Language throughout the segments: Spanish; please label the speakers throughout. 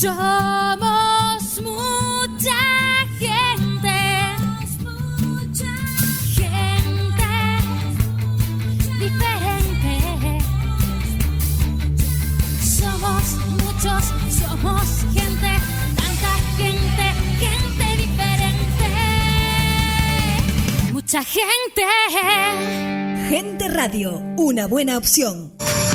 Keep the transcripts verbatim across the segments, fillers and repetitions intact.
Speaker 1: Somos mucha gente, mucha gente diferente. Somos muchos, somos gente, tanta gente, gente diferente. Mucha gente.
Speaker 2: Gente Radio, una buena opción.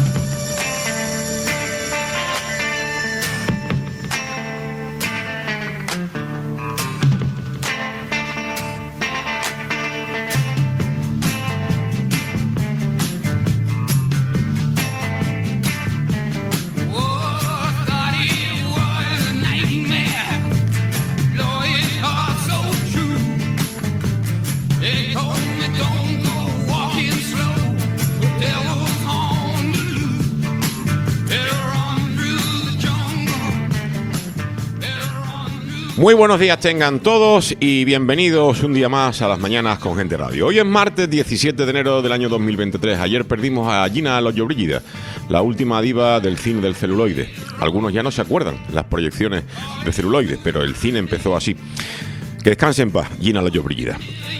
Speaker 3: Muy buenos días tengan todos y bienvenidos un día más a las mañanas con Gente Radio. Hoy es martes diecisiete de enero del año dos mil veintitrés. Ayer perdimos a Gina Lollobrigida, la última diva del cine del celuloide. Algunos ya no se acuerdan las proyecciones de celuloide, pero el cine empezó así. Que descanse en paz, Gina Lollobrigida.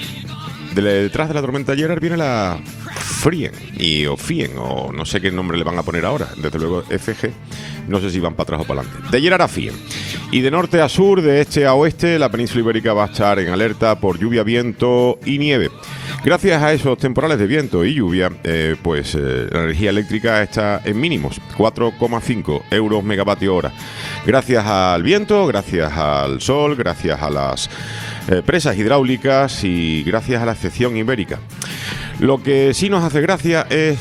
Speaker 3: De detrás de la tormenta ayer viene la Frien y o Fien, o no sé qué nombre le van a poner ahora. Desde luego F G, no sé si van para atrás o para adelante. De ayer era Fien. Y de norte a sur, de este a oeste, la península ibérica va a estar en alerta por lluvia, viento y nieve. Gracias a esos temporales de viento y lluvia, eh, pues eh, la energía eléctrica está en mínimos, cuatro coma cinco euros megavatio hora. Gracias al viento, gracias al sol, gracias a las eh, presas hidráulicas y gracias a la excepción ibérica. Lo que sí nos hace gracia es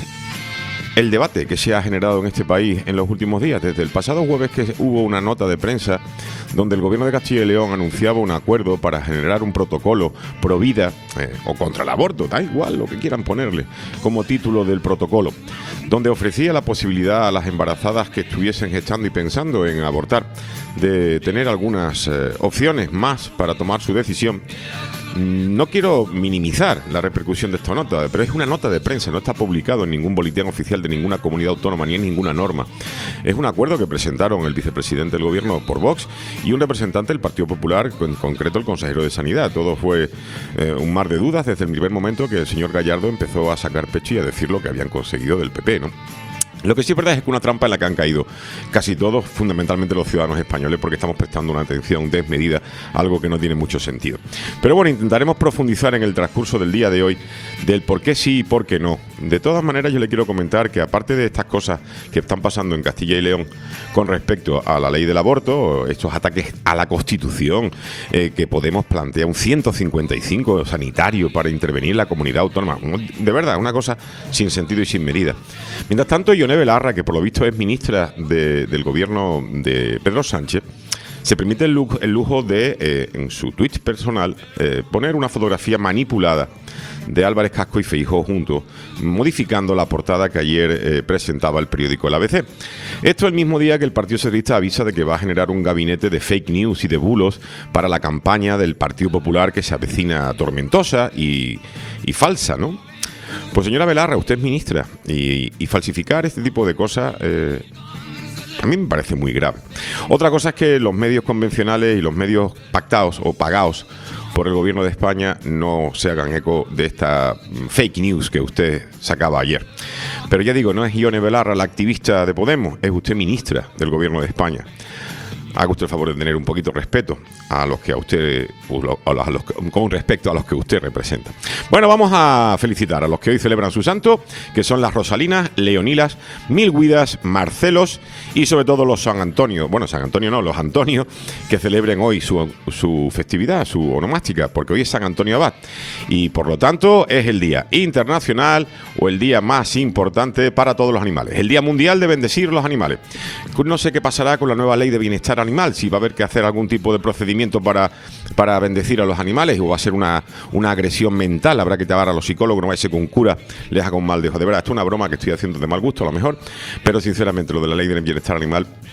Speaker 3: el debate que se ha generado en este país en los últimos días. Desde el pasado jueves que hubo una nota de prensa donde el gobierno de Castilla y León anunciaba un acuerdo para generar un protocolo pro vida eh, o contra el aborto, da igual lo que quieran ponerle como título del protocolo, donde ofrecía la posibilidad a las embarazadas que estuviesen gestando y pensando en abortar de tener algunas eh, opciones más para tomar su decisión. No quiero minimizar la repercusión de esta nota, pero es una nota de prensa, no está publicado en ningún boletín oficial de ninguna comunidad autónoma ni en ninguna norma. Es un acuerdo que presentaron el vicepresidente del gobierno por Vox y un representante del Partido Popular, en concreto el consejero de Sanidad. Todo fue eh, un mar de dudas desde el primer momento que el señor Gallardo empezó a sacar pecho y a decir lo que habían conseguido del P P, ¿no? Lo que sí es verdad es que una trampa en la que han caído casi todos, fundamentalmente los ciudadanos españoles, porque estamos prestando una atención desmedida a algo que no tiene mucho sentido. Pero bueno, intentaremos profundizar en el transcurso del día de hoy del por qué sí y por qué no. De todas maneras, yo le quiero comentar que aparte de estas cosas que están pasando en Castilla y León con respecto a la ley del aborto, estos ataques a la Constitución, eh, que Podemos plantea un ciento cincuenta y cinco sanitario para intervenir en la comunidad autónoma. De verdad, una cosa sin sentido y sin medida. Mientras tanto, yo Yone Belarra, que por lo visto es ministra de, del gobierno de Pedro Sánchez, se permite el lujo, el lujo de, eh, en su tuit personal, eh, poner una fotografía manipulada de Álvarez Cascos y Feijóo juntos, modificando la portada que ayer eh, presentaba el periódico El A B C. Esto el mismo día que el Partido Socialista avisa de que va a generar un gabinete de fake news y de bulos para la campaña del Partido Popular que se avecina tormentosa y, y falsa, ¿no? Pues señora Belarra, usted es ministra y, y falsificar este tipo de cosas eh, a mí me parece muy grave. Otra cosa es que los medios convencionales y los medios pactados o pagados por el gobierno de España no se hagan eco de esta fake news que usted sacaba ayer. Pero ya digo, no es Yone Belarra la activista de Podemos, es usted ministra del gobierno de España. Haga usted el favor de tener un poquito de respeto a los que a usted, a los, a los, con respecto a los que usted representa. Bueno, vamos a felicitar a los que hoy celebran su santo, que son las Rosalinas, Leonilas, Milguidas, Marcelos y sobre todo los San Antonio. Bueno, San Antonio no, los Antonios, que celebren hoy su, su festividad, su onomástica, porque hoy es San Antonio Abad. Y por lo tanto es el día internacional o el día más importante para todos los animales. El Día Mundial de Bendecir los Animales. No sé qué pasará con la nueva ley de bienestar animal, si va a haber que hacer algún tipo de procedimiento para, para bendecir a los animales o va a ser una, una agresión mental, habrá que llevar a los psicólogos, no va a ser que un cura les haga un mal de ojo. De verdad, esto es una broma que estoy haciendo de mal gusto a lo mejor, pero sinceramente lo de la ley del bienestar animal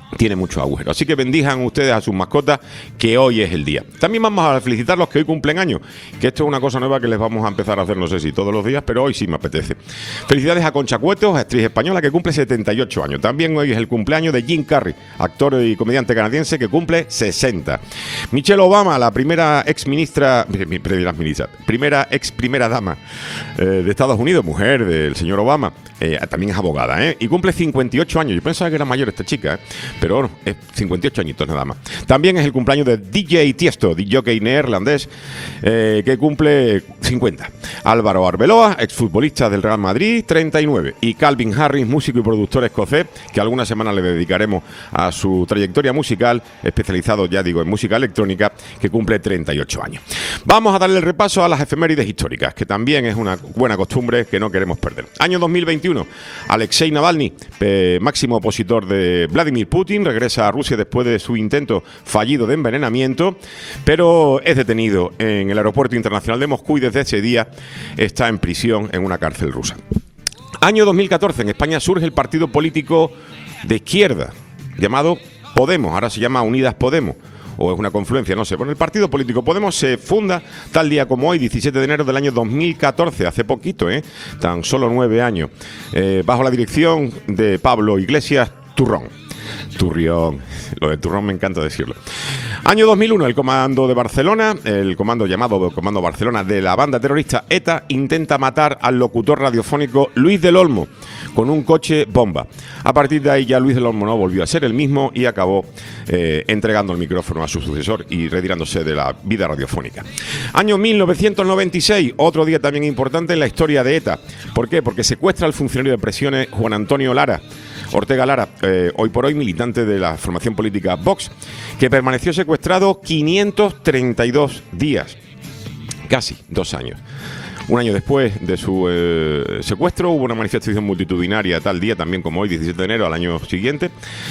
Speaker 3: tiene muchos agujeros. Así que bendijan ustedes a sus mascotas, que hoy es el día. También vamos a felicitar a los que hoy cumplen años, que esto es una cosa nueva que les vamos a empezar a hacer, no sé si todos los días, pero hoy sí me apetece. Felicidades a Concha Cuetos, actriz española, que cumple setenta y ocho años. También hoy es el cumpleaños de Jim Carrey, actor y comediante canadiense, que cumple sesenta. Michelle Obama, la primera ex ministra, primera ministra, primera ex primera dama eh, de Estados Unidos, mujer del señor Obama, eh, también es abogada, ¿eh? Y cumple cincuenta y ocho años. Yo pensaba que era mayor esta chica, ¿eh? Pero bueno, es cincuenta y ocho añitos nada más. También es el cumpleaños de D J Tiesto, D J neerlandés, eh, que cumple cincuenta. Álvaro Arbeloa, exfutbolista del Real Madrid, treinta y nueve. Y Calvin Harris, músico y productor escocés, que algunas semanas le dedicaremos a su trayectoria musical, especializado, ya digo, en música electrónica, que cumple treinta y ocho años. Vamos a darle el repaso a las efemérides históricas, que también es una buena costumbre que no queremos perder. Año dos mil veintiuno, Alexei Navalny, eh, máximo opositor de Vladimir Putin, regresa a Rusia después de su intento fallido de envenenamiento, pero es detenido en el aeropuerto internacional de Moscú y desde ese día está en prisión en una cárcel rusa. Año dos mil catorce, en España surge el partido político de izquierda llamado Podemos, ahora se llama Unidas Podemos, o es una confluencia, no sé. Bueno, el partido político Podemos se funda tal día como hoy, diecisiete de enero del año dos mil catorce, hace poquito, ¿eh? Tan solo nueve años, eh, bajo la dirección de Pablo Iglesias Turrón. Turrión, lo de Turrón me encanta decirlo. Año dos mil uno, el comando de Barcelona, el comando llamado Comando Barcelona de la banda terrorista ETA, intenta matar al locutor radiofónico Luis del Olmo con un coche bomba. A partir de ahí ya Luis del Olmo no volvió a ser el mismo y acabó eh, entregando el micrófono a su sucesor y retirándose de la vida radiofónica. Año mil novecientos noventa y seis, otro día también importante en la historia de ETA. ¿Por qué? Porque secuestra al funcionario de prisiones Juan Antonio Lara, Ortega Lara, eh, hoy por hoy militante de la formación política Vox, que permaneció secuestrado quinientos treinta y dos días, casi dos años. Un año después de su eh, secuestro hubo una manifestación multitudinaria tal día, también como hoy, diecisiete de enero, al año siguiente.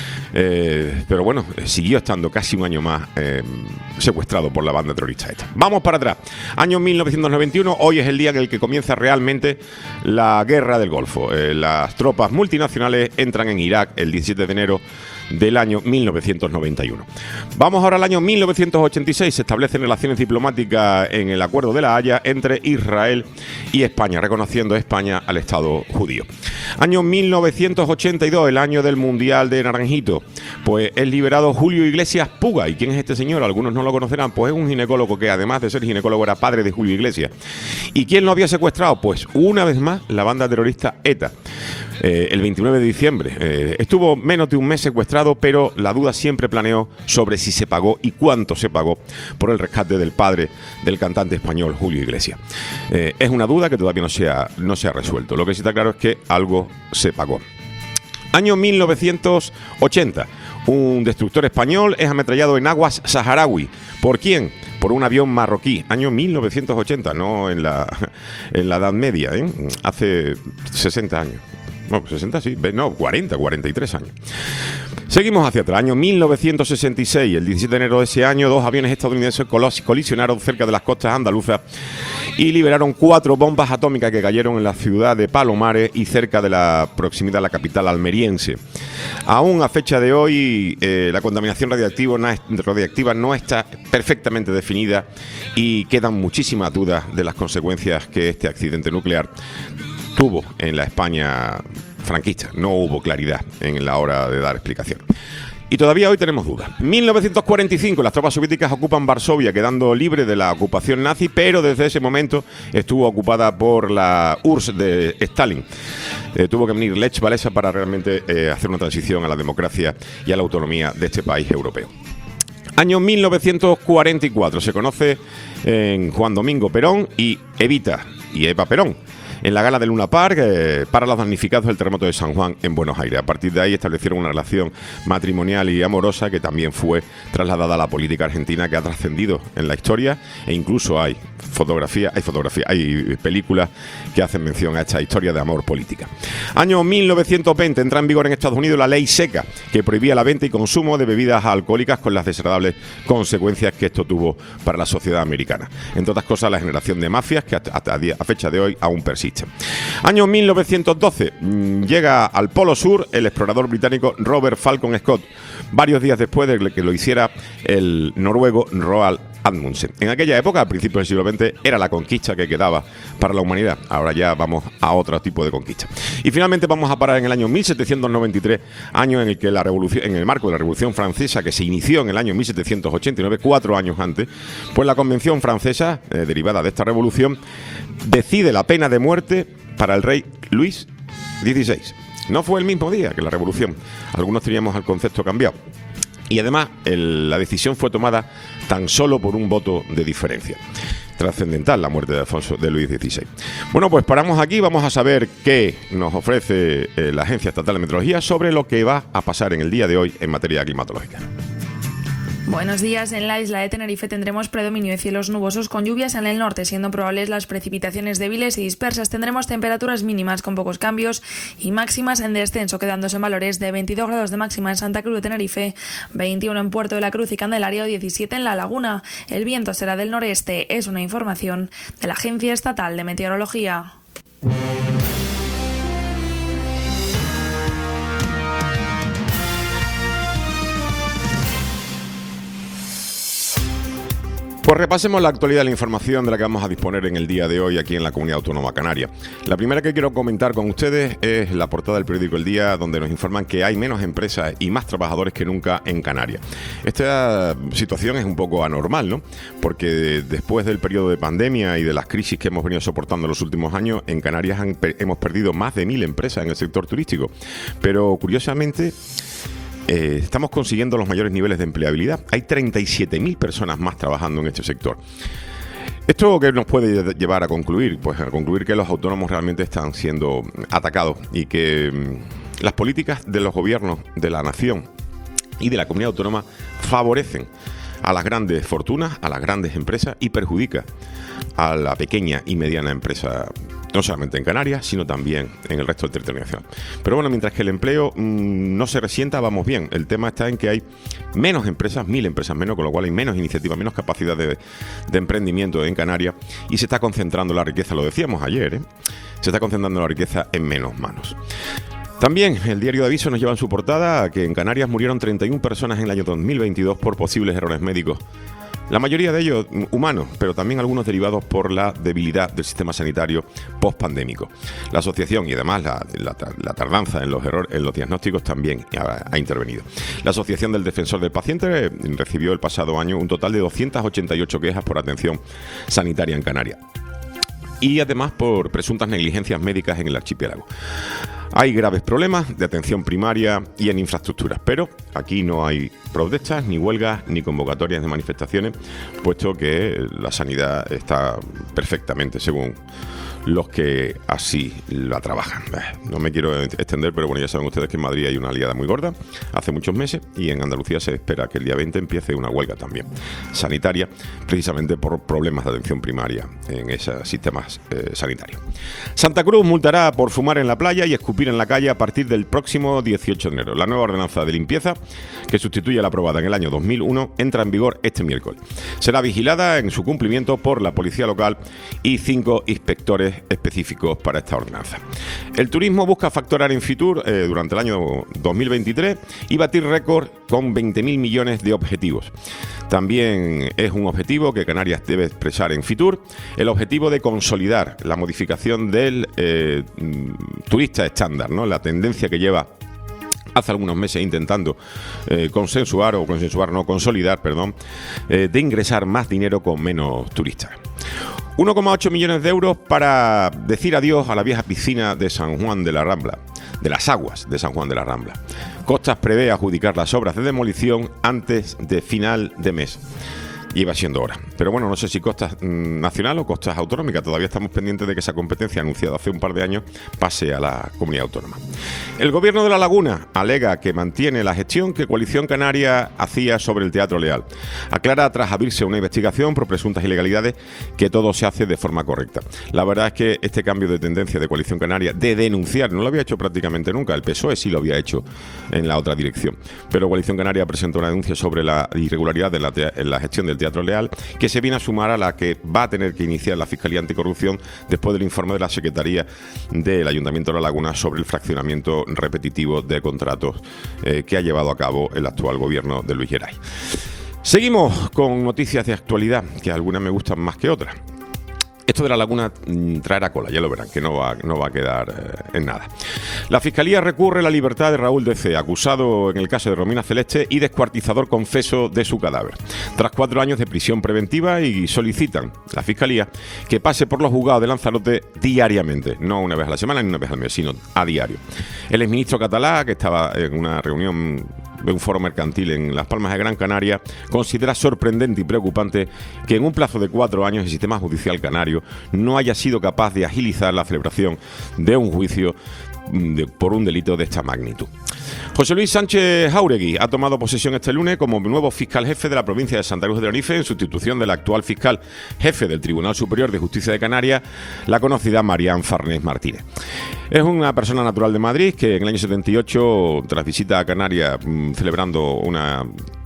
Speaker 3: Eh, pero bueno, siguió estando casi un año más eh, secuestrado por la banda terrorista esta. Vamos para atrás. Año mil novecientos noventa y uno, hoy es el día en el que comienza realmente la guerra del Golfo. Eh, las tropas multinacionales entran en Irak el diecisiete de enero del año mil novecientos noventa y uno. Vamos ahora al año mil novecientos ochenta y seis. Se establecen relaciones diplomáticas en el Acuerdo de la Haya entre Israel y España, reconociendo a España al Estado judío. Año mil novecientos ochenta y dos, el año del Mundial de Naranjito. Pues es liberado Julio Iglesias Puga. ¿Y quién es este señor? Algunos no lo conocerán. Pues es un ginecólogo que, además de ser ginecólogo, era padre de Julio Iglesias. ¿Y quién lo había secuestrado? Pues una vez más la banda terrorista ETA. Eh, el veintinueve de diciembre. Eh, estuvo menos de un mes secuestrado, pero la duda siempre planeó sobre si se pagó y cuánto se pagó por el rescate del padre del cantante español Julio Iglesias. Eh, es una duda que todavía no se ha, no se ha resuelto. Lo que sí está claro es que algo se pagó. Año mil novecientos ochenta. Un destructor español es ametrallado en aguas saharaui. ¿Por quién? Por un avión marroquí. Año mil novecientos ochenta, no en la, en la Edad Media, ¿eh? Hace sesenta años. No, sesenta sí, no, cuarenta, cuarenta y tres años. Seguimos hacia atrás, año mil novecientos sesenta y seis, el diecisiete de enero de ese año, dos aviones estadounidenses colisionaron cerca de las costas andaluzas y liberaron cuatro bombas atómicas que cayeron en la ciudad de Palomares y cerca de la proximidad de la capital almeriense. Aún a fecha de hoy, eh, la contaminación radiactiva no, es, radiactiva no está perfectamente definida y quedan muchísimas dudas de las consecuencias que este accidente nuclear tuvo en la España franquista. No hubo claridad en la hora de dar explicación. Y todavía hoy tenemos dudas. mil novecientos cuarenta y cinco, las tropas soviéticas ocupan Varsovia, quedando libre de la ocupación nazi, pero desde ese momento estuvo ocupada por la U R S S de Stalin. Eh, tuvo que venir Lech Walesa para realmente eh, hacer una transición a la democracia y a la autonomía de este país europeo. Año mil novecientos cuarenta y cuatro, se conoce en Juan Domingo Perón y Evita y Eva Perón en la gala de Luna Park eh, para los damnificados del terremoto de San Juan en Buenos Aires. A partir de ahí establecieron una relación matrimonial y amorosa que también fue trasladada a la política argentina, que ha trascendido en la historia, e incluso hay fotografía, hay fotografía, hay películas que hacen mención a esta historia de amor política. Año mil novecientos veinte, entra en vigor en Estados Unidos la ley seca, que prohibía la venta y consumo de bebidas alcohólicas con las desagradables consecuencias que esto tuvo para la sociedad americana. Entre otras cosas, la generación de mafias que hasta a fecha de hoy aún persisten. Año mil novecientos doce, llega al Polo Sur el explorador británico Robert Falcon Scott, varios días después de que lo hiciera el noruego Roald Amundsen. En aquella época, a principios del siglo veinte, era la conquista que quedaba para la humanidad. Ahora ya vamos a otro tipo de conquista. Y finalmente vamos a parar en el año mil setecientos noventa y tres, año en el que la revolución, en el marco de la Revolución Francesa, que se inició en el año mil setecientos ochenta y nueve, cuatro años antes, pues la Convención Francesa, eh, derivada de esta revolución, decide la pena de muerte para el rey Luis dieciséis. No fue el mismo día que la revolución. Algunos teníamos el concepto cambiado. Y además, el, la decisión fue tomada tan solo por un voto de diferencia. Trascendental la muerte de Alfonso de Luis dieciséis. Bueno, pues paramos aquí, vamos a saber qué nos ofrece eh, la Agencia Estatal de Meteorología sobre lo que va a pasar en el día de hoy en materia climatológica.
Speaker 4: Buenos días. En la isla de Tenerife tendremos predominio de cielos nubosos con lluvias en el norte, siendo probables las precipitaciones débiles y dispersas. Tendremos temperaturas mínimas con pocos cambios y máximas en descenso, quedándose en valores de veintidós grados de máxima en Santa Cruz de Tenerife, veintiuno en Puerto de la Cruz y Candelaria o diecisiete en La Laguna. El viento será del noreste. Es una información de la Agencia Estatal de Meteorología.
Speaker 3: Pues repasemos la actualidad de la información de la que vamos a disponer en el día de hoy aquí en la Comunidad Autónoma Canaria. La primera que quiero comentar con ustedes es la portada del periódico El Día, donde nos informan que hay menos empresas y más trabajadores que nunca en Canarias. Esta situación es un poco anormal, ¿no? Porque después del periodo de pandemia y de las crisis que hemos venido soportando en los últimos años, en Canarias han, hemos perdido más de mil empresas en el sector turístico. Pero curiosamente, Eh, estamos consiguiendo los mayores niveles de empleabilidad. Hay treinta y siete mil personas más trabajando en este sector. ¿Esto qué nos puede llevar a concluir? Pues a concluir que los autónomos realmente están siendo atacados y que mmm, las políticas de los gobiernos de la nación y de la comunidad autónoma favorecen a las grandes fortunas, a las grandes empresas y perjudica a la pequeña y mediana empresa, no solamente en Canarias, sino también en el resto del territorio nacional. Pero bueno, mientras que el empleo mmm, no se resienta, vamos bien. El tema está en que hay menos empresas, mil empresas menos, con lo cual hay menos iniciativas, menos capacidad de, de emprendimiento en Canarias y se está concentrando la riqueza, lo decíamos ayer, ¿eh? se está concentrando la riqueza en menos manos. También el diario de Aviso nos lleva en su portada que en Canarias murieron treinta y una personas en el año dos mil veintidós por posibles errores médicos. La mayoría de ellos humanos, pero también algunos derivados por la debilidad del sistema sanitario post-pandémico. La asociación y además la, la, la tardanza en los errores, en los diagnósticos también ha, ha intervenido. La Asociación del Defensor del Paciente recibió el pasado año un total de doscientas ochenta y ocho quejas por atención sanitaria en Canarias y además por presuntas negligencias médicas en el archipiélago. Hay graves problemas de atención primaria y en infraestructuras, pero aquí no hay protestas, ni huelgas, ni convocatorias de manifestaciones, puesto que la sanidad está perfectamente según los que así la trabajan. No me quiero extender, pero bueno, ya saben ustedes que en Madrid hay una liada muy gorda hace muchos meses y en Andalucía se espera que el día veinte empiece una huelga también sanitaria, precisamente por problemas de atención primaria en esos sistemas eh, sanitarios. Santa Cruz multará por fumar en la playa y escupir en la calle a partir del próximo dieciocho de enero. La nueva ordenanza de limpieza, que sustituye a la aprobada en el año dos mil uno, entra en vigor este miércoles. Será vigilada en su cumplimiento por la policía local y cinco inspectores específicos para esta ordenanza. El turismo busca facturar en Fitur eh, durante el año dos mil veintitrés y batir récord con veinte mil millones de objetivos. También es un objetivo que Canarias debe expresar en Fitur, el objetivo de consolidar la modificación del eh, turista estándar, ¿no? La tendencia que lleva hace algunos meses intentando eh, consensuar o consensuar, no, consolidar, perdón, eh, de ingresar más dinero con menos turistas. uno coma ocho millones de euros para decir adiós a la vieja piscina de San Juan de la Rambla, de las aguas de San Juan de la Rambla. Costas prevé adjudicar las obras de demolición antes de final de mes. iba siendo hora. Pero bueno, no sé si costas mm, nacional o costas autonómicas. Todavía estamos pendientes de que esa competencia anunciada hace un par de años pase a la comunidad autónoma. El Gobierno de La Laguna alega que mantiene la gestión que Coalición Canaria hacía sobre el Teatro Leal. Aclara, tras abrirse una investigación por presuntas ilegalidades, que todo se hace de forma correcta. La verdad es que este cambio de tendencia de Coalición Canaria de denunciar, no lo había hecho prácticamente nunca, el P S O E sí lo había hecho en la otra dirección, pero Coalición Canaria presentó una denuncia sobre la irregularidad de la, en la gestión del Teatro Leal, que se viene a sumar a la que va a tener que iniciar la Fiscalía Anticorrupción después del informe de la Secretaría del Ayuntamiento de La Laguna sobre el fraccionamiento repetitivo de contratos eh, que ha llevado a cabo el actual gobierno de Luis Geray. Seguimos con noticias de actualidad, que algunas me gustan más que otras. Esto de La Laguna mmm, traerá cola, ya lo verán, que no va, no va a quedar eh, en nada. La Fiscalía recurre la libertad de Raúl D C, acusado en el caso de Romina Celeste y descuartizador confeso de su cadáver, tras cuatro años de prisión preventiva, y solicitan la Fiscalía que pase por los juzgados de Lanzarote diariamente, no una vez a la semana ni una vez al mes, sino a diario. El exministro catalá, que estaba en una reunión de un foro mercantil en Las Palmas de Gran Canaria, considera sorprendente y preocupante que en un plazo de cuatro años el sistema judicial canario no haya sido capaz de agilizar la celebración de un juicio de, por un delito de esta magnitud. José Luis Sánchez Jáuregui ha tomado posesión este lunes como nuevo fiscal jefe de la provincia de Santa Cruz de Tenerife, en sustitución del actual fiscal jefe del Tribunal Superior de Justicia de Canarias, la conocida Marian Farnés Martínez. Es una persona natural de Madrid que en el año setenta y ocho, tras visita a Canarias mmm, celebrando una...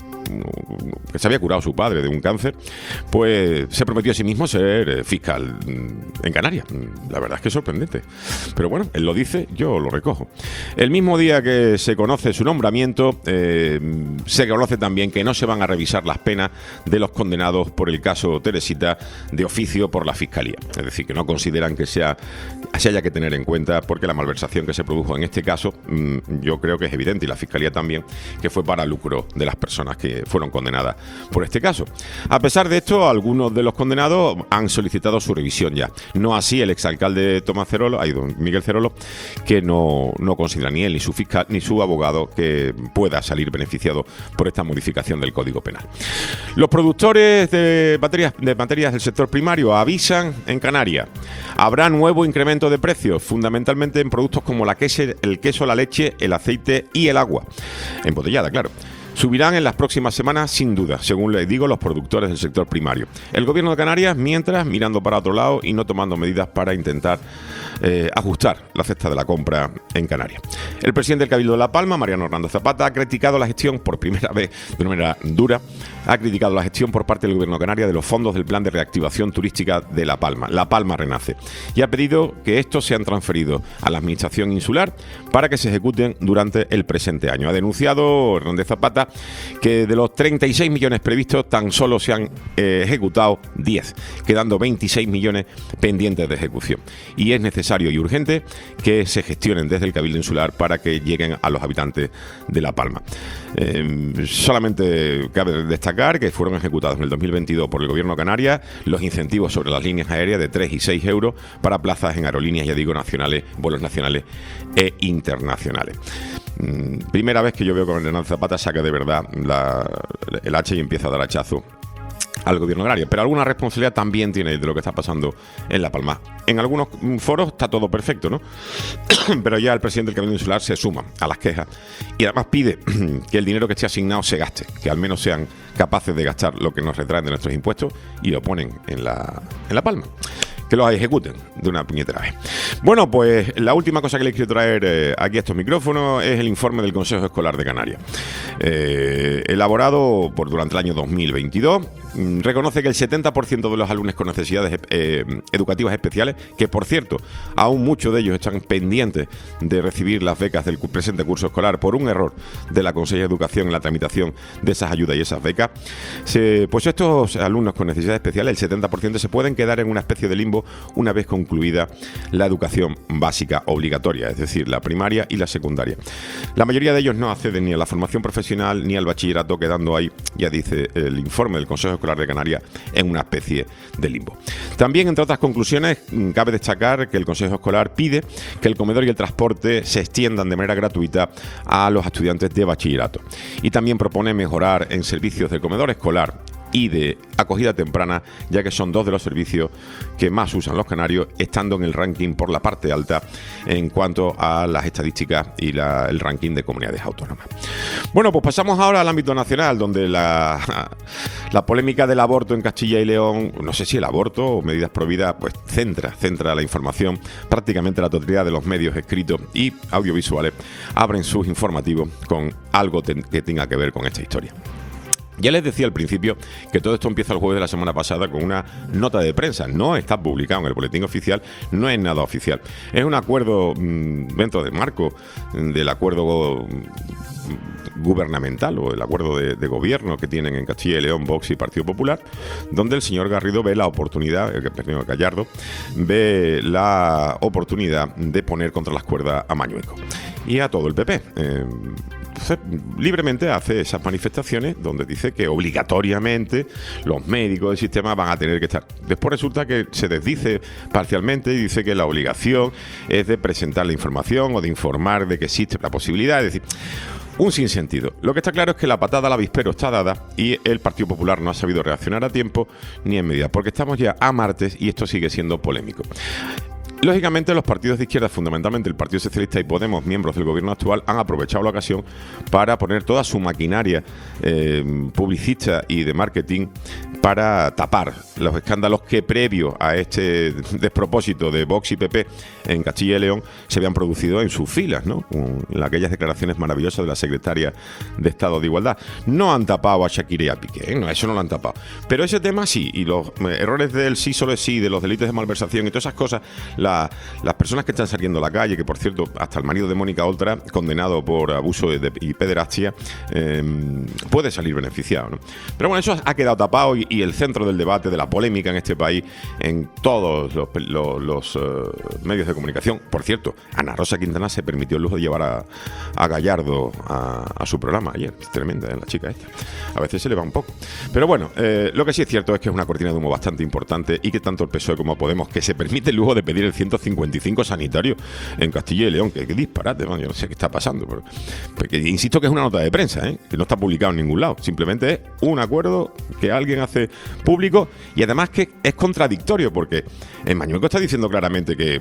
Speaker 3: que se había curado su padre de un cáncer, pues se prometió a sí mismo ser fiscal en Canarias. La verdad es que es sorprendente. Pero bueno, él lo dice, yo lo recojo. El mismo día que se conoce su nombramiento, eh, se conoce también que no se van a revisar las penas de los condenados por el caso Teresita de oficio por la Fiscalía. Es decir, que no consideran que sea, se haya que tener en cuenta, porque la malversación que se produjo en este caso, yo creo que es evidente, y la Fiscalía también, que fue para lucro de las personas que fueron condenadas por este caso. A pesar de esto, algunos de los condenados han solicitado su revisión ya. No así el exalcalde Tomás Cerolo, ahí don Miguel Cerolo, que no, no considera ni él ni su fiscal ni su abogado que pueda salir beneficiado por esta modificación del Código Penal. Los productores de materias, de materias del sector primario avisan en Canarias. Habrá nuevo incremento de precios, fundamentalmente en productos como la queso, el queso, la leche, el aceite y el agua. Embotellada, claro. Subirán en las próximas semanas, sin duda, según les digo, los productores del sector primario. El Gobierno de Canarias, mientras, mirando para otro lado y no tomando medidas para intentar eh, ajustar la cesta de la compra en Canarias. El presidente del Cabildo de La Palma, Mariano Hernández Zapata, ha criticado la gestión, por primera vez de una manera dura, ha criticado la gestión por parte del Gobierno de Canarias de los fondos del Plan de Reactivación Turística de La Palma. La Palma renace. Y ha pedido que estos sean transferidos a la Administración Insular para que se ejecuten durante el presente año. Ha denunciado Hernández Zapata que de los treinta y seis millones previstos tan solo se han eh, ejecutado diez, quedando veintiséis millones pendientes de ejecución. Y es necesario y urgente que se gestionen desde el Cabildo Insular para que lleguen a los habitantes de La Palma. Eh, solamente cabe destacar que fueron ejecutados en el dos mil veintidós por el Gobierno de Canarias los incentivos sobre las líneas aéreas de tres y seis euros para plazas en aerolíneas, ya digo, nacionales, vuelos nacionales e internacionales. Primera vez que yo veo que Hernández Zapata saca de verdad la, el hacha y empieza a dar hachazo al Gobierno agrario, pero alguna responsabilidad también tiene de lo que está pasando en La Palma. En algunos foros está todo perfecto, ¿no? Pero ya el presidente del Cabildo Insular se suma a las quejas y además pide que el dinero que esté asignado se gaste, que al menos sean capaces de gastar lo que nos retraen de nuestros impuestos y lo ponen en La, en La Palma. Que los ejecuten de una puñetera vez. Bueno, pues la última cosa que les quiero traer eh, aquí a estos micrófonos es el informe del Consejo Escolar de Canarias. Eh, elaborado por durante el año dos mil veintidós, mmm, reconoce que el setenta por ciento de los alumnos con necesidades eh, educativas especiales, que por cierto, aún muchos de ellos están pendientes de recibir las becas del presente curso escolar por un error de la Consejería de Educación en la tramitación de esas ayudas y esas becas, se, pues estos alumnos con necesidades especiales, el setenta por ciento, se pueden quedar en una especie de limbo una vez concluida la educación básica obligatoria, es decir, la primaria y la secundaria. La mayoría de ellos no acceden ni a la formación profesional ni al bachillerato, quedando ahí, ya dice el informe del Consejo Escolar de Canarias, en una especie de limbo. También, entre otras conclusiones, cabe destacar que el Consejo Escolar pide que el comedor y el transporte se extiendan de manera gratuita a los estudiantes de bachillerato. Y también propone mejorar en servicios del comedor escolar y de acogida temprana, ya que son dos de los servicios que más usan los canarios, estando en el ranking por la parte alta en cuanto a las estadísticas y la, el ranking de comunidades autónomas. Bueno, pues pasamos ahora al ámbito nacional, donde la, la polémica del aborto en Castilla y León, no sé si el aborto o medidas prohibidas, pues centra, centra la información. Prácticamente la totalidad de los medios escritos y audiovisuales abren sus informativos con algo ten, que tenga que ver con esta historia. Ya les decía al principio que todo esto empieza el jueves de la semana pasada con una nota de prensa. No está publicado en el boletín oficial, no es nada oficial. Es un acuerdo mmm, dentro del marco del acuerdo gubernamental o el acuerdo de, de gobierno que tienen en Castilla y León Vox y Partido Popular, donde el señor Garrido ve la oportunidad, el señor Gallardo ve la oportunidad de poner contra las cuerdas a Mañueco y a todo el P P. Eh, libremente hace esas manifestaciones donde dice que obligatoriamente los médicos del sistema van a tener que estar. Después resulta que se desdice parcialmente y dice que la obligación es de presentar la información o de informar de que existe la posibilidad. Es decir, un sinsentido. Lo que está claro es que la patada al avispero está dada y el Partido Popular no ha sabido reaccionar a tiempo ni en medida, porque estamos ya a martes y esto sigue siendo polémico. Lógicamente, los partidos de izquierda, fundamentalmente el Partido Socialista y Podemos, miembros del gobierno actual, han aprovechado la ocasión para poner toda su maquinaria eh, publicista y de marketing para tapar los escándalos que previo a este despropósito de Vox y P P en Castilla y León se habían producido en sus filas, ¿no? En aquellas declaraciones maravillosas de la secretaria de Estado de Igualdad. No han tapado a Shakira y a Piqué, ¿eh? No, eso no lo han tapado. Pero ese tema sí, y los errores del sí solo es sí, de los delitos de malversación y todas esas cosas, la, las personas que están saliendo a la calle, que por cierto, hasta el marido de Mónica Oltra, condenado por abuso de, y pederastia, eh, puede salir beneficiado, ¿no? Pero bueno, eso ha quedado tapado y y el centro del debate, de la polémica en este país, en todos los, los, los uh, medios de comunicación. Por cierto, Ana Rosa Quintana se permitió el lujo de llevar a, a Gallardo a, a su programa ayer. Es tremenda, ¿eh? La chica esta. A veces se le va un poco. Pero bueno, eh, lo que sí es cierto es que es una cortina de humo bastante importante y que tanto el P S O E como Podemos, que se permite el lujo de pedir el ciento cincuenta y cinco sanitario en Castilla y León, que, que disparate, man, yo no sé qué está pasando. Pero, porque, insisto que es una nota de prensa, ¿eh? Que no está publicado en ningún lado. Simplemente es un acuerdo que alguien hace público y además que es contradictorio porque en Mañueco está diciendo claramente que,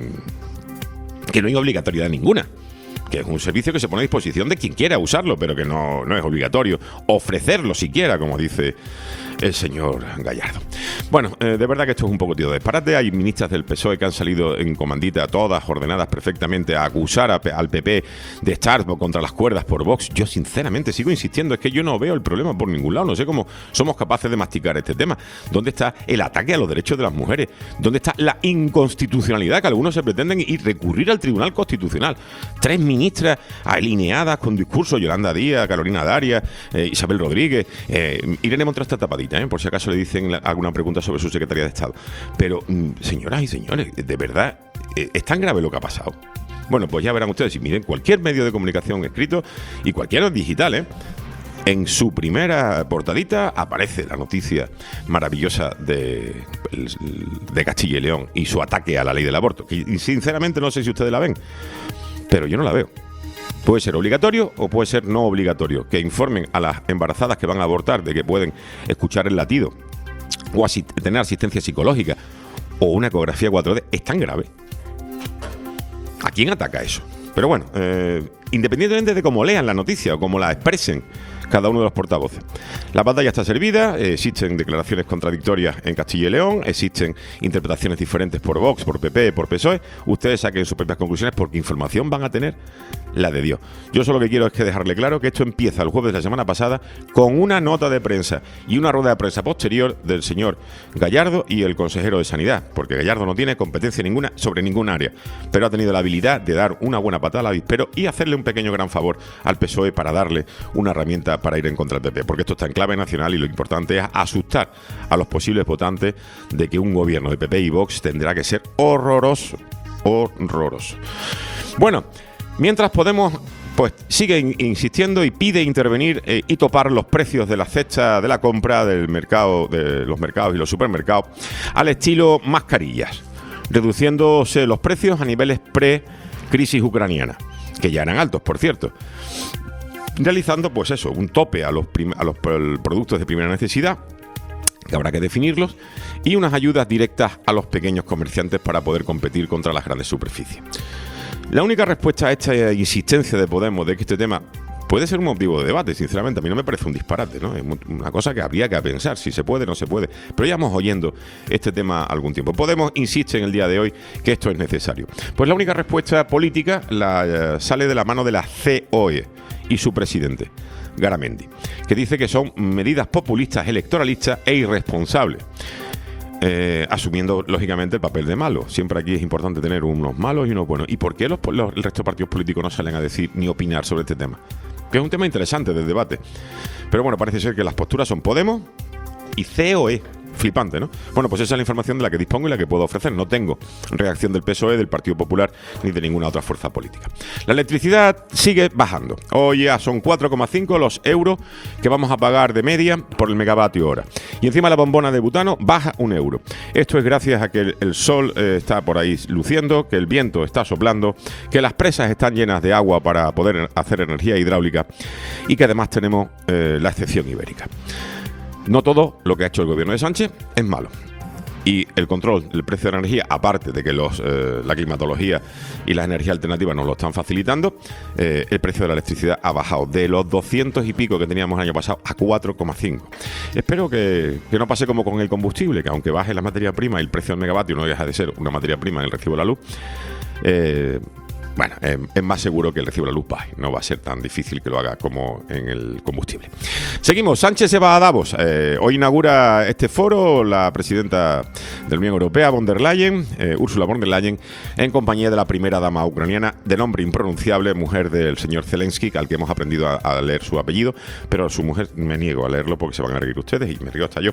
Speaker 3: mmm, que no hay obligatoriedad ninguna, que es un servicio que se pone a disposición de quien quiera usarlo, pero que no, no es obligatorio ofrecerlo siquiera, como dice el señor Gallardo. Bueno, eh, de verdad que esto es un poco tío de disparate. Hay ministras del P S O E que han salido en comandita, todas ordenadas perfectamente, a acusar a, al P P de estar contra las cuerdas por Vox. Yo sinceramente sigo insistiendo, es que yo no veo el problema por ningún lado. No sé cómo somos capaces de masticar este tema. ¿Dónde está el ataque a los derechos de las mujeres? ¿Dónde está la inconstitucionalidad que algunos se pretenden y recurrir al Tribunal Constitucional? Tres ministras alineadas con discurso, Yolanda Díaz, Carolina Darias, eh, Isabel Rodríguez, eh, Irene Montero está tapadita, ¿eh? Por si acaso le dicen la, alguna pregunta sobre su Secretaría de Estado. Pero, mm, señoras y señores, de verdad, eh, ¿es tan grave lo que ha pasado? Bueno, pues ya verán ustedes, si miren cualquier medio de comunicación escrito y cualquier digital, ¿eh? En su primera portadita aparece la noticia maravillosa de, de Castilla y León y su ataque a la ley del aborto. Y sinceramente no sé si ustedes la ven, pero yo no la veo. Puede ser obligatorio o puede ser no obligatorio. Que informen a las embarazadas que van a abortar de que pueden escuchar el latido o asist- tener asistencia psicológica o una ecografía cuatro D. Es tan grave. ¿A quién ataca eso? Pero bueno, eh, independientemente de cómo lean la noticia o cómo la expresen cada uno de los portavoces, la batalla está servida. eh, existen declaraciones contradictorias en Castilla y León, existen interpretaciones diferentes por Vox, por P P, por P S O E. Ustedes saquen sus propias conclusiones porque información van a tener la de Dios. Yo solo lo que quiero es que dejarle claro que esto empieza el jueves de la semana pasada con una nota de prensa y una rueda de prensa posterior del señor Gallardo y el consejero de Sanidad, porque Gallardo no tiene competencia ninguna sobre ningún área, pero ha tenido la habilidad de dar una buena patada al avispero y hacerle un pequeño gran favor al P S O E para darle una herramienta para ir en contra del P P, porque esto está en clave nacional y lo importante es asustar a los posibles votantes de que un gobierno de P P y Vox tendrá que ser horroroso, horroroso. Bueno, mientras Podemos pues sigue in- insistiendo y pide intervenir eh, y topar los precios de la cesta de la compra del mercado, de los mercados y los supermercados al estilo mascarillas, reduciéndose los precios a niveles pre-crisis ucraniana, que ya eran altos, por cierto, realizando pues eso, un tope a los, prim- a los productos de primera necesidad que habrá que definirlos, y unas ayudas directas a los pequeños comerciantes para poder competir contra las grandes superficies. La única respuesta a esta insistencia de Podemos de que este tema puede ser un motivo de debate, sinceramente, a mí no me parece un disparate, ¿no? Es una cosa que habría que pensar, si se puede o no se puede. Pero ya hemos oyendo este tema algún tiempo. Podemos insiste en el día de hoy que esto es necesario. Pues la única respuesta política la, eh, sale de la mano de la C O E y su presidente, Garamendi, que dice que son medidas populistas, electoralistas e irresponsables. Eh, asumiendo lógicamente el papel de malo. Siempre aquí es importante tener unos malos y unos buenos. ¿Y por qué los, los, el resto de partidos políticos no salen a decir ni opinar sobre este tema? Que es un tema interesante del debate. Pero bueno, parece ser que las posturas son Podemos y C O E. Flipante, ¿no? Bueno, pues esa es la información de la que dispongo y la que puedo ofrecer. No tengo reacción del P S O E, del Partido Popular ni de ninguna otra fuerza política. La electricidad sigue bajando. Hoy ya son cuatro coma cinco los euros que vamos a pagar de media por el megavatio hora. Y encima la bombona de butano baja un euro. Esto es gracias a que el, el sol eh, está por ahí luciendo, que el viento está soplando, que las presas están llenas de agua para poder hacer energía hidráulica y que además tenemos eh, la excepción ibérica. No todo lo que ha hecho el gobierno de Sánchez es malo. Y el control del precio de la energía, aparte de que los, eh, la climatología y las energías alternativas nos lo están facilitando, eh, el precio de la electricidad ha bajado de los doscientos y pico que teníamos el año pasado a cuatro coma cinco. Espero que, que no pase como con el combustible, que aunque baje la materia prima y el precio del megavatio no deja de ser una materia prima en el recibo de la luz, eh, bueno, eh, es más seguro que el recibo de la luz baje. No va a ser tan difícil que lo haga como en el combustible. Seguimos. Sánchez se va a Davos. Eh, hoy inaugura este foro la presidenta de la Unión Europea, von der Leyen, eh, Ursula von der Leyen, en compañía de la primera dama ucraniana, de nombre impronunciable, mujer del señor Zelensky, al que hemos aprendido a, a leer su apellido, pero su mujer me niego a leerlo porque se van a reír ustedes y me río hasta yo.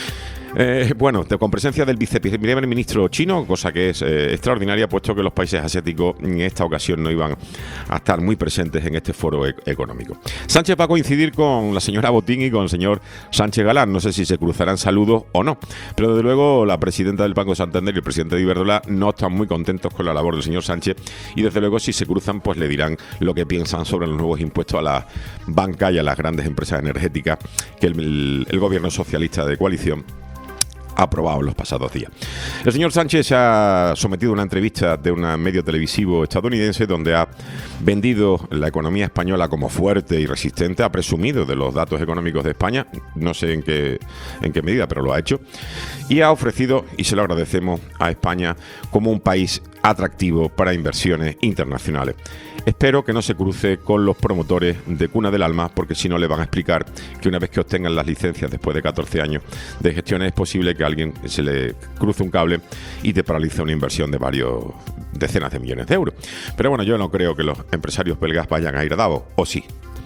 Speaker 3: Eh, bueno, con presencia del viceprimer ministro chino, cosa que es eh, extraordinaria, puesto que los países asiáticos en esta ocasión no iban a estar muy presentes en este foro e- económico. Sánchez va a coincidir con la señora Botín y con el señor Sánchez Galán. No sé si se cruzarán saludos o no, pero desde luego la presidenta del Banco de Santander y el presidente de Iberdrola no están muy contentos con la labor del señor Sánchez, y desde luego si se cruzan pues le dirán lo que piensan sobre los nuevos impuestos a la banca y a las grandes empresas energéticas que el, el, el gobierno socialista de coalición ha aprobado en los pasados días. El señor Sánchez se ha sometido a una entrevista de un medio televisivo estadounidense donde ha vendido la economía española como fuerte y resistente, ha presumido de los datos económicos de España, no sé en qué, en qué medida, pero lo ha hecho, y ha ofrecido, y se lo agradecemos, a España como un país atractivo para inversiones internacionales. Espero que no se cruce con los promotores de Cuna del Alma, porque si no le van a explicar que una vez que obtengan las licencias después de catorce años de gestión es posible que a alguien se le cruce un cable y te paralice una inversión de varios decenas de millones de euros. Pero bueno, yo no creo que los empresarios belgas vayan a ir a Davos, ¿o sí?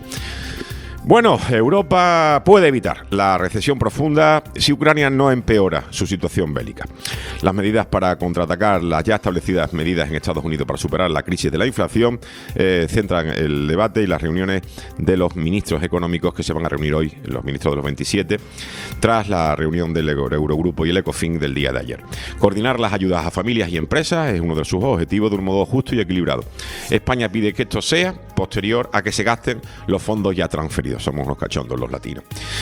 Speaker 3: Bueno, Europa puede evitar la recesión profunda si Ucrania no empeora su situación bélica. Las medidas para contraatacar las ya establecidas medidas en Estados Unidos para superar la crisis de la inflación eh, centran el debate y las reuniones de los ministros económicos que se van a reunir hoy, los ministros de los veintisiete, tras la reunión del Eurogrupo y el Ecofin del día de ayer. Coordinar las ayudas a familias y empresas es uno de sus objetivos de un modo justo y equilibrado. España pide que esto sea posterior a que se gasten los fondos ya transferidos. Somos unos cachondos los latinos.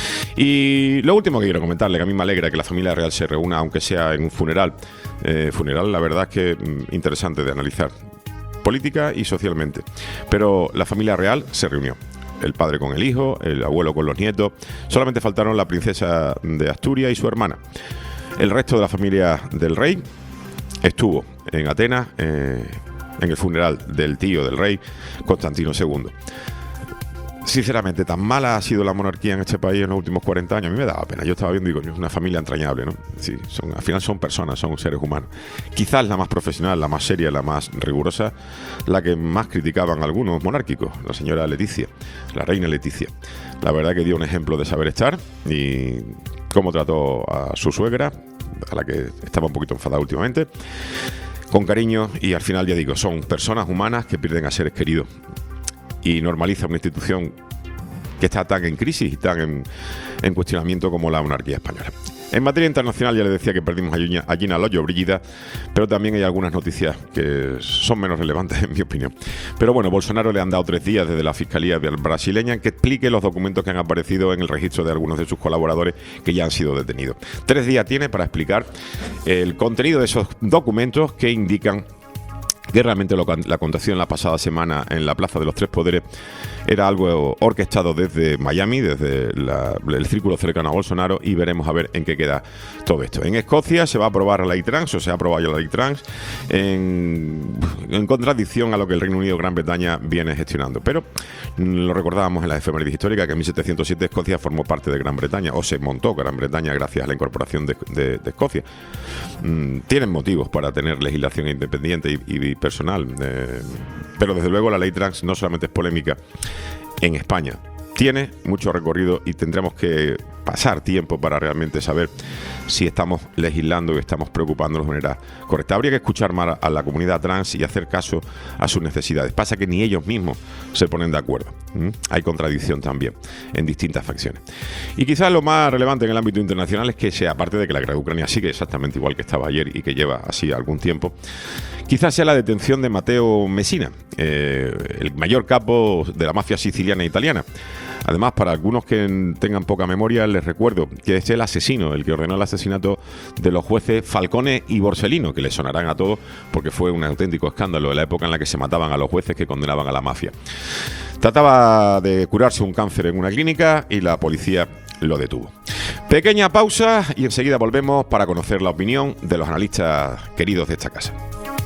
Speaker 3: Y lo último que quiero comentarle, que a mí me alegra que la familia real se reúna, aunque sea en un funeral. Eh, funeral, la verdad es que mm, interesante de analizar, política y socialmente. Pero la familia real se reunió. El padre con el hijo, el abuelo con los nietos. Solamente faltaron la princesa de Asturias y su hermana. El resto de la familia del rey estuvo en Atenas, eh, en el funeral del tío del rey, Constantino segundo. Sinceramente, tan mala ha sido la monarquía en este país en los últimos cuarenta años. A mí me daba pena. Yo estaba viendo y digo, es una familia entrañable, ¿no? Sí, son, al final son personas, son seres humanos. Quizás la más profesional, la más seria, la más rigurosa, la que más criticaban algunos monárquicos, la señora Leticia, la reina Leticia. La verdad que dio un ejemplo de saber estar y cómo trató a su suegra, a la que estaba un poquito enfadada últimamente, con cariño, y al final, ya digo, son personas humanas que pierden a seres queridos. Y normaliza una institución que está tan en crisis y tan en, en cuestionamiento como la monarquía española. En materia internacional ya les decía que perdimos a Gina, a Gina Lollobrigida, pero también hay algunas noticias que son menos relevantes en mi opinión. Pero bueno, Bolsonaro le han dado tres días desde la Fiscalía brasileña que explique los documentos que han aparecido en el registro de algunos de sus colaboradores que ya han sido detenidos. Tres días tiene para explicar el contenido de esos documentos que indican que realmente lo, la contación la pasada semana en la Plaza de los Tres Poderes era algo orquestado desde Miami, desde la, el círculo cercano a Bolsonaro, y veremos a ver en qué queda todo esto. En Escocia se va a aprobar la ley trans, o se ha aprobado ya la ley trans, en, en contradicción a lo que el Reino Unido y Gran Bretaña viene gestionando. Pero lo recordábamos en la efemérides histórica que en mil setecientos siete Escocia formó parte de Gran Bretaña, o se montó Gran Bretaña gracias a la incorporación de, de, de Escocia. Mm, tienen motivos para tener legislación independiente y, y personal, eh, pero desde luego la ley trans no solamente es polémica en España, tiene mucho recorrido y tendremos que pasar tiempo para realmente saber si estamos legislando y estamos preocupándonos de manera correcta. Habría que escuchar más a la comunidad trans y hacer caso a sus necesidades. Pasa que ni ellos mismos se ponen de acuerdo. ¿Mm? Hay contradicción también en distintas facciones. Y quizás lo más relevante en el ámbito internacional es que, sea, aparte de que la guerra de Ucrania sigue exactamente igual que estaba ayer y que lleva así algún tiempo, quizás sea la detención de Matteo Messina, eh, el mayor capo de la mafia siciliana e italiana. Además, para algunos que tengan poca memoria, les recuerdo que es el asesino, el que ordenó el asesinato de los jueces Falcone y Borsellino, que les sonarán a todos porque fue un auténtico escándalo de la época en la que se mataban a los jueces que condenaban a la mafia. Trataba de curarse un cáncer en una clínica y la policía lo detuvo. Pequeña pausa y enseguida volvemos para conocer la opinión de los analistas queridos de esta casa.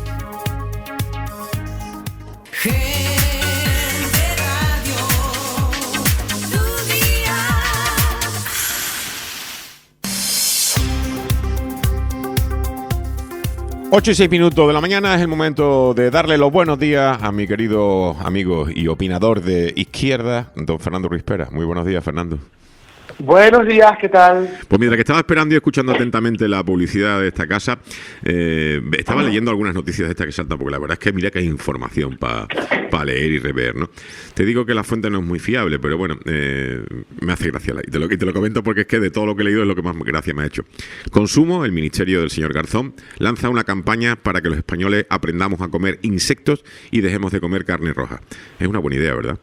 Speaker 3: ocho y seis minutos de la mañana es el momento de darle los buenos días a mi querido amigo y opinador de izquierda, don Fernando Ruiz Pera. Muy buenos días, Fernando.
Speaker 5: Buenos días, ¿qué tal?
Speaker 3: Pues mientras que estaba esperando y escuchando atentamente la publicidad de esta casa, eh, estaba leyendo algunas noticias de esta que saltan, porque la verdad es que mira que hay información para pa leer y rever, ¿no? Te digo que la fuente no es muy fiable, pero bueno, eh, me hace gracia. Y te, lo, y te lo comento porque es que de todo lo que he leído es lo que más gracia me ha hecho. Consumo, el ministerio del señor Garzón, lanza una campaña para que los españoles aprendamos a comer insectos y dejemos de comer carne roja. Es una buena idea, ¿verdad?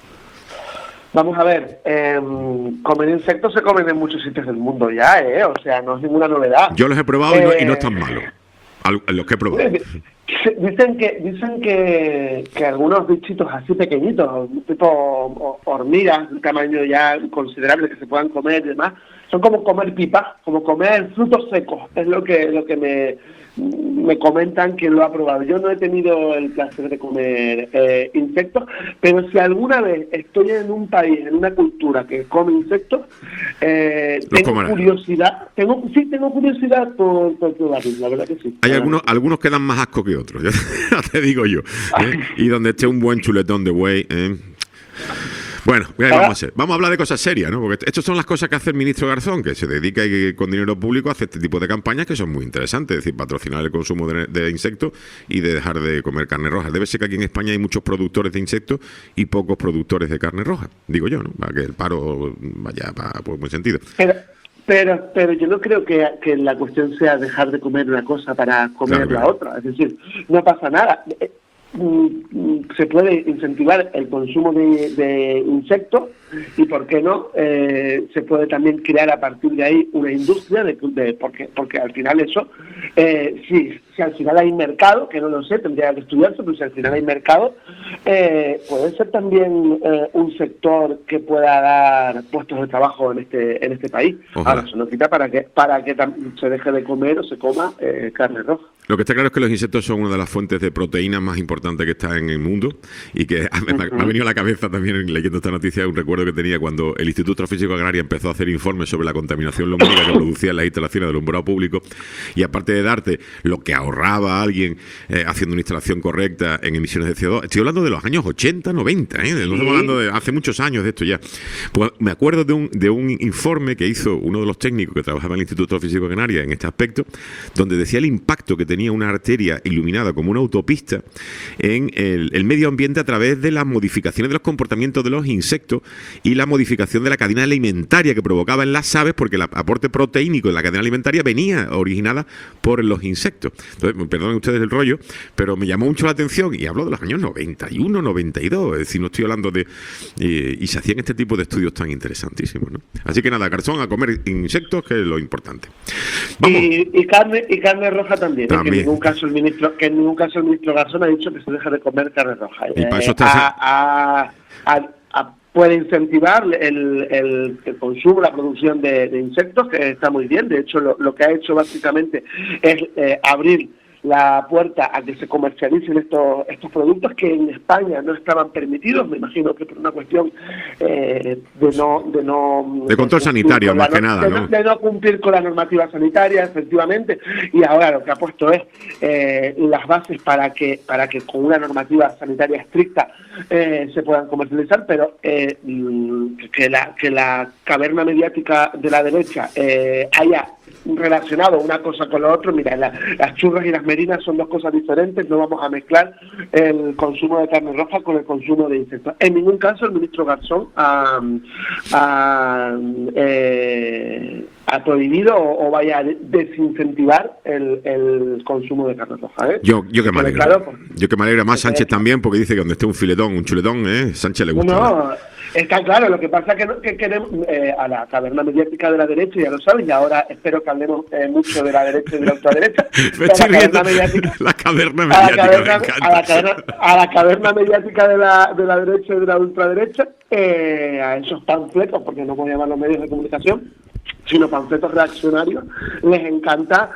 Speaker 5: Vamos a ver, eh, comer insectos se comen en muchos sitios del mundo ya, ¿eh? O sea, no es ninguna novedad.
Speaker 3: Yo los he probado
Speaker 5: eh,
Speaker 3: y, no, y no están malos. Los que he probado.
Speaker 5: Dicen que dicen que, que algunos bichitos así pequeñitos, tipo hormigas, de un tamaño ya considerable que se puedan comer y demás, son como comer pipas, como comer frutos secos. Es lo que lo que me, me comentan que lo ha probado. Yo no he tenido el placer de comer eh, insectos, pero si alguna vez estoy en un país, en una cultura que come insectos, eh, tengo comerán. curiosidad, tengo sí tengo curiosidad por, por probarlos, la verdad que sí.
Speaker 3: Hay algunos algunos que dan más asco que otros, ya te digo yo. ¿eh? Y donde esté un buen chuletón de buey, ¿eh? Bueno, vamos a hacer. Vamos a hablar de cosas serias, ¿no? Porque estas son las cosas que hace el ministro Garzón, que se dedica y con dinero público a hacer este tipo de campañas que son muy interesantes, es decir, patrocinar el consumo de, de insectos y de dejar de comer carne roja. Debe ser que aquí en España hay muchos productores de insectos y pocos productores de carne roja, digo yo, ¿no? Para que el paro vaya para pues, buen sentido.
Speaker 5: Pero, pero, pero yo no creo que, que la cuestión sea dejar de comer una cosa para comer claro, la claro. otra. Es decir, no pasa nada. Se puede incentivar el consumo de, de insectos y, ¿por qué no? Eh, se puede también crear a partir de ahí una industria, de, de porque porque al final eso, eh, si, si al final hay mercado, que no lo sé, tendría que estudiarse, pero si al final hay mercado, eh, puede ser también eh, un sector que pueda dar puestos de trabajo en este en este país. Ojalá. Ahora, eso no quita para que para que se deje de comer o se coma eh, carne roja.
Speaker 3: Lo que está claro es que los insectos son una de las fuentes de proteínas más importantes que está en el mundo y que me, me ha venido a la cabeza también leyendo esta noticia un recuerdo que tenía cuando el Instituto Físico Agrario empezó a hacer informes sobre la contaminación lumínica que producían las instalaciones del alumbrado público, y aparte de darte lo que ahorraba a alguien eh, haciendo una instalación correcta en emisiones de C O dos. Estoy hablando de los años ochenta, noventa, ¿eh? No estamos hablando de hace muchos años de esto ya. Pues me acuerdo de un, de un informe que hizo uno de los técnicos que trabajaba en el Instituto Físico de Canarias en este aspecto, donde decía el impacto que tenía una arteria iluminada como una autopista en el, el medio ambiente a través de las modificaciones de los comportamientos de los insectos y la modificación de la cadena alimentaria que provocaba en las aves, porque el aporte proteínico de la cadena alimentaria venía originada por los insectos. Entonces, perdonen ustedes el rollo, pero me llamó mucho la atención, y hablo de los años noventa y uno, noventa y dos, es decir, no estoy hablando de... Eh, y se hacían este tipo de estudios tan interesantísimos, ¿no? Así que nada, garzón, a comer insectos, que es lo importante. Vamos.
Speaker 5: Y, y carne y carne roja también,
Speaker 3: también.
Speaker 5: ¿eh? Que en ningún caso el ministro que en ningún caso el ministro Garzón ha dicho que se deje de comer carne roja.
Speaker 3: Y
Speaker 5: eh,
Speaker 3: para eso está...
Speaker 5: a, a, a, a, puede incentivar el, el, el consumo, la producción de, de insectos, que está muy bien. De hecho, lo, lo que ha hecho básicamente es eh, abrir la puerta a que se comercialicen estos estos productos que en España no estaban permitidos, me imagino que por una cuestión eh, de no de no
Speaker 3: de control sanitario más
Speaker 5: la,
Speaker 3: que nada,
Speaker 5: de,
Speaker 3: ¿no?
Speaker 5: de no cumplir con la normativa sanitaria, efectivamente, y ahora lo que ha puesto es eh, las bases para que para que con una normativa sanitaria estricta eh, se puedan comercializar, pero eh, que la que la caverna mediática de la derecha eh, haya relacionado una cosa con lo otro. Mira, la, las churras y las merinas son dos cosas diferentes, no vamos a mezclar el consumo de carne roja con el consumo de insectos. En ningún caso el ministro Garzón ha, ha, eh, ha prohibido o, o vaya a desincentivar el, el consumo de carne roja, ¿eh?
Speaker 3: Yo, yo que me alegro.
Speaker 5: Claro, pues,
Speaker 3: yo que me alegra más Sánchez también, porque dice que donde esté un filetón, un chuletón, ¿eh? Sánchez le gusta.
Speaker 5: No, está claro, lo que pasa es que, no, que queremos eh, a la caverna mediática de la derecha, ya lo saben, y ahora espero que hablemos eh, mucho de la derecha y de la ultraderecha.
Speaker 3: Me estoy
Speaker 5: la
Speaker 3: riendo.
Speaker 5: caverna mediática,
Speaker 3: La caverna
Speaker 5: a la
Speaker 3: mediática,
Speaker 5: caverna,
Speaker 3: me encanta.
Speaker 5: a la caverna, a la caverna mediática de la, de la derecha y de la ultraderecha, eh, a esos panfletos, porque no voy a llamar los medios de comunicación, sino panfletos reaccionarios, les encanta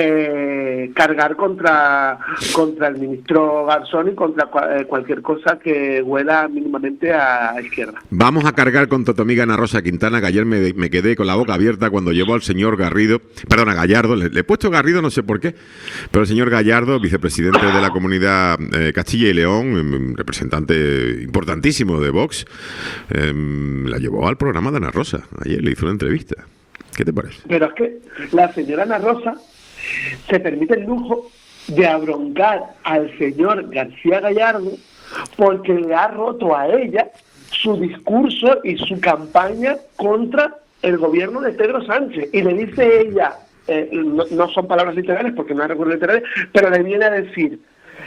Speaker 5: eh, cargar contra contra el ministro Garzón y contra cual, eh, cualquier cosa que huela mínimamente a izquierda.
Speaker 3: Vamos a cargar contra tu amiga Ana Rosa Quintana, que ayer me, me quedé con la boca abierta cuando llevó al señor Garrido, perdón, a Gallardo, le, le he puesto Garrido, no sé por qué, pero el señor Gallardo, vicepresidente de la Comunidad eh, Castilla y León, representante importantísimo de Vox, eh, la llevó al programa de Ana Rosa, ayer le hizo una entrevista. ¿Qué te parece?
Speaker 5: Pero es que la señora Ana Rosa se permite el lujo de abroncar al señor García Gallardo porque le ha roto a ella su discurso y su campaña contra el gobierno de Pedro Sánchez. Y le dice ella, eh, no, no son palabras literales porque no hay recursos literales, pero le viene a decir: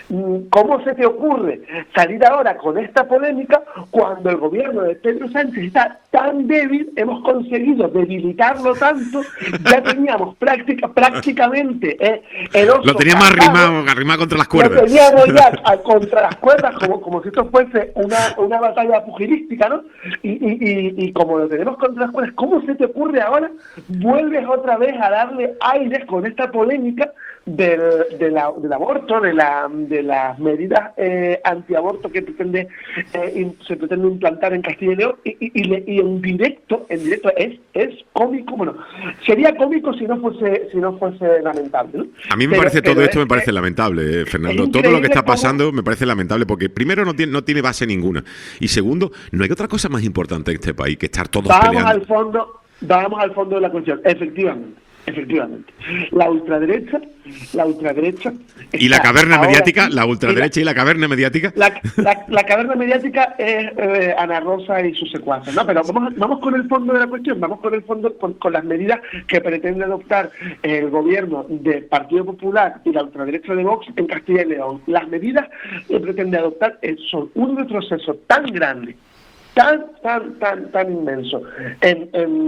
Speaker 5: ¿cómo se te ocurre salir ahora con esta polémica cuando el gobierno de Pedro Sánchez está tan débil, hemos conseguido debilitarlo tanto, ya teníamos práctica, prácticamente eh, el oso
Speaker 3: lo teníamos arrimado, arrimado contra las cuerdas.
Speaker 5: Lo teníamos ya a, contra las cuerdas, como, como si esto fuese una, una batalla pugilística, ¿no? Y, y, y, y como lo tenemos contra las cuerdas, ¿cómo se te ocurre ahora? Vuelves otra vez a darle aire con esta polémica del, de la, del aborto, de la de las medidas eh, antiaborto que pretende eh, in, se pretende implantar en Castilla y León, y, y, y, le, y en directo en directo es es cómico. Bueno, sería cómico si no fuese si no fuese lamentable, ¿no?
Speaker 3: A mí me
Speaker 5: pero,
Speaker 3: parece
Speaker 5: pero
Speaker 3: todo esto
Speaker 5: es,
Speaker 3: me parece
Speaker 5: es,
Speaker 3: lamentable, eh, Fernando. Todo lo que está pasando cómo... me parece lamentable porque primero no tiene no tiene base ninguna y segundo no hay otra cosa más importante en este país que estar todos
Speaker 5: vamos
Speaker 3: peleando.
Speaker 5: al fondo vamos al fondo de la cuestión. Efectivamente. Efectivamente. La ultraderecha, la ultraderecha...
Speaker 3: Y la caverna mediática,
Speaker 5: sí,
Speaker 3: la ultraderecha y la, y la caverna mediática...
Speaker 5: La, la, la caverna mediática es eh, Ana Rosa y sus secuaces, ¿no? Pero vamos, vamos con el fondo de la cuestión, vamos con el fondo, con, con las medidas que pretende adoptar el gobierno del Partido Popular y la ultraderecha de Vox en Castilla y León. Las medidas que pretende adoptar son un retroceso tan grande, tan, tan, tan, tan inmenso en,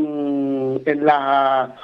Speaker 5: en, en, la,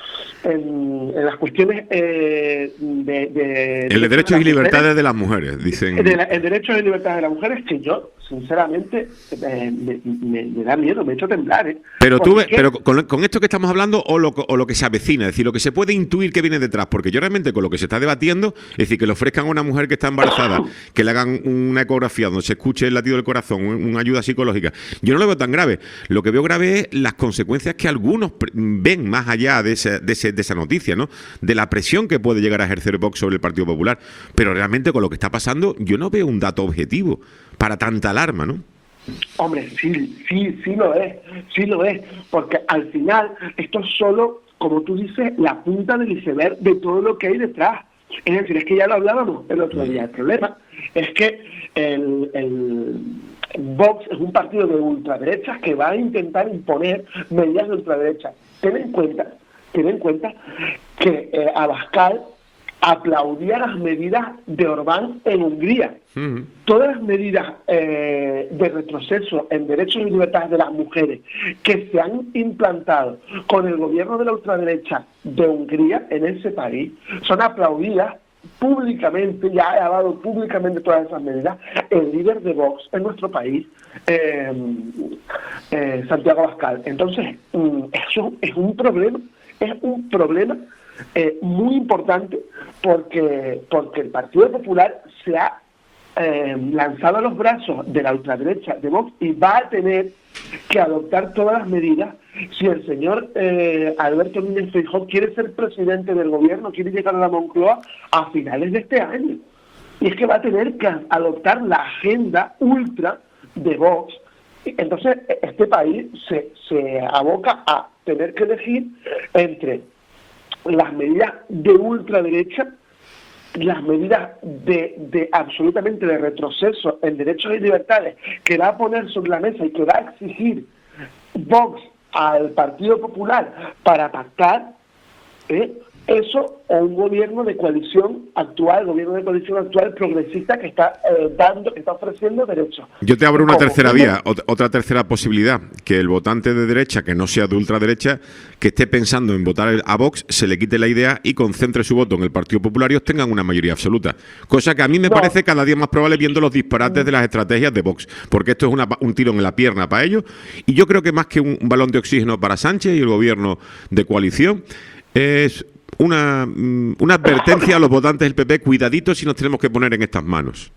Speaker 5: en, en las cuestiones eh, de, de...
Speaker 3: En los derechos y libertades de las mujeres, dicen...
Speaker 5: De la, en derechos y libertades de las mujeres, que yo, sinceramente, eh, me, me, me da miedo, me he hecho temblar, ¿eh?
Speaker 3: Pero tú,
Speaker 5: porque...
Speaker 3: pero con, con esto que estamos hablando o lo, o lo que se avecina, es decir, lo que se puede intuir que viene detrás, porque yo realmente con lo que se está debatiendo, es decir, que le ofrezcan a una mujer que está embarazada, que le hagan una ecografía donde se escuche el latido del corazón, una ayuda psicológica, yo no lo veo tan grave. Lo que veo grave es las consecuencias que algunos ven más allá de ese, de ese ese, de esa noticia, ¿no? De la presión que puede llegar a ejercer Vox sobre el Partido Popular. Pero realmente con lo que está pasando, yo no veo un dato objetivo para tanta alarma, ¿no?
Speaker 5: Hombre, sí, sí, sí lo es, sí lo es, porque al final esto es solo, como tú dices, la punta del iceberg de todo lo que hay detrás. Es decir, es que ya lo hablábamos el otro día. El problema es que el, el Vox es un partido de ultraderechas que va a intentar imponer medidas de ultraderecha. Ten en cuenta, ten en cuenta que eh, Abascal aplaudía las medidas de Orbán en Hungría. Uh-huh. Todas las medidas eh, de retroceso en derechos y libertades de las mujeres que se han implantado con el gobierno de la ultraderecha de Hungría en ese país son aplaudidas públicamente, ya ha dado públicamente todas esas medidas el líder de Vox en nuestro país, eh, eh, Santiago Abascal. Entonces, mm, eso es un problema, es un problema Eh, muy importante porque porque el Partido Popular se ha eh, lanzado a los brazos de la ultraderecha de Vox y va a tener que adoptar todas las medidas si el señor eh, Alberto Núñez Feijóo quiere ser presidente del gobierno, quiere llegar a la Moncloa a finales de este año. Y es que va a tener que adoptar la agenda ultra de Vox. Entonces este país se, se aboca a tener que elegir entre las medidas de ultraderecha, las medidas de, de absolutamente de retroceso en derechos y libertades que va a poner sobre la mesa y que va a exigir Vox al Partido Popular para pactar, ¿eh? Eso o un gobierno de coalición actual, gobierno de coalición actual progresista que está eh, dando, que está ofreciendo derechos.
Speaker 3: Yo te abro una
Speaker 5: Como
Speaker 3: tercera
Speaker 5: uno,
Speaker 3: vía, ot- otra tercera posibilidad, que el votante de derecha, que no sea de ultraderecha, que esté pensando en votar a Vox, se le quite la idea y concentre su voto en el Partido Popular y obtengan una mayoría absoluta. Cosa que a mí me
Speaker 5: no.
Speaker 3: parece cada día más probable viendo los disparates de las estrategias de Vox, porque esto es una, un tiro en la pierna para ellos, y yo creo que más que un balón de oxígeno para Sánchez y el gobierno de coalición, es una, una advertencia a los votantes del P P, cuidaditos si nos tenemos que poner en estas manos.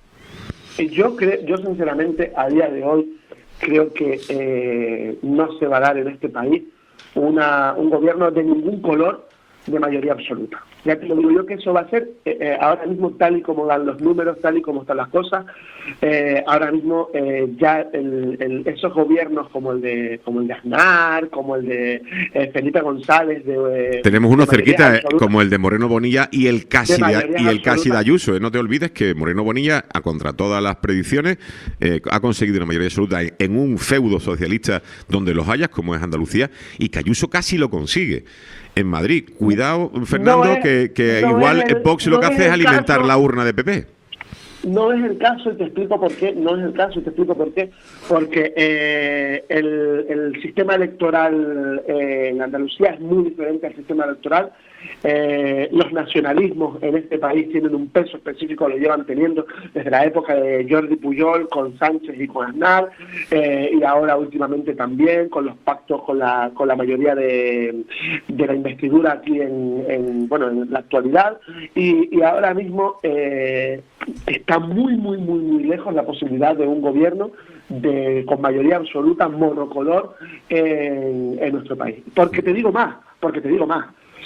Speaker 5: Yo creo, yo sinceramente a día de hoy creo que eh, no se va a dar en este país una, un gobierno de ningún color de mayoría absoluta. Ya te lo digo yo que eso va a ser eh, eh, ahora mismo tal y como dan los números, tal y como están las cosas. Eh, ahora mismo eh, ya el, el, esos gobiernos como el de como el de Aznar, como el de eh, Felipe González, de, eh,
Speaker 3: tenemos uno
Speaker 5: de
Speaker 3: cerquita eh,
Speaker 5: absoluta,
Speaker 3: como el de Moreno Bonilla y el casi
Speaker 5: de
Speaker 3: de, y el casi de Ayuso. Eh. No te olvides que Moreno Bonilla, a contra todas las predicciones, eh, ha conseguido una mayoría absoluta en, en un feudo socialista donde los hayas, como es Andalucía, y que Ayuso casi lo consigue en Madrid. Cuidado, Fernando,
Speaker 5: no es,
Speaker 3: que, que
Speaker 5: no
Speaker 3: igual
Speaker 5: el,
Speaker 3: Vox
Speaker 5: no
Speaker 3: lo que hace es, es alimentar
Speaker 5: caso,
Speaker 3: la urna de P P.
Speaker 5: No es el caso y te explico por qué. No es el caso y te explico por qué. Porque eh, el, el sistema electoral eh, en Andalucía es muy diferente al sistema electoral. Eh, los nacionalismos en este país tienen un peso específico, lo llevan teniendo desde la época de Jordi Pujol con Sánchez y con Aznar, eh, y ahora últimamente también con los pactos con la con la mayoría de, de la investidura aquí en, en bueno en la actualidad, y, y ahora mismo eh, está muy muy muy muy lejos la posibilidad de un gobierno de con mayoría absoluta monocolor en, en nuestro país. Porque te digo más, porque te digo más.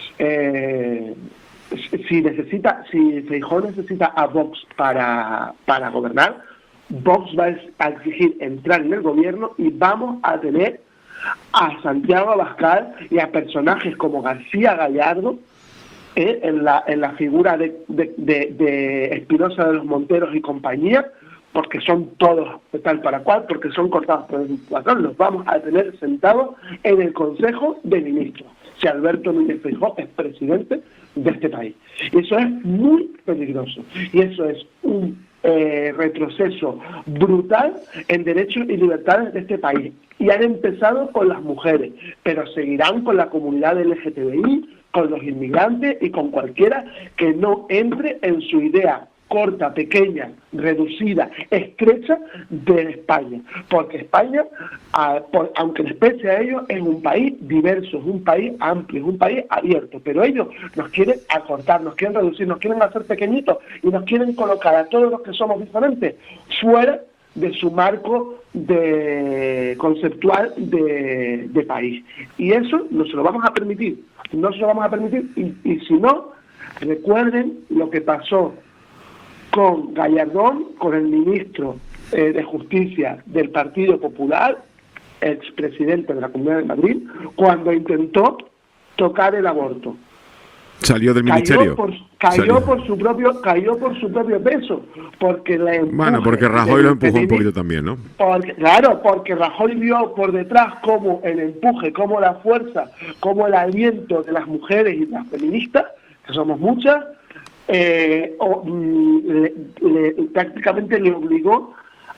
Speaker 5: Eh, si necesita, si Feijóo necesita a Vox para, para gobernar, Vox va a exigir entrar en el gobierno y vamos a tener a Santiago Abascal y a personajes como García Gallardo eh, en, la, en la figura de, de, de, de Espinosa de los Monteros y compañía, porque son todos tal para cual, porque son cortados por el patrón. Los vamos a tener sentados en el Consejo de Ministros si Alberto Núñez Feijóo es presidente de este país. Y eso es muy peligroso. Y eso es un eh, retroceso brutal en derechos y libertades de este país. Y han empezado con las mujeres, pero seguirán con la comunidad L G T B I, con los inmigrantes y con cualquiera que no entre en su idea corta, pequeña, reducida, estrecha de España. Porque España, a, por, aunque les pese a ellos, es un país diverso, es un país amplio, es un país abierto. Pero ellos nos quieren acortar, nos quieren reducir, nos quieren hacer pequeñitos y nos quieren colocar a todos los que somos diferentes fuera de su marco de conceptual de, de país. Y eso no se lo vamos a permitir. no se lo vamos a permitir, y, y si no, recuerden lo que pasó con Gallardón, con el ministro eh, de Justicia del Partido Popular, expresidente de la Comunidad de Madrid, cuando intentó tocar el aborto.
Speaker 3: Salió del ministerio.
Speaker 5: Cayó por, cayó
Speaker 3: Salió.
Speaker 5: por su propio, cayó por su propio peso, porque la empuje
Speaker 3: Bueno, porque Rajoy
Speaker 5: del
Speaker 3: lo empujó un
Speaker 5: feminismo-
Speaker 3: poquito también, ¿no?
Speaker 5: Porque, claro, porque Rajoy vio por detrás cómo el empuje, cómo la fuerza, cómo el aliento de las mujeres y las feministas, que somos muchas, eh, o, mm, le- le- prácticamente le obligó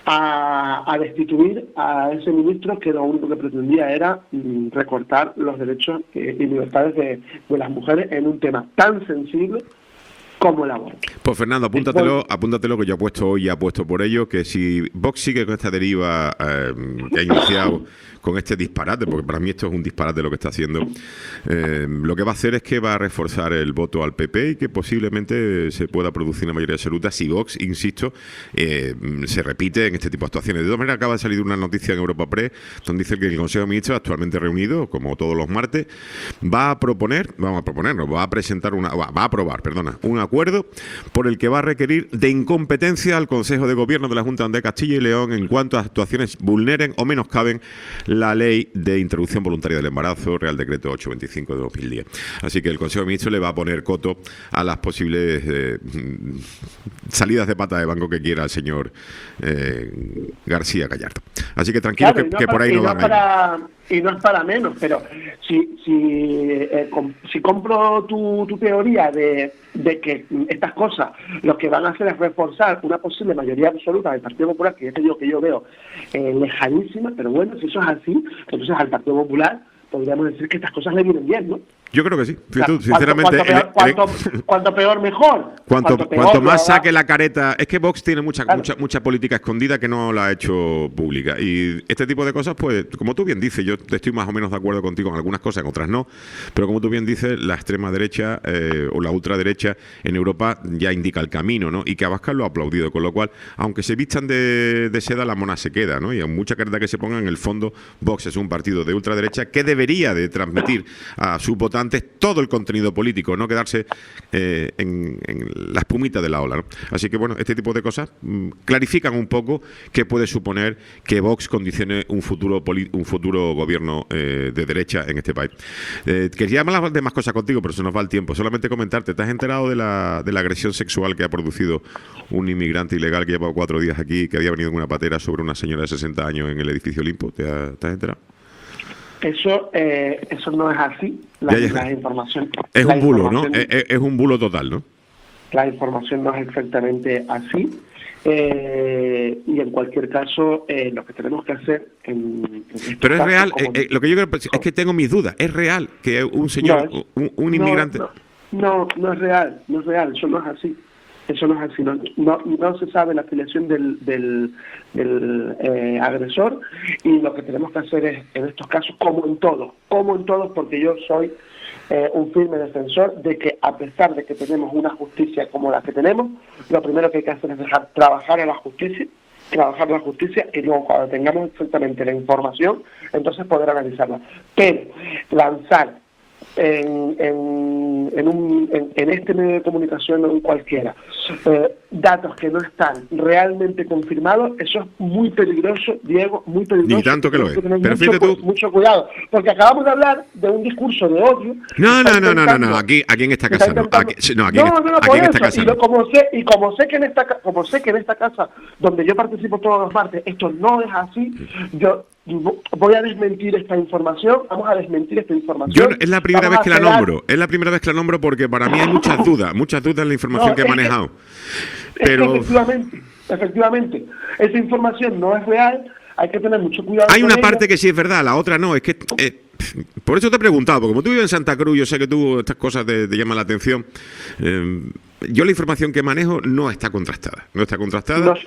Speaker 5: a, a destituir a ese ministro que lo único que pretendía era mm, recortar los derechos eh, y libertades de, de las mujeres en un tema tan sensible como el aborto.
Speaker 3: Pues Fernando, apúntatelo, apúntatelo que yo apuesto hoy y apuesto por ello, que si Vox sigue con esta deriva eh, que ha iniciado con este disparate, porque para mí esto es un disparate lo que está haciendo, eh, lo que va a hacer es que va a reforzar el voto al P P y que posiblemente se pueda producir una mayoría absoluta si Vox, insisto, eh, se repite en este tipo de actuaciones. De todas maneras, acaba de salir una noticia en Europa Press donde dice que el Consejo de Ministros, actualmente reunido, como todos los martes, va a proponer, vamos a proponernos, va a presentar una, va a aprobar, perdona, un acuerdo por el que va a requerir de incompetencia al Consejo de Gobierno de la Junta de Castilla y León en cuanto a actuaciones vulneren o menoscaben la ley de interrupción voluntaria del embarazo, Real Decreto ochocientos veinticinco de dos mil diez. Así que el Consejo de Ministros le va a poner coto a las posibles eh, salidas de pata de banco que quiera el señor eh, García Gallardo. Así que tranquilo,
Speaker 5: Claro,
Speaker 3: que,
Speaker 5: y no
Speaker 3: que por
Speaker 5: para-
Speaker 3: ahí
Speaker 5: y
Speaker 3: no
Speaker 5: no
Speaker 3: van a ir.
Speaker 5: para Y no es para menos, pero si si, eh, com- si compro tu, tu teoría de, de que estas cosas lo que van a hacer es reforzar una posible mayoría absoluta del Partido Popular, que ya te digo que yo veo eh, lejanísima, pero bueno, si eso es así, entonces al Partido Popular podríamos decir que estas cosas le vienen bien, ¿no?
Speaker 3: Yo creo que sí.
Speaker 5: O sea,
Speaker 3: Tú, sinceramente,
Speaker 5: cuanto, peor,
Speaker 3: el-
Speaker 5: cuanto,
Speaker 3: el-
Speaker 5: cuanto peor, mejor.
Speaker 3: Cuanto,
Speaker 5: Cuanto peor,
Speaker 3: cuanto más
Speaker 5: la
Speaker 3: saque
Speaker 5: verdad.
Speaker 3: la careta... Es que Vox tiene mucha,
Speaker 5: Claro.
Speaker 3: mucha mucha política escondida que no la ha hecho pública. Y este tipo de cosas, pues, como tú bien dices, yo estoy más o menos de acuerdo contigo en algunas cosas, en otras no. Pero como tú bien dices, la extrema derecha eh, o la ultraderecha en Europa ya indica el camino, ¿no? Y que Abascal lo ha aplaudido. Con lo cual, aunque se vistan de, de seda, la mona se queda, ¿no? Y a mucha careta que se pongan, en el fondo, Vox es un partido de ultraderecha que debería de transmitir a sus votantes todo el contenido político, no quedarse eh, en, en la espumita de la ola, ¿no? Así que bueno, este tipo de cosas mm, clarifican un poco qué puede suponer que Vox condicione un futuro poli- un futuro gobierno eh, de derecha en este país. Eh, quería hablar de más cosas contigo, pero se nos va el tiempo. Solamente comentarte, ¿te has enterado de la, de la agresión sexual que ha producido un inmigrante ilegal que lleva cuatro días aquí, que había venido en una patera sobre una señora de sesenta años en el edificio Olimpo? ¿Te, ha- te has enterado?
Speaker 5: Eso eh, eso no es así. La,
Speaker 3: Ya, ya.
Speaker 5: la información
Speaker 3: Es
Speaker 5: la
Speaker 3: un bulo, ¿no?
Speaker 5: información-
Speaker 3: Es, es- es un bulo total, ¿no?
Speaker 5: La información no es exactamente así. Eh, y en cualquier caso, eh, lo que tenemos que hacer en, en estos
Speaker 3: Pero es
Speaker 5: casos,
Speaker 3: real,
Speaker 5: como-
Speaker 3: eh, eh, lo que yo creo es que tengo mis dudas. ¿Es real que un señor,
Speaker 5: No, es-
Speaker 3: un, un
Speaker 5: no,
Speaker 3: inmigrante...
Speaker 5: No, no, no es real, no es real, eso no es así. Eso no es así, no, no, no se sabe la afiliación del, del, del eh, agresor, y lo que tenemos que hacer es, en estos casos, como en todos, como en todos, porque yo soy eh, un firme defensor de que, a pesar de que tenemos una justicia como la que tenemos, lo primero que hay que hacer es dejar trabajar a la justicia, trabajar la justicia, y luego cuando tengamos exactamente la información, entonces poder analizarla. Pero lanzar en, en, en, un, en, en este medio de comunicación o en cualquiera eh, datos que no están realmente confirmados, eso es muy peligroso, Diego, muy peligroso.
Speaker 3: Ni tanto que lo
Speaker 5: Tenemos
Speaker 3: es.
Speaker 5: tener
Speaker 3: Pero
Speaker 5: mucho,
Speaker 3: fíjate tú-
Speaker 5: cu- mucho cuidado, porque acabamos de hablar de un discurso de odio.
Speaker 3: No,
Speaker 5: que está
Speaker 3: no, no, no, no, no,
Speaker 5: intentando-
Speaker 3: aquí, aquí en esta
Speaker 5: que está
Speaker 3: casa no.
Speaker 5: intentando-
Speaker 3: Aquí, no, aquí en,
Speaker 5: no, no, no,
Speaker 3: aquí
Speaker 5: por
Speaker 3: en esta
Speaker 5: eso,
Speaker 3: casa
Speaker 5: y
Speaker 3: no.
Speaker 5: lo- como sé, y como sé que en esta ca- como sé que en esta casa donde yo participo todos los martes, esto no es así, yo voy a desmentir esta información, vamos a desmentir esta información.
Speaker 3: Yo es la primera
Speaker 5: Vamos
Speaker 3: vez que
Speaker 5: a
Speaker 3: la
Speaker 5: crear-
Speaker 3: nombro, es la primera vez que la nombro porque para mí hay muchas dudas, muchas dudas en la información
Speaker 5: No,
Speaker 3: que he
Speaker 5: es que-
Speaker 3: manejado.
Speaker 5: Es que
Speaker 3: Pero
Speaker 5: efectivamente, efectivamente, esa información no es real, hay que tener mucho cuidado.
Speaker 3: hay
Speaker 5: con
Speaker 3: una
Speaker 5: ella.
Speaker 3: parte que sí es verdad, la otra no. Es que eh, por eso te he preguntado, porque como tú vives en Santa Cruz, yo sé que tú estas cosas te, te llaman la atención. Eh, yo la información que manejo no está contrastada, no está contrastada.
Speaker 5: No,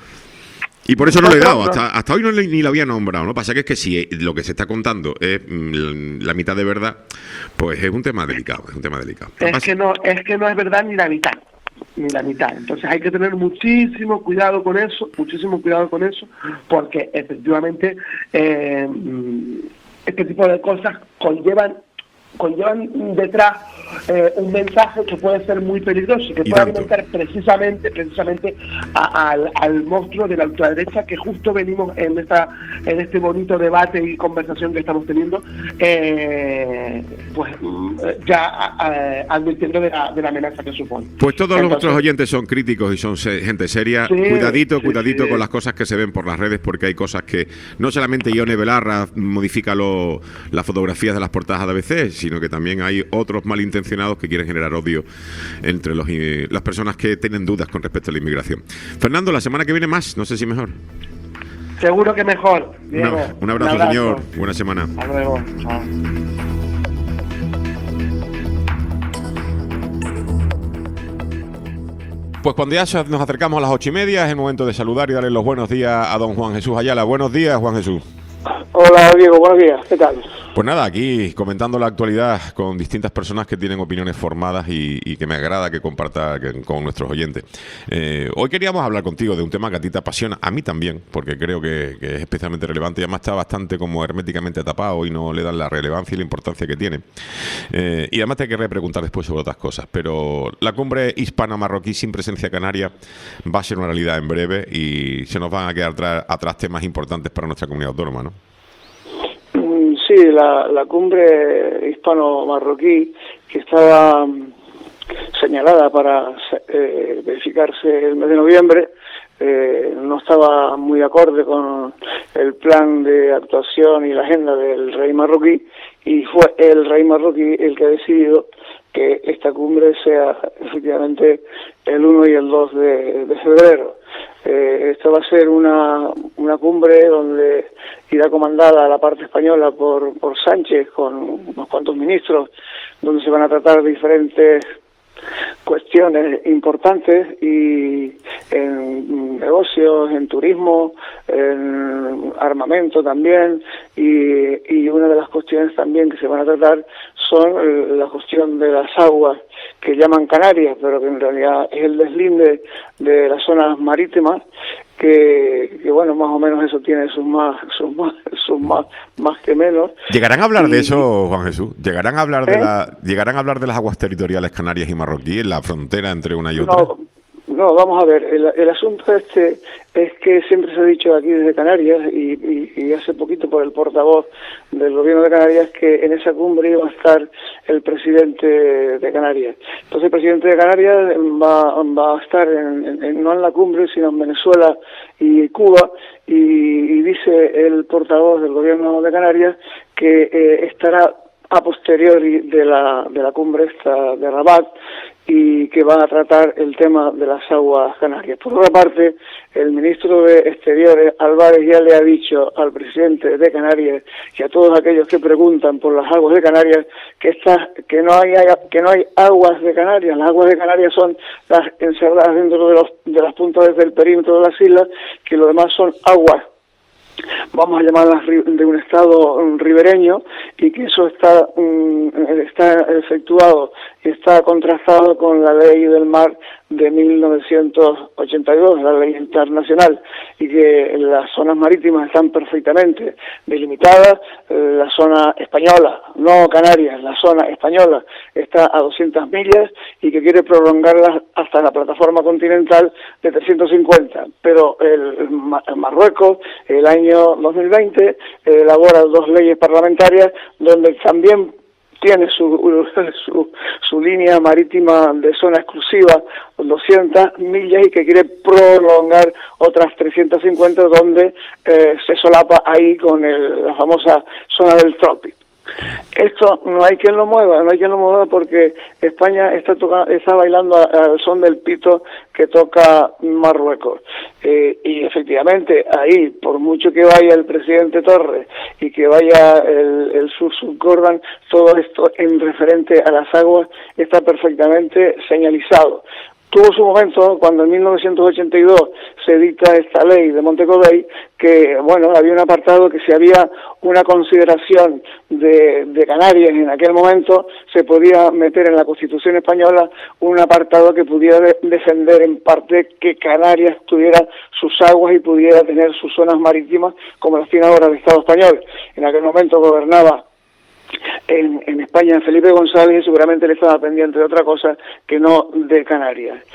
Speaker 3: Y por eso no le he
Speaker 5: No,
Speaker 3: dado,
Speaker 5: no.
Speaker 3: hasta, hasta hoy no le- ni lo había nombrado, ¿no? Pasa que es que si lo que se está contando es mm, la mitad de verdad, pues es un tema delicado, es un tema delicado. Lo
Speaker 5: es
Speaker 3: pasa-
Speaker 5: que no, es que no es verdad ni la mitad, ni la mitad. Entonces hay que tener muchísimo cuidado con eso, muchísimo cuidado con eso, porque efectivamente eh, mm, este tipo de cosas conllevan conllevan detrás eh, un mensaje que puede ser muy peligroso y que
Speaker 3: Y
Speaker 5: puede
Speaker 3: tanto.
Speaker 5: alimentar precisamente precisamente a- al, al monstruo de la ultraderecha que justo venimos en esta en este bonito debate y conversación que estamos teniendo, eh, pues mm, ya a- a- advirtiendo de la, de la amenaza que supone.
Speaker 3: Pues todos
Speaker 5: Entonces,
Speaker 3: nuestros oyentes son críticos y son se- gente seria.
Speaker 5: Sí,
Speaker 3: cuidadito,
Speaker 5: sí,
Speaker 3: cuidadito
Speaker 5: sí.
Speaker 3: con las cosas que se ven por las redes, porque hay cosas que no solamente Ione Belarra modifica lo- las fotografías de las portadas de A B C, sino que también hay otros malintencionados que quieren generar odio entre los, eh, las personas que tienen dudas con respecto a la inmigración. Fernando, la semana que viene más, no sé si mejor.
Speaker 5: seguro que mejor. Diego.
Speaker 3: Una- un abrazo, señor. Buena semana.
Speaker 5: Hasta luego. Chao.
Speaker 3: Pues cuando ya nos acercamos a las ocho y media, es el momento de saludar y darle los buenos días a don Juan Jesús Ayala. Buenos días, Juan Jesús.
Speaker 6: Hola Diego, buenos días, ¿qué tal?
Speaker 3: Pues nada, aquí comentando la actualidad con distintas personas que tienen opiniones formadas y, y que me agrada que comparta que- con nuestros oyentes. Eh, hoy queríamos hablar contigo de un tema que a ti te apasiona, a mí también, porque creo que, que es especialmente relevante y además está bastante como herméticamente tapado y no le dan la relevancia y la importancia que tiene. Eh, y además te querré preguntar después sobre otras cosas, pero la cumbre hispano-marroquí sin presencia canaria va a ser una realidad en breve y se nos van a quedar tra- atrás temas importantes para nuestra comunidad autónoma, ¿no?
Speaker 6: Mm, Sí, la, la cumbre hispano-marroquí que estaba mm, señalada para eh, verificarse el mes de noviembre, eh, no estaba muy acorde con el plan de actuación y la agenda del rey marroquí, y fue el rey marroquí el que ha decidido que esta cumbre sea efectivamente el uno y el dos de, de febrero. Eh, esto va a ser una, una cumbre donde irá comandada la parte española por, por Sánchez con unos cuantos ministros, donde se van a tratar diferentes cuestiones importantes y en negocios, en turismo, en armamento también, y, y una de las cuestiones también que se van a tratar son eh, la cuestión de las aguas que llaman Canarias, pero que en realidad es el deslinde de las zonas marítimas, que, que bueno, más o menos eso tiene sus más, sus más, sus más, más que menos.
Speaker 3: ¿Llegarán a hablar de
Speaker 6: Y-
Speaker 3: eso, Juan Jesús? ¿Llegarán a hablar de
Speaker 6: ¿Eh?
Speaker 3: la, llegarán a hablar de las aguas territoriales canarias y marroquíes, la frontera entre una y otra?
Speaker 6: No, no, vamos a ver, el, el asunto este es que siempre se ha dicho aquí desde Canarias y, y, y hace poquito por el portavoz del gobierno de Canarias que en esa cumbre iba a estar el presidente de Canarias. Entonces el presidente de Canarias va, va a estar en, en- en- no en la cumbre, sino en Venezuela y Cuba, y, y dice el portavoz del gobierno de Canarias que eh, estará a posteriori de la, de la cumbre esta de Rabat, y que va a tratar el tema de las aguas canarias. Por otra parte, el ministro de Exteriores, Álvarez, ya le ha dicho al presidente de Canarias y a todos aquellos que preguntan por las aguas de Canarias que estas, que no hay que no hay aguas de Canarias. Las aguas de Canarias son las encerradas dentro de los de las puntas del perímetro de las islas, que lo demás son aguas, vamos a llamarlas ri- de un estado mm, ribereño, y que eso está mm, está efectuado y está contrastado con la ley del mar de mil novecientos ochenta y dos, la ley internacional, y que las zonas marítimas están perfectamente delimitadas. Eh, la zona española, no Canarias, la zona española está a doscientas millas y que quiere prolongarla hasta la plataforma continental de trescientos cincuenta, pero el, Ma- Marruecos el año dos mil veinte eh, elabora dos leyes parlamentarias donde también tiene su, su, su línea marítima de zona exclusiva, doscientas millas, y que quiere prolongar otras trescientas cincuenta, donde eh, se solapa ahí con el, la famosa zona del trópico. Esto no hay quien lo mueva, no hay quien lo mueva porque España está toca, está bailando al son del pito que toca Marruecos. Eh, y efectivamente ahí, por mucho que vaya el presidente Torres y que vaya el, el Sur-Subgordán, todo esto en referente a las aguas está perfectamente señalizado. Tuvo su momento cuando en mil novecientos ochenta y dos se dicta esta ley de Montecodey, que, bueno, había un apartado que si había una consideración de, de Canarias en aquel momento, se podía meter en la Constitución española un apartado que pudiera de, defender en parte que Canarias tuviera sus aguas y pudiera tener sus zonas marítimas como las tiene ahora el Estado español. En aquel momento gobernaba en, en España, en Felipe González, y seguramente él estaba pendiente de otra cosa que no de Canarias.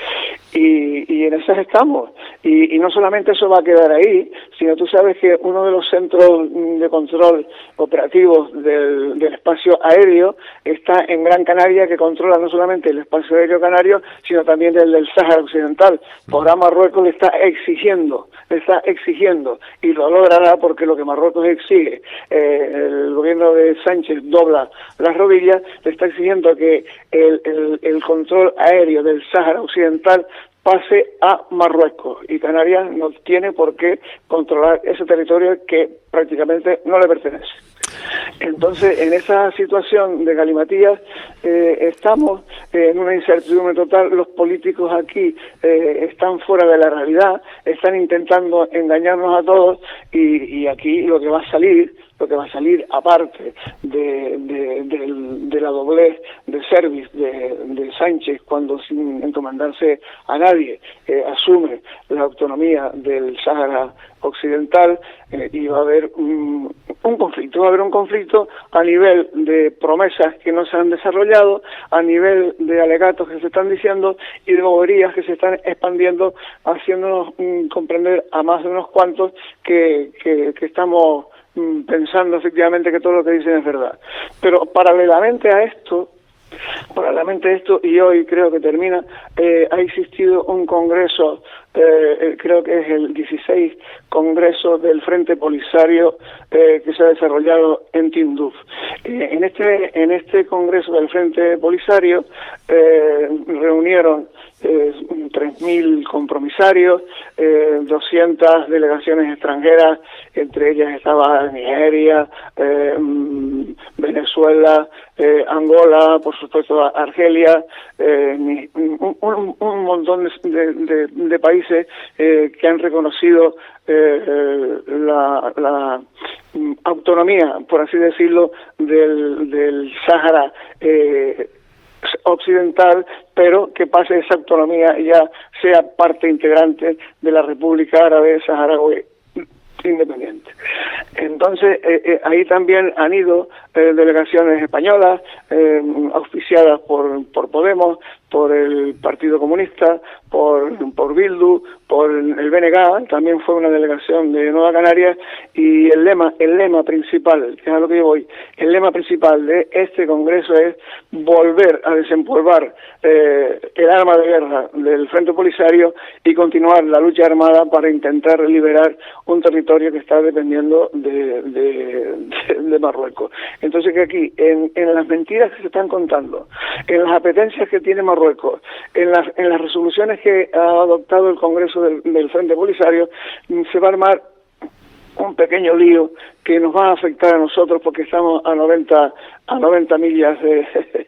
Speaker 6: Y, y en esas estamos. Y, y no solamente eso va a quedar ahí, sino tú sabes que uno de los centros de control operativos del, del espacio aéreo está en Gran Canaria, que controla no solamente el espacio aéreo canario, sino también el del Sáhara Occidental. Por ahora Marruecos le está exigiendo, le está exigiendo, y lo logrará porque lo que Marruecos exige, eh, el gobierno de Sánchez dobla las rodillas, le está exigiendo que el, el, el control aéreo del Sáhara Occidental pase a Marruecos, y Canarias no tiene por qué controlar ese territorio que prácticamente no le pertenece. Entonces, en esa situación de galimatías eh, estamos eh, en una incertidumbre total. Los políticos aquí eh, están fuera de la realidad, están intentando engañarnos a todos, y, y aquí lo que va a salir, lo que va a salir aparte de, de, de, de la doblez de service de, de Sánchez, cuando sin encomendarse a nadie eh, asume la autonomía del Sáhara Occidental, eh, y va a haber un, un conflicto, va a haber un conflicto a nivel de promesas que no se han desarrollado, a nivel de alegatos que se están diciendo y de boberías que se están expandiendo, haciéndonos mm, comprender a más de unos cuantos que, que, que estamos mm, pensando efectivamente que todo lo que dicen es verdad. Pero paralelamente a esto, Paralelamente a esto, y hoy creo que termina, eh, ha existido un congreso, eh, creo que es el dieciséis congreso del Frente Polisario, eh, que se ha desarrollado en Tinduf. Eh, en este en este congreso del Frente Polisario eh, reunieron eh, tres mil compromisarios, eh, doscientas delegaciones extranjeras, entre ellas estaba Nigeria, eh, Venezuela, eh, Angola, por supuesto Argelia, eh, un, un, un montón de, de, de países eh, que han reconocido eh, eh, la, la autonomía, por así decirlo, del, del Sáhara eh, occidental, pero que pase esa autonomía y ya sea parte integrante de la República Árabe Saharaui independiente. Entonces, eh, eh, ahí también han ido eh, delegaciones españolas, eh, auspiciadas por, por Podemos, por el Partido Comunista, por, por Bildu, por el B N G, también fue una delegación de Nueva Canarias, y el lema, el lema principal, que es a lo que yo voy, el lema principal de este congreso es volver a desempolvar eh, el arma de guerra del Frente Polisario y continuar la lucha armada para intentar liberar un territorio que está dependiendo de, de, de, de Marruecos. Entonces, que aquí, en, en las mentiras que se están contando, en las apetencias que tiene Marruecos, en las, en las resoluciones que ha adoptado el Congreso del, del Frente Polisario, se va a armar un pequeño lío que nos va a afectar a nosotros porque estamos a noventa a noventa millas de,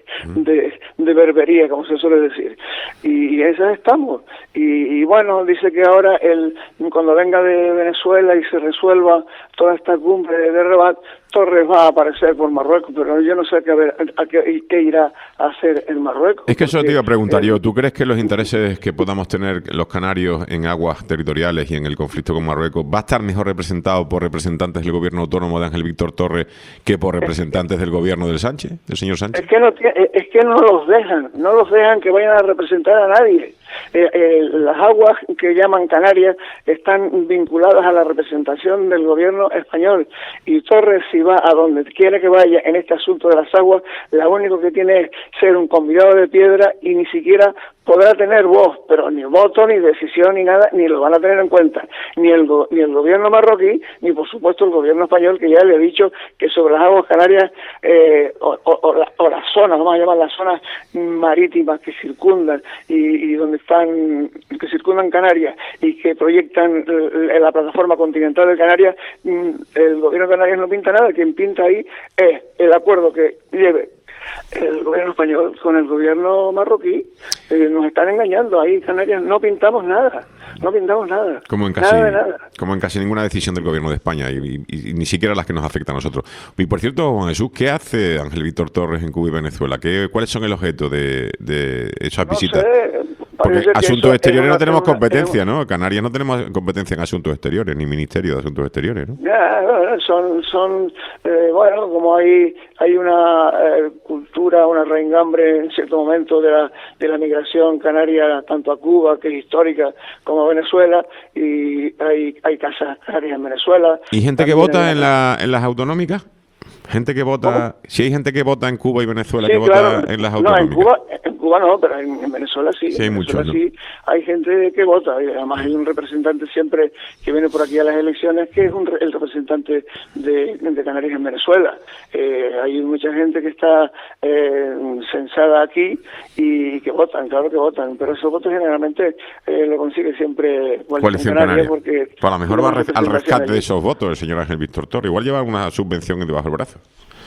Speaker 6: de, de berbería, como se suele decir, y, y esas estamos. Y, y bueno, dice que ahora el cuando venga de Venezuela y se resuelva toda esta cumbre de, de Rabat, Torres va a aparecer por Marruecos, pero yo no sé qué, a ver, a qué, qué irá a hacer en Marruecos.
Speaker 3: Es que eso te iba a preguntar yo. ¿Tú crees que los intereses que podamos tener los canarios en aguas territoriales y en el conflicto con Marruecos va a estar mejor representado por representantes del gobierno autónomo de Ángel Víctor Torres que por representantes del gobierno del Sánchez, del señor Sánchez?
Speaker 6: Es que no, es que no los dejan, no los dejan que vayan a representar a nadie. Eh, eh, las aguas que llaman Canarias están vinculadas a la representación del gobierno español, y Torres, si va a donde quiera que vaya en este asunto de las aguas, lo único que tiene es ser un convidado de piedra, y ni siquiera podrá tener voz, pero ni voto, ni decisión, ni nada, ni lo van a tener en cuenta, ni el, go ni el gobierno marroquí, ni por supuesto el gobierno español, que ya le ha dicho que sobre las aguas canarias, eh, o, o, o, la, o las zonas, vamos a llamar las zonas marítimas que circundan, y, y donde están, que circundan Canarias, y que proyectan eh, la plataforma continental de Canarias, el gobierno de Canarias no pinta nada. Quien pinta ahí es el acuerdo que lleve el gobierno español con el gobierno marroquí. Eh, nos están engañando. Ahí en Canarias no pintamos nada, no pintamos nada.
Speaker 3: Como en casi,
Speaker 6: nada de nada.
Speaker 3: Como en casi ninguna decisión del gobierno de España, y, y, y ni siquiera las que nos afectan a nosotros. Y por cierto, Juan Jesús, ¿qué hace Ángel Víctor Torres en Cuba y Venezuela? ¿Qué, ¿Cuáles son el objeto de, de esas
Speaker 6: no
Speaker 3: visitas?
Speaker 6: Sé, Parece
Speaker 3: Porque
Speaker 6: que
Speaker 3: asuntos
Speaker 6: eso
Speaker 3: exteriores
Speaker 6: es
Speaker 3: no
Speaker 6: una-
Speaker 3: tenemos
Speaker 6: es una-
Speaker 3: competencia, ¿no? Canarias no tenemos competencia en asuntos exteriores, ni Ministerio de Asuntos Exteriores, ¿no?
Speaker 6: Ya, bueno, son, son eh, bueno, como hay hay una eh, cultura, una reingambre en cierto momento de la, de la migración canaria, tanto a Cuba, que es histórica, como a Venezuela, y hay hay casas canarias en Venezuela.
Speaker 3: ¿Y gente que
Speaker 6: También
Speaker 3: vota
Speaker 6: hay
Speaker 3: en,
Speaker 6: una-
Speaker 3: la, en las autonómicas? Gente que vota...
Speaker 6: ¿Cómo?
Speaker 3: Si hay gente que vota en Cuba y Venezuela
Speaker 6: Sí,
Speaker 3: que
Speaker 6: claro.
Speaker 3: vota en las
Speaker 6: No,
Speaker 3: autonómicas.
Speaker 6: en Cuba, en Cuba no, pero en, en Venezuela sí.
Speaker 3: Sí, hay
Speaker 6: en
Speaker 3: muchos,
Speaker 6: Venezuela sí hay gente que vota. Y además hay un representante siempre que viene por aquí a las elecciones que es un, re- el representante de, de Canarias en Venezuela. Eh, hay mucha gente que está eh, censada aquí y que votan, claro que votan, pero esos votos generalmente eh, lo consigue siempre
Speaker 3: Coalición Canaria.
Speaker 6: porque
Speaker 3: Pues a lo mejor va a
Speaker 6: tenemos
Speaker 3: re- al
Speaker 6: representación
Speaker 3: rescate de
Speaker 6: allí.
Speaker 3: esos votos el señor Ángel Víctor Torre. Igual lleva una subvención debajo del brazo.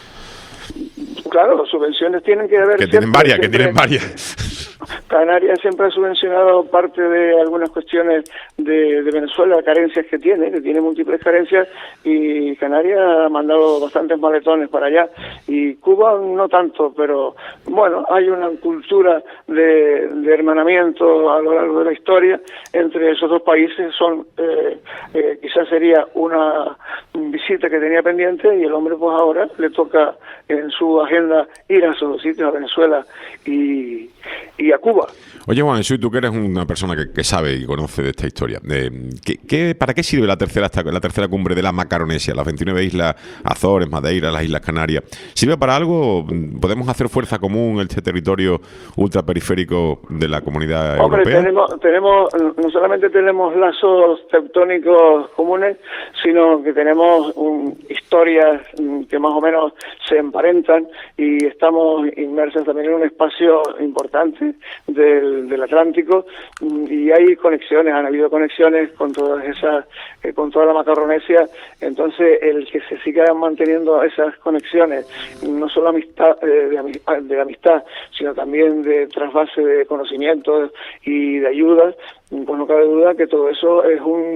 Speaker 6: Claro, las subvenciones tienen que haber...
Speaker 3: Que tienen
Speaker 6: siempre,
Speaker 3: varias, que
Speaker 6: siempre.
Speaker 3: tienen varias.
Speaker 6: Canarias siempre ha subvencionado parte de algunas cuestiones de, de Venezuela, carencias que tiene, que tiene múltiples carencias, y Canarias ha mandado bastantes maletones para allá, y Cuba no tanto, pero bueno, hay una cultura de, de hermanamiento a lo largo de la historia entre esos dos países. Son eh, eh, quizás sería una visita que tenía pendiente, y el hombre pues ahora le toca en su agenda ir a esos dos sitios, a Venezuela y, y a Cuba.
Speaker 3: Oye, Juan Jesús, tú que eres una persona que, que sabe y conoce de esta historia, eh, ¿qué, qué, ¿para qué sirve la tercera esta- la tercera cumbre de la Macaronesia, las veintinueve islas Azores, Madeira, las Islas Canarias? ¿Sirve para algo? ¿Podemos hacer fuerza común en este territorio ultraperiférico de la comunidad
Speaker 6: Hombre,
Speaker 3: europea?
Speaker 6: tenemos, tenemos, no solamente tenemos lazos tectónicos comunes, sino que tenemos um, historias um, que más o menos se emparentan, y estamos inmersos también en un espacio importante del, del Atlántico, um, y hay conexiones, han habido conexiones con todas esas, eh, con toda la Macaronesia. Entonces, el que se sigan manteniendo esas conexiones, no solo amistad, eh, de, amistad, de amistad, sino también de trasvase de conocimientos y de ayuda, pues no cabe duda que todo eso es un,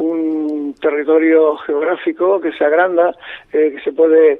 Speaker 6: un territorio geográfico que se agranda, eh, que se puede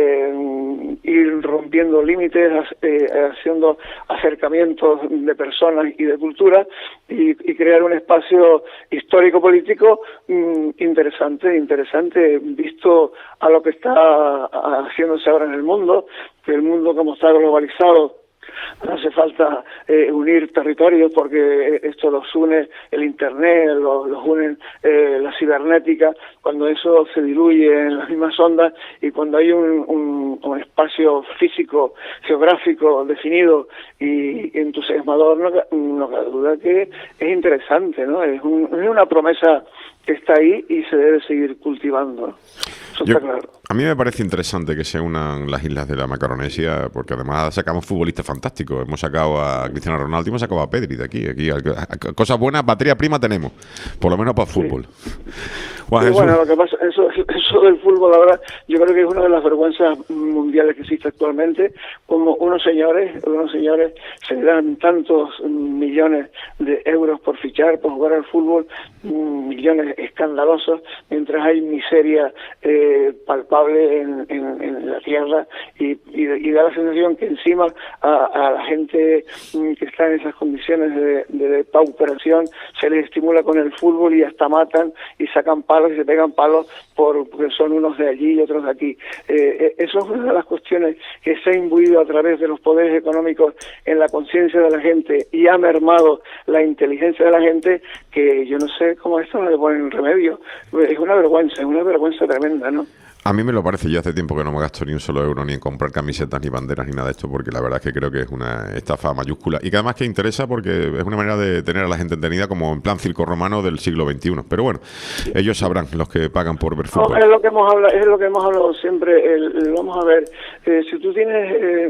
Speaker 6: eh, ir rompiendo límites, eh, haciendo acercamientos de personas y de cultura, y, y crear un espacio histórico-político mm, interesante, interesante, visto a lo que está haciéndose ahora en el mundo, que el mundo, como está globalizado, no hace falta eh, unir territorios, porque esto los une el Internet, los, los unen eh, la cibernética. Cuando eso se diluye en las mismas ondas, y cuando hay un, un, un espacio físico, geográfico definido y entusiasmador, no, no cabe duda que es interesante, ¿no? Es, un, es una promesa que está ahí y se debe seguir cultivando, ¿no? Eso
Speaker 3: Yo-
Speaker 6: está claro.
Speaker 3: A mí me parece interesante que se unan las islas de la Macaronesia, porque además sacamos futbolistas fantásticos. Hemos sacado a Cristiano Ronaldo y hemos sacado a Pedri de aquí. aquí a- a- cosas buenas, materia prima tenemos, por lo menos para fútbol. Juan
Speaker 6: Y
Speaker 3: Jesús,
Speaker 6: bueno, lo que pasa, eso, eso del fútbol ahora, yo creo que es una de las vergüenzas mundiales que existe actualmente, como unos señores, unos señores se dan tantos millones de euros por fichar, por jugar al fútbol, millones escandalosos, mientras hay miseria eh, palpable en, en, en la tierra, y, y, y da la sensación que encima a, a la gente mm, que está en esas condiciones de, de pauperación se les estimula con el fútbol, y hasta matan y sacan palos y se pegan palos por, porque son unos de allí y otros de aquí. Eh, eso es una de las cuestiones que se ha imbuido a través de los poderes económicos en la conciencia de la gente, y ha mermado la inteligencia de la gente, que yo no sé cómo a esto no le ponen remedio. Es una vergüenza, es una vergüenza tremenda, ¿no?
Speaker 3: a mí me lo parece. Yo hace tiempo que no me gasto ni un solo euro ni en comprar camisetas, ni banderas, ni nada de esto, porque la verdad es que creo que es una estafa mayúscula, y que además que interesa porque es una manera de tener a la gente entretenida como en plan circo romano del siglo veintiuno. Pero bueno, ellos sabrán, los que pagan por ver fútbol.
Speaker 6: No, es lo que hemos hablado, es lo que hemos hablado siempre. El, el, vamos a ver, eh, si tú tienes eh,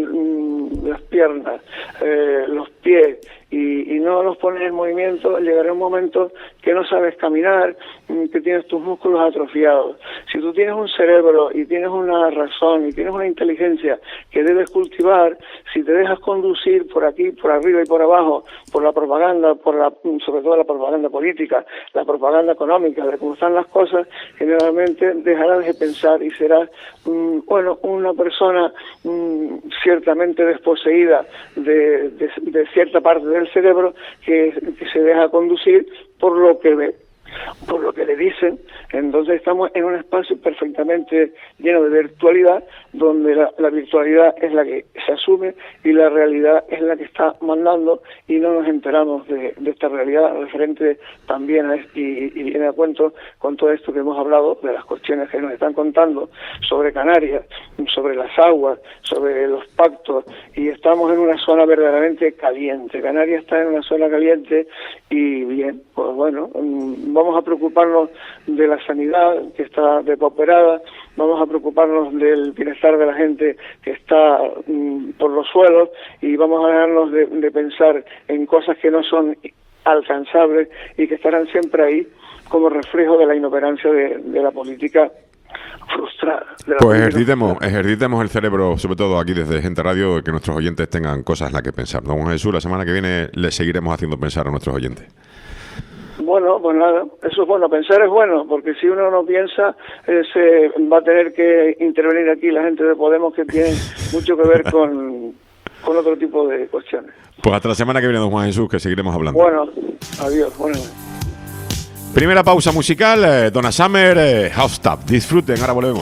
Speaker 6: un, un, las piernas, eh, los pies, y, y no los pones en movimiento, llegará un momento que no sabes caminar, que tienes tus músculos atrofiados. Si tú tienes un cerebro y tienes una razón y tienes una inteligencia que debes cultivar, si te dejas conducir por aquí, por arriba y por abajo, por la propaganda, por la, sobre todo la propaganda política, la propaganda económica, de cómo están las cosas, generalmente dejarás de pensar y serás, um, bueno, una persona um, ciertamente desposeída de, de, de cierta parte del cerebro, que, que se deja conducir por lo que ve, por lo que le dicen. Entonces estamos en un espacio perfectamente lleno de virtualidad, donde la, la virtualidad es la que se asume y la realidad es la que está mandando, y no nos enteramos de, de esta realidad referente también a, y, y viene a cuento con todo esto que hemos hablado, de las cuestiones que nos están contando sobre Canarias, sobre las aguas, sobre los pactos, y estamos en una zona verdaderamente caliente. Canarias está en una zona caliente y bien, pues bueno, vamos a preocuparnos de la sanidad que está depauperada, vamos a preocuparnos del bienestar de la gente que está mm, por los suelos, y vamos a dejarnos de, de pensar en cosas que no son alcanzables y que estarán siempre ahí como reflejo de la inoperancia de, de la política frustrada. De la
Speaker 3: Pues
Speaker 6: política
Speaker 3: ejercitemos,
Speaker 6: frustrada.
Speaker 3: ejercitemos el cerebro, sobre todo aquí desde Gente Radio, que nuestros oyentes tengan cosas en las que pensar. Don Juan Jesús, la semana que viene le seguiremos haciendo pensar a nuestros oyentes.
Speaker 6: Bueno, pues nada, eso es bueno, pensar es bueno, porque si uno no piensa, eh, se va a tener que intervenir aquí la gente de Podemos, que tiene mucho que ver con, con otro tipo de cuestiones.
Speaker 3: Pues hasta la semana que viene, don Juan Jesús, que seguiremos hablando.
Speaker 6: Bueno, adiós, bueno.
Speaker 3: Primera pausa musical, eh, Donna Summer, eh, House Tap. Disfruten, ahora volvemos.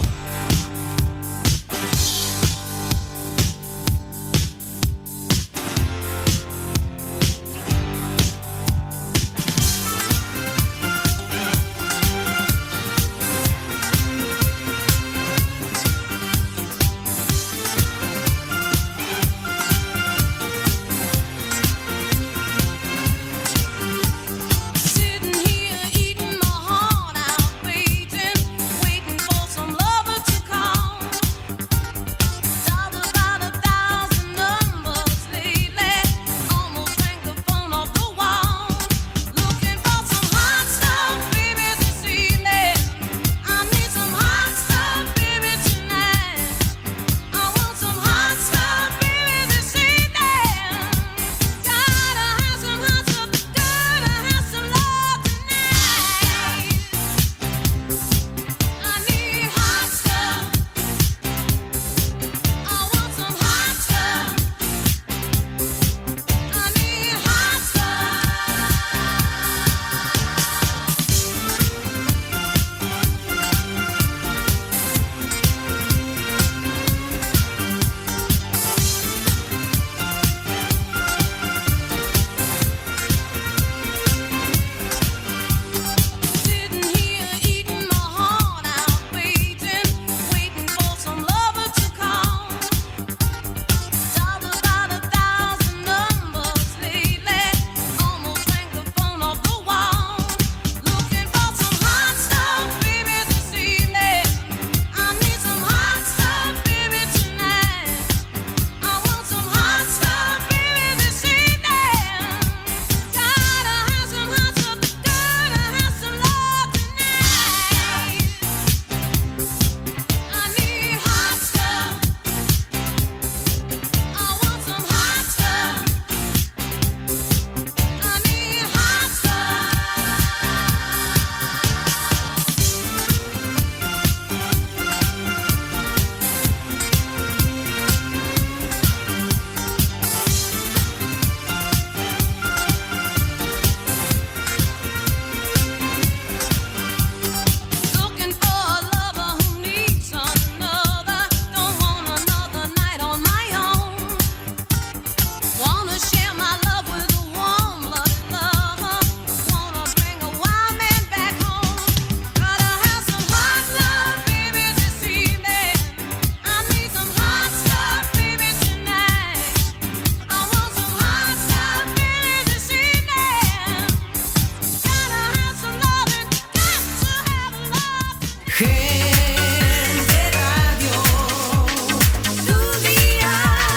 Speaker 1: Sitting here eating my heart out, waiting, waiting for some lover to come. Dialed about a thousand numbers lately, almost drank the phone off the wall. Looking for some hot stuff, baby, this evening. I need some hot stuff, baby, tonight. I want some hot stuff, baby, this evening. Gotta have some hot stuff, gotta have some love tonight. I need hot stuff. I want some hot stuff. I need hot Sitting here eating my heart out, waiting, waiting for some lover to come. Dialed about a thousand numbers lately, almost drank the phone off the wall. Looking for some hot stuff, baby, this evening. I need some hot stuff, baby, tonight. I want some hot stuff, baby, this evening. Gotta have some hot stuff, gotta have some love tonight. I need hot stuff. I want some hot stuff. I need hot Looking for a lover who needs another. Don't want another night on my own. Wanna share my love with a warm-blooded lover. Wanna bring a wild man back home. Gotta have some hot love, baby, this evening. I need some hot stuff, baby, tonight. I want some hot stuff, baby, this evening. Gotta have some loving, got to have a love.
Speaker 2: Gente Radio.
Speaker 1: Tu día.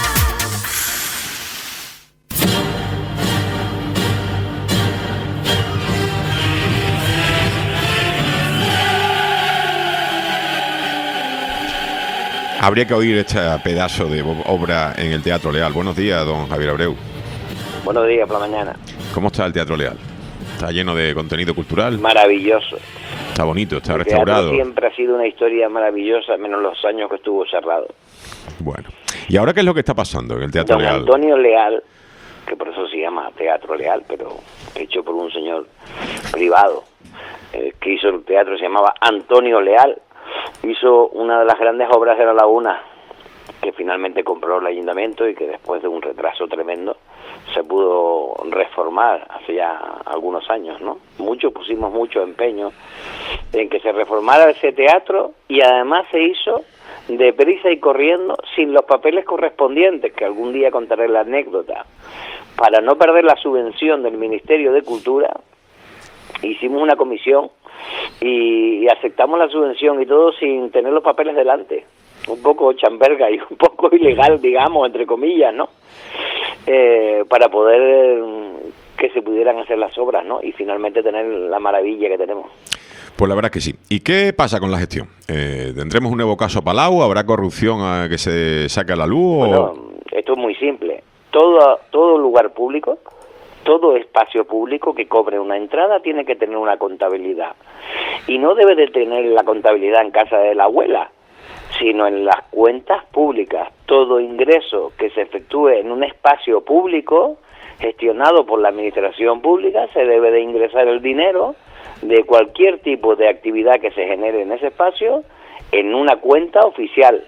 Speaker 3: Habría que oír este pedazo de bo- obra en el Teatro Leal. Buenos días, don Javier Abreu.
Speaker 7: Buenos días por la mañana.
Speaker 3: ¿Cómo está el Teatro Leal? ¿Está lleno de contenido cultural?
Speaker 7: Maravilloso.
Speaker 3: Está bonito, está
Speaker 7: El teatro
Speaker 3: restaurado.
Speaker 7: siempre ha sido una historia maravillosa, menos los años que estuvo cerrado.
Speaker 3: Bueno. ¿Y ahora qué es lo que está pasando en el Teatro
Speaker 7: Don
Speaker 3: Leal?
Speaker 7: Antonio Leal, que por eso se llama Teatro Leal, pero hecho por un señor privado, eh, que hizo el teatro, se llamaba Antonio Leal, hizo una de las grandes obras de La Laguna, que finalmente compró el ayuntamiento y que después de un retraso tremendo se pudo reformar hace ya algunos años, ¿no? Mucho, pusimos mucho empeño en que se reformara ese teatro y además se hizo deprisa y corriendo sin los papeles correspondientes, que algún día contaré la anécdota. Para no perder la subvención del Ministerio de Cultura, hicimos una comisión y, y aceptamos la subvención y todo sin tener los papeles delante. Un poco chamberga y un poco ilegal, digamos, entre comillas, ¿no? Eh, para poder que se pudieran hacer las obras, ¿no? Y finalmente tener la maravilla que tenemos.
Speaker 3: Pues la verdad es que sí. ¿Y qué pasa con la gestión? Eh, ¿Tendremos un nuevo caso Palau? ¿Habrá corrupción a que se saque a la luz?
Speaker 7: Bueno,
Speaker 3: o...
Speaker 7: esto es muy simple. Todo, todo lugar público, todo espacio público que cobre una entrada tiene que tener una contabilidad. Y no debe de tener la contabilidad en casa de la abuela, sino en las cuentas públicas. Todo ingreso que se efectúe en un espacio público gestionado por la administración pública, se debe de ingresar el dinero de cualquier tipo de actividad que se genere en ese espacio en una cuenta oficial.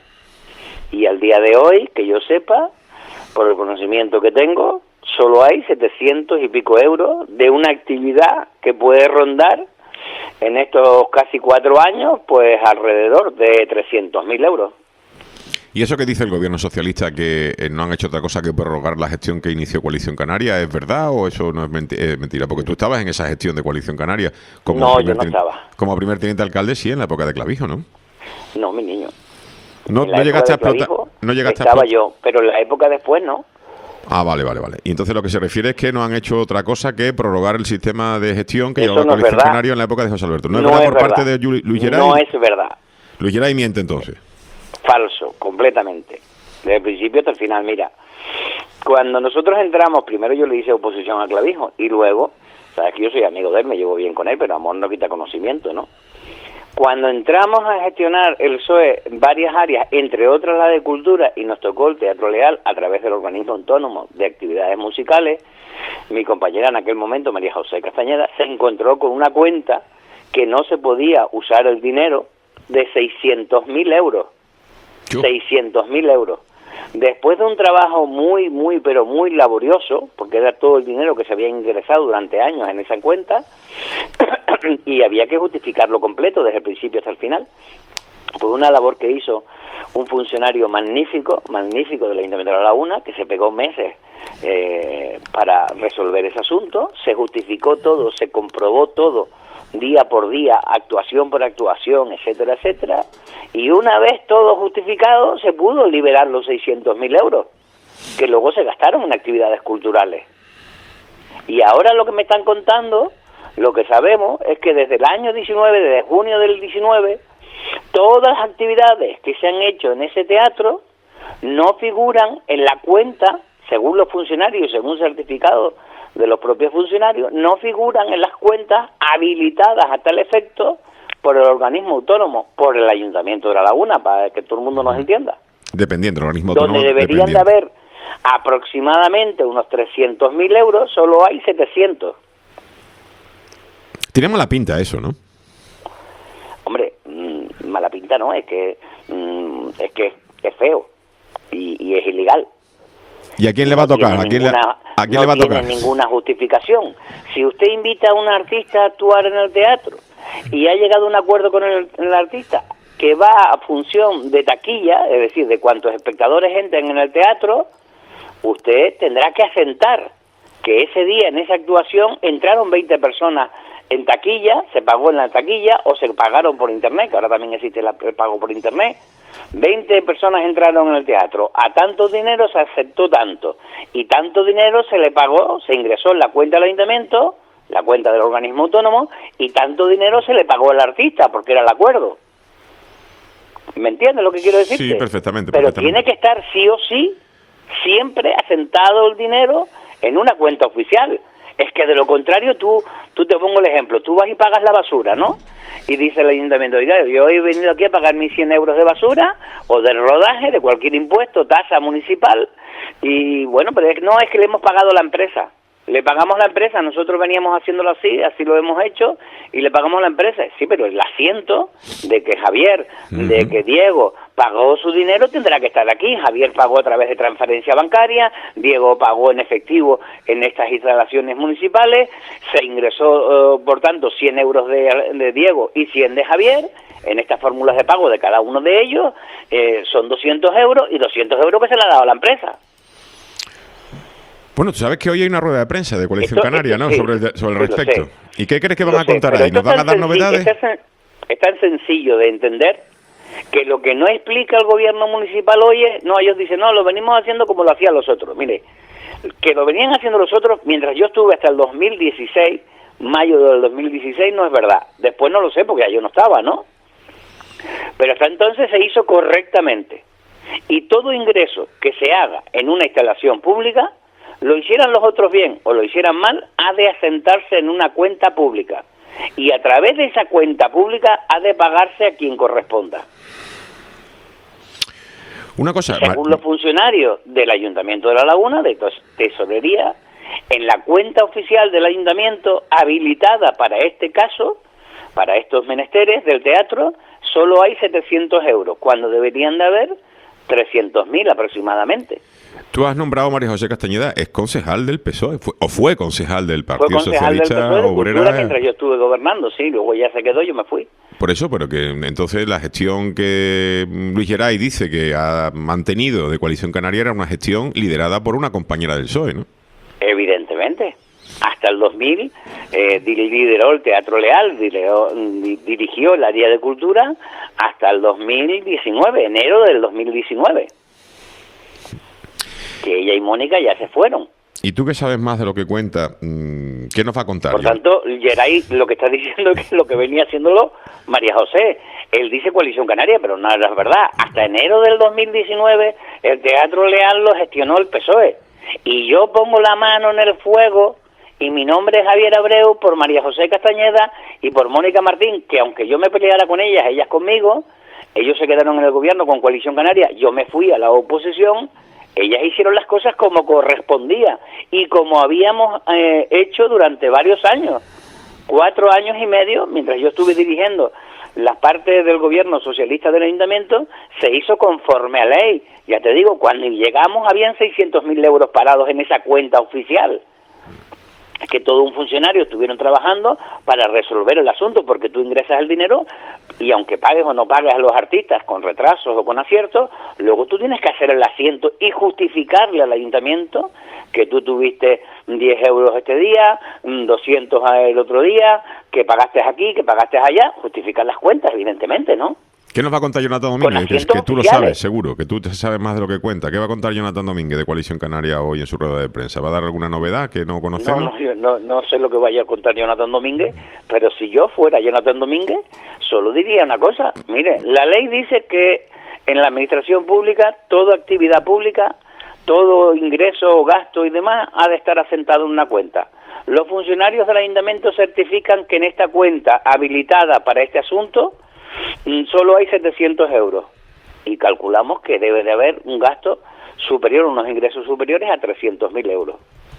Speaker 7: Y al día de hoy, que yo sepa, por el conocimiento que tengo, solo hay setecientos y pico euros de una actividad que puede rondar en estos casi cuatro años, pues alrededor de trescientos mil euros.
Speaker 3: ¿Y eso que dice el gobierno socialista, que eh, no han hecho otra cosa que prorrogar la gestión que inició Coalición Canaria, es verdad o eso no es menti- eh, mentira? Porque tú estabas en esa gestión de Coalición Canaria. Como
Speaker 7: No,
Speaker 3: primer
Speaker 7: yo no
Speaker 3: teniente-
Speaker 7: estaba.
Speaker 3: Como primer teniente alcalde, sí, en la época de Clavijo, ¿no?
Speaker 7: No, mi niño.
Speaker 3: No,
Speaker 7: En la
Speaker 3: no llegaste a
Speaker 7: época de
Speaker 3: explotar.
Speaker 7: Clavijo
Speaker 3: No llegaste a
Speaker 7: estaba
Speaker 3: explotar.
Speaker 7: yo, pero en la época después no.
Speaker 3: Ah, vale, vale, vale. Y entonces lo que se refiere es que no han hecho otra cosa que prorrogar el sistema de gestión que
Speaker 7: Eso
Speaker 3: llevaba
Speaker 7: no es
Speaker 3: Coalición
Speaker 7: verdad.
Speaker 3: Canaria en la época de José Alberto. ¿No es
Speaker 7: No
Speaker 3: verdad
Speaker 7: es
Speaker 3: por parte
Speaker 7: verdad.
Speaker 3: de Yu- Luis Geray?
Speaker 7: No es verdad.
Speaker 3: Luis Geray miente entonces.
Speaker 7: Falso, completamente. Desde el principio hasta el final. Mira, cuando nosotros entramos, primero yo le hice oposición a Clavijo y luego, sabes que yo soy amigo de él, me llevo bien con él, pero amor no quita conocimiento, ¿no? Cuando entramos a gestionar el P S O E en varias áreas, entre otras la de cultura, y nos tocó el Teatro Leal a través del organismo autónomo de actividades musicales, mi compañera en aquel momento, María José Castañeda, se encontró con una cuenta que no se podía usar el dinero de seiscientos mil euros.
Speaker 3: Yo.
Speaker 7: seiscientos mil euros. Después de un trabajo muy, muy, pero muy laborioso, porque era todo el dinero que se había ingresado durante años en esa cuenta, y había que justificarlo completo desde el principio hasta el final, fue una labor que hizo un funcionario magnífico, magnífico del Ayuntamiento de La Laguna, que se pegó meses eh, para resolver ese asunto, se justificó todo, se comprobó todo, día por día, actuación por actuación, etcétera, etcétera, y una vez todo justificado, se pudo liberar los seiscientos mil euros, que luego se gastaron en actividades culturales. Y ahora lo que me están contando, lo que sabemos, es que desde el año diecinueve, desde junio del diecinueve, todas las actividades que se han hecho en ese teatro no figuran en la cuenta, según los funcionarios, según certificados de los propios funcionarios, no figuran en las cuentas habilitadas a tal efecto por el organismo autónomo, por el Ayuntamiento de La Laguna, para que todo el mundo nos entienda.
Speaker 3: Dependiente, el organismo
Speaker 7: Donde
Speaker 3: autónomo.
Speaker 7: deberían de
Speaker 3: dependiente.
Speaker 7: haber aproximadamente unos trescientos mil euros, solo hay setecientos.
Speaker 3: Tiene mala pinta eso, ¿no?
Speaker 7: Hombre, mmm, mala pinta no, es que mmm, es que es feo y, y es ilegal.
Speaker 3: ¿Y a quién le va a
Speaker 7: No
Speaker 3: tocar?
Speaker 7: tiene
Speaker 3: ¿A quién, le,
Speaker 7: ninguna-
Speaker 3: ¿a quién
Speaker 7: no
Speaker 3: le va a tocar?
Speaker 7: tiene ninguna justificación. Si usted invita a un artista a actuar en el teatro y ha llegado a un acuerdo con el, el artista que va a función de taquilla, es decir, de cuántos espectadores entren en el teatro, usted tendrá que asentar que ese día, en esa actuación, entraron veinte personas en taquilla, se pagó en la taquilla o se pagaron por internet, que ahora también existe la- el pago por internet. veinte personas entraron en el teatro, a tanto dinero se aceptó tanto, y tanto dinero se le pagó, se ingresó en la cuenta del ayuntamiento, la cuenta del organismo autónomo, y tanto dinero se le pagó al artista, porque era el acuerdo. ¿Me entiendes lo que quiero decirte?
Speaker 3: Sí, perfectamente,
Speaker 7: Pero
Speaker 3: perfectamente.
Speaker 7: tiene que estar sí o sí, siempre asentado el dinero en una cuenta oficial. Es que de lo contrario, tú, tú te pongo el ejemplo, tú vas y pagas la basura, ¿no? y dice el ayuntamiento, oiga, yo he venido aquí a pagar mis cien euros de basura o del rodaje, de cualquier impuesto, tasa municipal, y bueno, pero es, no es que le hemos pagado a la empresa. Le pagamos a la empresa, nosotros veníamos haciéndolo así, así lo hemos hecho, y le pagamos a la empresa. Sí, pero el asiento de que Javier, uh-huh. de que Diego pagó su dinero tendrá que estar aquí. Javier pagó a través de transferencia bancaria, Diego pagó en efectivo en estas instalaciones municipales, se ingresó, uh, por tanto, cien euros de, de Diego y cien de Javier. En estas fórmulas de pago de cada uno de ellos eh, son doscientos euros y doscientos euros que se le ha dado a la empresa.
Speaker 3: Bueno, tú sabes que hoy hay una rueda de prensa de Coalición
Speaker 7: esto,
Speaker 3: Canaria,
Speaker 7: esto,
Speaker 3: ¿no?
Speaker 7: sí,
Speaker 3: sobre el, sobre el
Speaker 7: sí,
Speaker 3: respecto. ¿Y qué crees que van
Speaker 7: lo
Speaker 3: a contar
Speaker 7: sé,
Speaker 3: ahí? ¿Nos van a dar novedades?
Speaker 7: Es tan, es tan sencillo de entender que lo que no explica el gobierno municipal hoy es, no, ellos dicen, no, lo venimos haciendo como lo hacían los otros. Mire, que lo venían haciendo los otros mientras yo estuve hasta el dos mil dieciséis, mayo del dos mil dieciséis, no es verdad. Después no lo sé porque ya yo no estaba, ¿no? Pero hasta entonces se hizo correctamente. Y todo ingreso que se haga en una instalación pública, lo hicieran los otros bien o lo hicieran mal, ha de asentarse en una cuenta pública. Y a través de esa cuenta pública ha de pagarse a quien corresponda.
Speaker 3: Una cosa...
Speaker 7: Según los funcionarios del Ayuntamiento de La Laguna, de Tesorería, en la cuenta oficial del Ayuntamiento, habilitada para este caso, para estos menesteres del teatro, solo hay setecientos euros, cuando deberían de haber trescientos mil aproximadamente.
Speaker 3: Tú has nombrado a María José Castañeda, es concejal del P S O E, fue, o fue concejal del Partido
Speaker 7: fue concejal
Speaker 3: Socialista
Speaker 7: del P S O E de
Speaker 3: Obrera.
Speaker 7: Cultura mientras yo estuve gobernando, sí, luego ya se quedó, yo me fui.
Speaker 3: Por eso, pero que entonces la gestión que Luis Geray dice que ha mantenido de Coalición Canaria era una gestión liderada por una compañera del P S O E, ¿no?
Speaker 7: Evidentemente. Hasta el dos mil eh, lideró el Teatro Leal, lideró, dirigió el área de cultura hasta el dos mil diecinueve, enero del dos mil diecinueve. Que ella y Mónica ya se fueron.
Speaker 3: ¿Y tú que sabes más de lo que cuenta? ¿Qué nos va a contar?
Speaker 7: Por tanto, Geray lo que está diciendo es que lo que venía haciéndolo María José. Él dice Coalición Canaria, pero no es verdad. Hasta enero del dos mil diecinueve el Teatro Leal lo gestionó el P S O E. Y yo pongo la mano en el fuego y mi nombre es Javier Abreu por María José Castañeda y por Mónica Martín, que aunque yo me peleara con ellas, ellas conmigo, ellos se quedaron en el gobierno con Coalición Canaria, yo me fui a la oposición, ellas hicieron las cosas como correspondía y como habíamos eh, hecho durante varios años, cuatro años y medio, mientras yo estuve dirigiendo las partes del gobierno socialista del ayuntamiento, se hizo conforme a ley. Ya te digo, cuando llegamos habían seiscientos mil euros parados en esa cuenta oficial. Es que todo un funcionario estuvieron trabajando para resolver el asunto, porque tú ingresas el dinero y aunque pagues o no pagues a los artistas con retrasos o con aciertos, luego tú tienes que hacer el asiento y justificarle al ayuntamiento que tú tuviste diez euros este día, doscientos el otro día, que pagaste aquí, que pagaste allá, justificar las cuentas, evidentemente, ¿no?
Speaker 3: ¿Qué nos va a contar Jonathan Domínguez? Que, que tú lo sabes, seguro, que tú sabes más de lo que cuenta. ¿Qué va a contar Jonathan Domínguez de Coalición Canaria hoy en su rueda de prensa? ¿Va a dar alguna novedad que no conocemos?
Speaker 7: No, no, no, no sé lo que vaya a contar Jonathan Domínguez, pero si yo fuera Jonathan Domínguez, solo diría una cosa. Mire, la ley dice que en la administración pública, toda actividad pública, todo ingreso o gasto y demás, ha de estar asentado en una cuenta. Los funcionarios del ayuntamiento certifican que en esta cuenta habilitada para este asunto solo hay setecientos euros y calculamos que debe de haber un gasto superior, unos ingresos superiores a trescientos mil euros.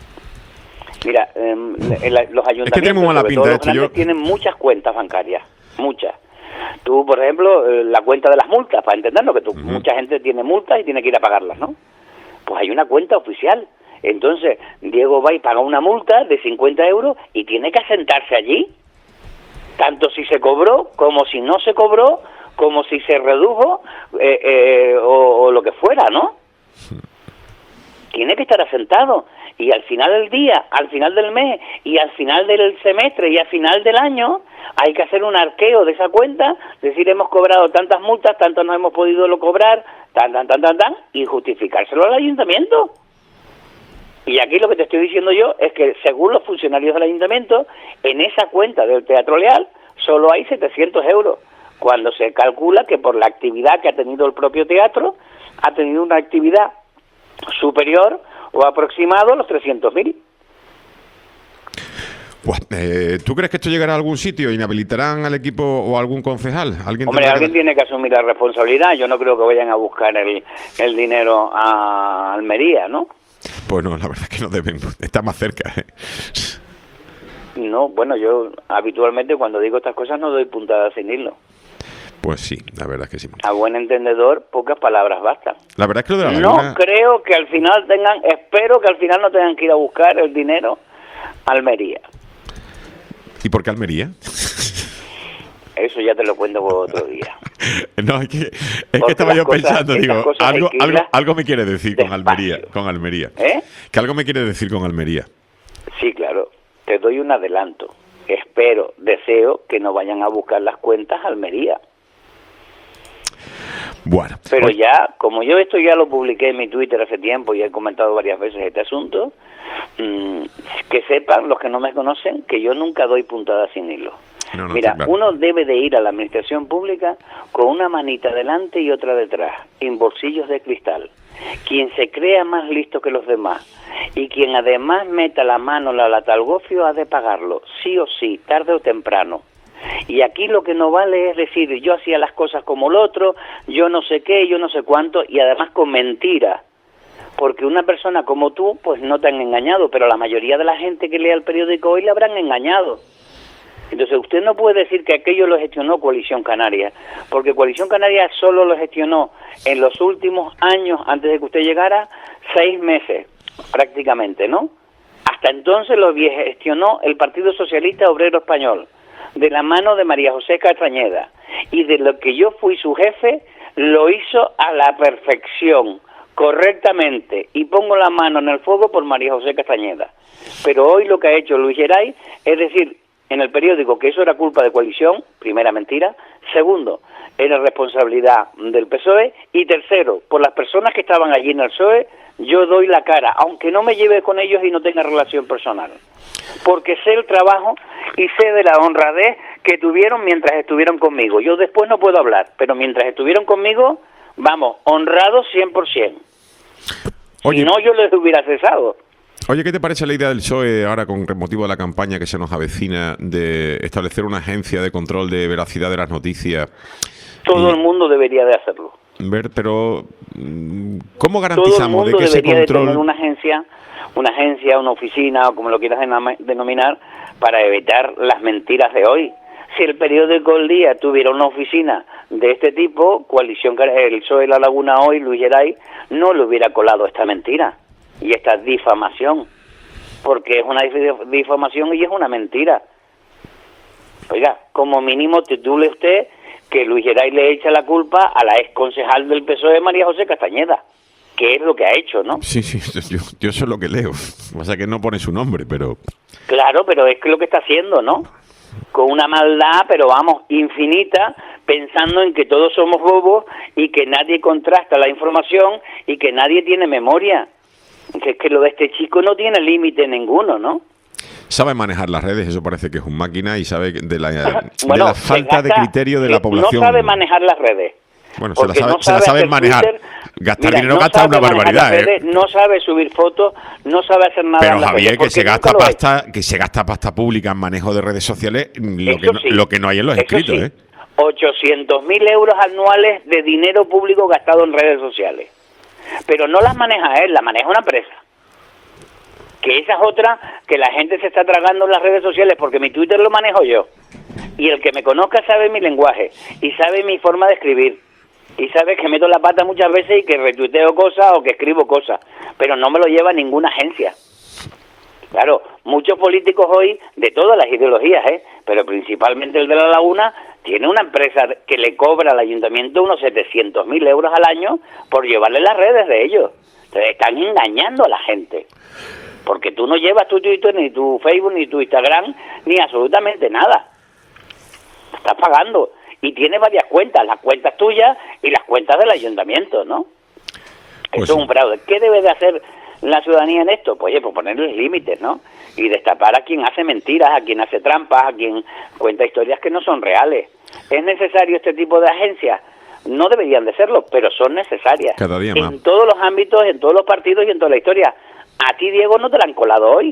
Speaker 7: Mira, eh, los ayuntamientos,
Speaker 3: es que tenemos mala
Speaker 7: sobre
Speaker 3: pinta
Speaker 7: todo los
Speaker 3: esto,
Speaker 7: grandes,
Speaker 3: yo...
Speaker 7: tienen muchas cuentas bancarias, muchas. Tú, por ejemplo, eh, la cuenta de las multas, para entenderlo, que tú, uh-huh. mucha gente tiene multas y tiene que ir a pagarlas, ¿no? Pues hay una cuenta oficial. Entonces, Diego va y paga una multa de cincuenta euros y tiene que asentarse allí, tanto si se cobró, como si no se cobró, como si se redujo, eh, eh, o, o lo que fuera, ¿no? Tiene que estar asentado. Y al final del día, al final del mes, y al final del semestre, y al final del año, hay que hacer un arqueo de esa cuenta, decir, hemos cobrado tantas multas, tanto no hemos podido lo cobrar, tan, tan, tan, tan, tan, y justificárselo al ayuntamiento. Y aquí lo que te estoy diciendo yo es que, según los funcionarios del ayuntamiento, en esa cuenta del Teatro Leal solo hay setecientos euros, cuando se calcula que por la actividad que ha tenido el propio teatro, ha tenido una actividad superior o aproximado a los trescientos mil.
Speaker 3: Pues, eh, ¿tú crees que esto llegará a algún sitio? ¿Inhabilitarán al equipo o a algún concejal? ¿Alguien
Speaker 7: Hombre,
Speaker 3: tendrá
Speaker 7: alguien
Speaker 3: que...
Speaker 7: tiene que asumir la responsabilidad. Yo no creo que vayan a buscar el, el dinero a Almería, ¿no?
Speaker 3: Pues no, la verdad es que no deben. Está más cerca. ¿eh?
Speaker 7: No, bueno, yo habitualmente cuando digo estas cosas no doy puntadas sin hilo.
Speaker 3: Pues sí, la verdad es que sí.
Speaker 7: A buen entendedor, pocas palabras bastan.
Speaker 3: La verdad es que lo de la
Speaker 7: No
Speaker 3: laguna...
Speaker 7: creo que al final tengan, espero que al final no tengan que ir a buscar el dinero a Almería.
Speaker 3: ¿Y por qué Almería?
Speaker 7: Eso ya te lo cuento otro día.
Speaker 3: No, es que, es que
Speaker 7: Porque
Speaker 3: estaba
Speaker 7: las
Speaker 3: yo
Speaker 7: cosas-
Speaker 3: pensando,
Speaker 7: estas
Speaker 3: digo,
Speaker 7: cosas hay
Speaker 3: algo,
Speaker 7: que
Speaker 3: algo,
Speaker 7: irlas
Speaker 3: algo me quiere decir con
Speaker 7: despacio.
Speaker 3: Almería, con Almería.
Speaker 7: ¿Eh?
Speaker 3: Que algo me quiere decir con Almería.
Speaker 7: Sí, claro. Te doy un adelanto. Espero, deseo que no vayan a buscar las cuentas a Almería.
Speaker 3: Bueno.
Speaker 7: Pero
Speaker 3: oye,
Speaker 7: ya, como yo esto ya lo publiqué en mi Twitter hace tiempo y he comentado varias veces este asunto, mmm, que sepan los que no me conocen que yo nunca doy puntadas sin hilo.
Speaker 3: No, no,
Speaker 7: Mira,
Speaker 3: está claro.
Speaker 7: uno debe de ir a la administración pública con una manita delante y otra detrás, en bolsillos de cristal. Quien se crea más listo que los demás y quien además meta la mano en la lata al gofio ha de pagarlo, sí o sí, tarde o temprano. Y aquí lo que no vale es decir, yo hacía las cosas como el otro, yo no sé qué, yo no sé cuánto, y además con mentiras. Porque una persona como tú, pues no te han engañado, pero la mayoría de la gente que lea el periódico hoy le habrán engañado. Entonces usted no puede decir que aquello lo gestionó Coalición Canaria, porque Coalición Canaria solo lo gestionó en los últimos años, antes de que usted llegara, seis meses prácticamente, ¿no? Hasta entonces lo gestionó el Partido Socialista Obrero Español, de la mano de María José Castañeda, y de lo que yo fui su jefe, lo hizo a la perfección, correctamente, y pongo la mano en el fuego por María José Castañeda. Pero hoy lo que ha hecho Luis Geray es decir en el periódico que eso era culpa de Coalición, primera mentira, segundo, era responsabilidad del P S O E, y tercero, por las personas que estaban allí en el P S O E, yo doy la cara, aunque no me lleve con ellos y no tenga relación personal, porque sé el trabajo y sé de la honradez que tuvieron mientras estuvieron conmigo. Yo después no puedo hablar, pero mientras estuvieron conmigo, vamos, honrados cien por ciento.
Speaker 3: Oye,
Speaker 7: Si no, yo les hubiera cesado.
Speaker 3: Oye, ¿qué te parece la idea del P S O E ahora con motivo de la campaña que se nos avecina de establecer una agencia de control de veracidad de las noticias?
Speaker 7: Todo
Speaker 3: Y
Speaker 7: el mundo debería de hacerlo.
Speaker 3: ver, pero mm, ¿cómo
Speaker 7: Todo el
Speaker 3: garantizamos de
Speaker 7: mundo
Speaker 3: que ese
Speaker 7: debería de tener
Speaker 3: control...
Speaker 7: una agencia, una agencia, una oficina, o como lo quieras denoma- denominar, para evitar las mentiras de hoy. Si el periódico El Día tuviera una oficina de este tipo, Coalición, Can- el P S O E La Laguna Hoy, Luis Geray, no le hubiera colado esta mentira y esta difamación, porque es una dif- difamación y es una mentira. Oiga, como mínimo titule usted que Luis Geray le echa la culpa a la ex concejal del P S O E, María José Castañeda, que es lo que ha hecho, ¿no?
Speaker 3: Sí, sí, yo, yo eso es lo que leo. O sea que no pone su nombre, pero...
Speaker 7: Claro, pero es que lo que está haciendo, ¿no? Con una maldad, pero vamos, infinita, pensando en que todos somos bobos y que nadie contrasta la información y que nadie tiene memoria. Es que lo de este chico no tiene límite ninguno, ¿no?
Speaker 3: Sabe manejar las redes, eso parece que es un máquina y sabe de la, de
Speaker 7: Bueno,
Speaker 3: la
Speaker 7: se
Speaker 3: falta de
Speaker 7: gasta-
Speaker 3: criterio de
Speaker 7: que
Speaker 3: la población.
Speaker 7: No sabe manejar las redes.
Speaker 3: Bueno, se la
Speaker 7: Porque
Speaker 3: sabe,
Speaker 7: no
Speaker 3: se la
Speaker 7: sabe
Speaker 3: sabe
Speaker 7: hacer
Speaker 3: manejar.
Speaker 7: Twitter.
Speaker 3: Gastar
Speaker 7: Mira,
Speaker 3: dinero
Speaker 7: no
Speaker 3: gasta
Speaker 7: sabe
Speaker 3: una
Speaker 7: manejar
Speaker 3: barbaridad,
Speaker 7: las
Speaker 3: ¿eh?
Speaker 7: redes, no sabe subir fotos, no sabe hacer nada
Speaker 3: Pero
Speaker 7: en las
Speaker 3: Javier,
Speaker 7: redes,
Speaker 3: que se
Speaker 7: porque
Speaker 3: gasta
Speaker 7: nunca lo ha hecho.
Speaker 3: pasta, que se gasta pasta pública en manejo de redes sociales, lo,
Speaker 7: Eso
Speaker 3: que no,
Speaker 7: sí,
Speaker 3: lo que no hay en los
Speaker 7: eso
Speaker 3: escritos,
Speaker 7: sí.
Speaker 3: ¿eh?
Speaker 7: ochocientos mil euros anuales de dinero público gastado en redes sociales. Pero no las maneja él, las maneja una empresa. Que esa es otra que la gente se está tragando en las redes sociales, porque mi Twitter lo manejo yo. Y el que me conozca sabe mi lenguaje y sabe mi forma de escribir. Y sabe que meto la pata muchas veces y que retuiteo cosas o que escribo cosas. Pero no me lo lleva ninguna agencia. Claro, muchos políticos hoy, de todas las ideologías, ¿eh? Pero principalmente el de La Laguna, tiene una empresa que le cobra al ayuntamiento unos setecientos mil euros al año por llevarle las redes de ellos. Entonces están engañando a la gente. Porque tú no llevas tu Twitter, ni tu Facebook, ni tu Instagram, ni absolutamente nada. Estás pagando. Y tienes varias cuentas, las cuentas tuyas y las cuentas del ayuntamiento, ¿no?
Speaker 3: Pues
Speaker 7: Eso
Speaker 3: sí.
Speaker 7: es un fraude. ¿Qué debe de hacer la ciudadanía en esto? Pues, oye, pues ponerles límites, ¿no? Y destapar a quien hace mentiras, a quien hace trampas, a quien cuenta historias que no son reales. ¿Es necesario este tipo de agencias? No deberían de serlo, pero son necesarias.
Speaker 3: Cada día más.
Speaker 7: En todos los ámbitos, en todos los partidos y en toda la historia. A ti, Diego, no te la han colado hoy.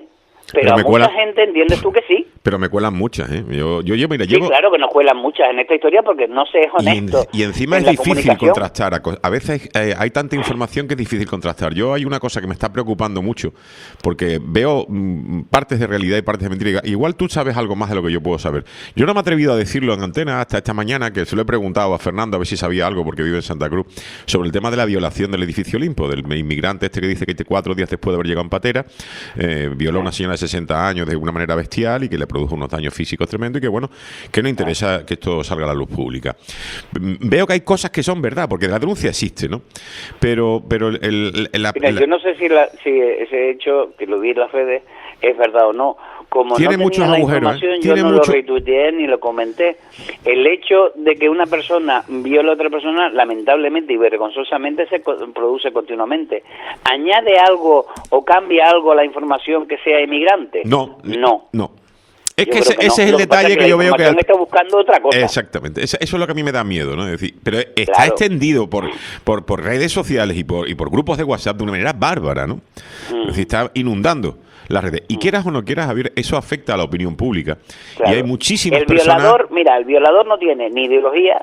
Speaker 7: Pero,
Speaker 3: Pero
Speaker 7: a
Speaker 3: me
Speaker 7: mucha
Speaker 3: cuela-
Speaker 7: gente entiendes tú que sí.
Speaker 3: Pero me cuelan muchas, ¿eh? Yo, yo llevo, mira,
Speaker 7: Sí,
Speaker 3: llevo...
Speaker 7: claro que nos cuelan muchas en esta historia porque no se es
Speaker 3: Y, en-
Speaker 7: honesto.
Speaker 3: y encima
Speaker 7: en
Speaker 3: es
Speaker 7: la
Speaker 3: difícil
Speaker 7: comunicación.
Speaker 3: contrastar. A, co- a veces eh, hay tanta información que es difícil contrastar. Yo hay una cosa que me está preocupando mucho, porque veo mm, partes de realidad y partes de mentira. Igual tú sabes algo más de lo que yo puedo saber. Yo no me he atrevido a decirlo en antena hasta esta mañana, que se lo he preguntado a Fernando a ver si sabía algo, porque vive en Santa Cruz, sobre el tema de la violación del edificio Olimpo, del inmigrante este que dice que cuatro días después de haber llegado en patera, eh, violó a una señora de sesenta años de una manera bestial y que le produjo unos daños físicos tremendos y que, bueno, que no interesa que esto salga a la luz pública. Mm, Veo que hay cosas que son verdad, porque la denuncia existe, ¿no? Pero, pero el, el- el- la-
Speaker 7: Mira,
Speaker 3: la-
Speaker 7: yo no sé si, la, si ese hecho, que lo vi en las redes, es verdad o no. Como
Speaker 3: Tiene
Speaker 7: no
Speaker 3: muchos
Speaker 7: tenía la
Speaker 3: agujeros, ¿eh?
Speaker 7: información,
Speaker 3: Tiene
Speaker 7: yo no
Speaker 3: mucho-
Speaker 7: lo retuiteé ni lo comenté. El hecho de que una persona viola a otra persona, lamentablemente y vergonzosamente, se co- produce continuamente. ¿Añade algo o cambia algo a la información que sea inmigrante?
Speaker 3: no,
Speaker 7: No.
Speaker 3: no. Es
Speaker 7: Yo
Speaker 3: que
Speaker 7: creo
Speaker 3: ese,
Speaker 7: que no.
Speaker 3: ese es
Speaker 7: Lo
Speaker 3: el
Speaker 7: que pasa
Speaker 3: detalle
Speaker 7: es
Speaker 3: que,
Speaker 7: la
Speaker 3: yo veo que...
Speaker 7: información está buscando otra cosa.
Speaker 3: Exactamente, eso, eso es lo que a mí me da miedo, ¿no? Es decir, pero está
Speaker 7: Claro.
Speaker 3: extendido por, por, por redes sociales y por, y por grupos de WhatsApp de una manera bárbara, ¿no?
Speaker 7: Mm.
Speaker 3: Es decir, está inundando las redes. Y quieras o no quieras, Javier, eso afecta a la opinión pública.
Speaker 7: Claro.
Speaker 3: Y hay muchísimas
Speaker 7: el
Speaker 3: personas...
Speaker 7: violador, mira, el violador no tiene ni ideología,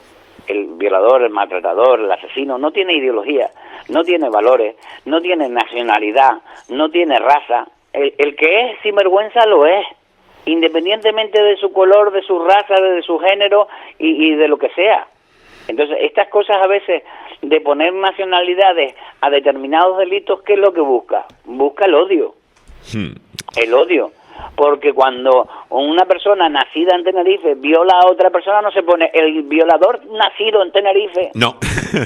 Speaker 7: el violador, el maltratador, el asesino, no tiene ideología, no tiene valores, no tiene nacionalidad, no tiene raza. El, el que es sinvergüenza lo es, independientemente de su color, de su raza, de su género y, y de lo que sea. Entonces, estas cosas a veces de poner nacionalidades a determinados delitos, ¿qué es lo que busca? Busca el odio.
Speaker 3: Hmm.
Speaker 7: El odio. Porque cuando una persona nacida en Tenerife viola a otra persona, no se pone el violador nacido en Tenerife.
Speaker 3: No,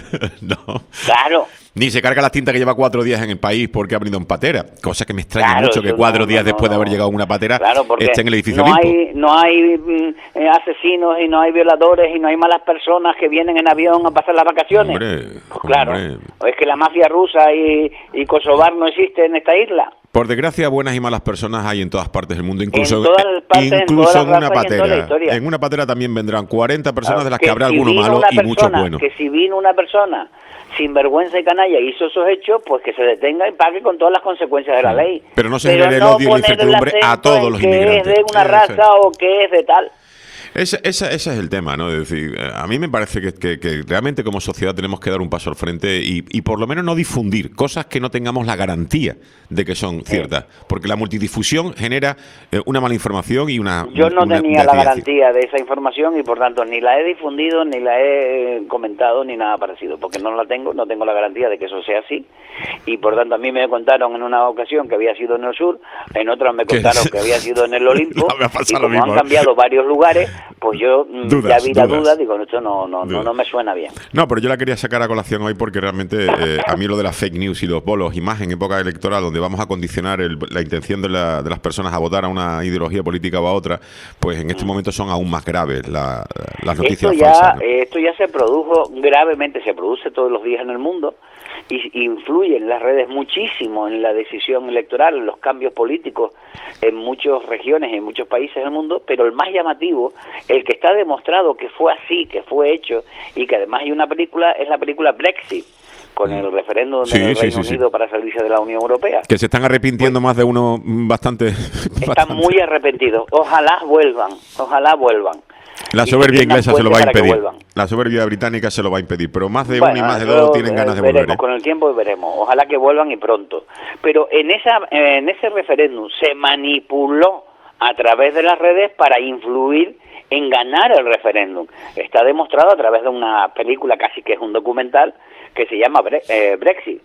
Speaker 3: no.
Speaker 7: Claro.
Speaker 3: Ni se carga las tintas que lleva cuatro días en el país porque ha venido en patera. Cosa que me extraña
Speaker 7: Claro,
Speaker 3: mucho que
Speaker 7: eso
Speaker 3: cuatro
Speaker 7: no,
Speaker 3: días
Speaker 7: no,
Speaker 3: después de
Speaker 7: no.
Speaker 3: haber llegado una patera
Speaker 7: Claro, porque
Speaker 3: esté en el edificio
Speaker 7: no
Speaker 3: Olimpo.
Speaker 7: hay, no hay mm, eh, asesinos y no hay violadores y no hay malas personas que vienen en avión a pasar las vacaciones.
Speaker 3: Hombre,
Speaker 7: Pues claro,
Speaker 3: hombre.
Speaker 7: es que la mafia rusa y, y Kosovar no existe en esta isla.
Speaker 3: Por desgracia, buenas y malas personas hay en todas partes del mundo, incluso
Speaker 7: En todas las partes, en
Speaker 3: incluso
Speaker 7: todas
Speaker 3: en
Speaker 7: las
Speaker 3: una
Speaker 7: razas y en toda la
Speaker 3: patera.
Speaker 7: historia.
Speaker 3: En una patera también vendrán cuarenta personas de las que, habrá
Speaker 7: si
Speaker 3: alguno
Speaker 7: vino
Speaker 3: malo
Speaker 7: una
Speaker 3: y muchos
Speaker 7: persona-
Speaker 3: buenos.
Speaker 7: Que si vino una persona sin vergüenza y canalla y hizo esos hechos, pues que se detenga y pague con todas las consecuencias de la ley.
Speaker 3: Pero no se genere el odio y la
Speaker 7: poner el
Speaker 3: incertidumbre a
Speaker 7: acento
Speaker 3: todos
Speaker 7: en
Speaker 3: los
Speaker 7: que
Speaker 3: inmigrantes.
Speaker 7: es de una
Speaker 3: Ese-
Speaker 7: raza o que es de tal.
Speaker 3: Ese, ese, ese es el tema, ¿no? Es decir, eh, a mí me parece que, que- que realmente como sociedad tenemos que dar un paso al frente y, y por lo menos no difundir cosas que no tengamos la garantía de que son ciertas. Porque la multidifusión genera eh, una mala información y una...
Speaker 7: Yo no
Speaker 3: una
Speaker 7: tenía la
Speaker 3: deficiencia.
Speaker 7: garantía de esa información y por tanto ni la he difundido, ni la he eh, comentado, ni nada parecido, porque no la tengo, no tengo la garantía de que eso sea así. Y por tanto a mí me contaron en una ocasión que había sido en el sur, en otra me
Speaker 3: ¿Qué?
Speaker 7: contaron que había sido en el Olimpo,
Speaker 3: No, me ha pasado
Speaker 7: y
Speaker 3: lo
Speaker 7: como
Speaker 3: mismo,
Speaker 7: han
Speaker 3: ¿eh?
Speaker 7: cambiado varios lugares, pues yo mm,
Speaker 3: Dudas,
Speaker 7: ya vi la
Speaker 3: dudas.
Speaker 7: duda, digo, esto no, no, no,
Speaker 3: Dudas.
Speaker 7: no me suena bien.
Speaker 3: No, pero yo la quería sacar a colación hoy porque realmente eh, a mí lo de las fake news y los bolos y más en época electoral donde vamos a condicionar el- la intención de, la- de las personas a votar a una ideología política o a otra, pues en este momento son aún más graves la- las noticias
Speaker 7: Esto ya,
Speaker 3: falsas, ¿no?
Speaker 7: eh, esto ya se produjo gravemente, se produce todos los días en el mundo y y influye en las redes muchísimo en la decisión electoral, en los cambios políticos en muchas regiones, en muchos países del mundo, pero el más llamativo, el que está demostrado que fue así, que fue hecho y que además hay una película, es la película Brexit, con el referéndum
Speaker 3: Sí,
Speaker 7: del
Speaker 3: sí,
Speaker 7: Reino
Speaker 3: sí, sí.
Speaker 7: Unido para salirse de la Unión Europea.
Speaker 3: Que se están arrepintiendo más de uno mm, bastante.
Speaker 7: Están
Speaker 3: bastante.
Speaker 7: muy arrepentidos. Ojalá vuelvan, ojalá vuelvan.
Speaker 3: La
Speaker 7: Y que
Speaker 3: soberbia
Speaker 7: tiendan
Speaker 3: inglesa se lo va a
Speaker 7: puente para que
Speaker 3: impedir.
Speaker 7: vuelvan.
Speaker 3: La soberbia británica se lo va a impedir. Pero más de
Speaker 7: Bueno,
Speaker 3: uno y más de
Speaker 7: eso,
Speaker 3: dos tienen
Speaker 7: eh,
Speaker 3: ganas de
Speaker 7: veremos,
Speaker 3: volver. ¿eh?
Speaker 7: con el tiempo veremos. Ojalá que vuelvan y pronto. Pero en esa en ese referéndum se manipuló a través de las redes para influir en ganar el referéndum. Está demostrado a través de una película, casi que es un documental, que se llama Bre- eh, Brexit.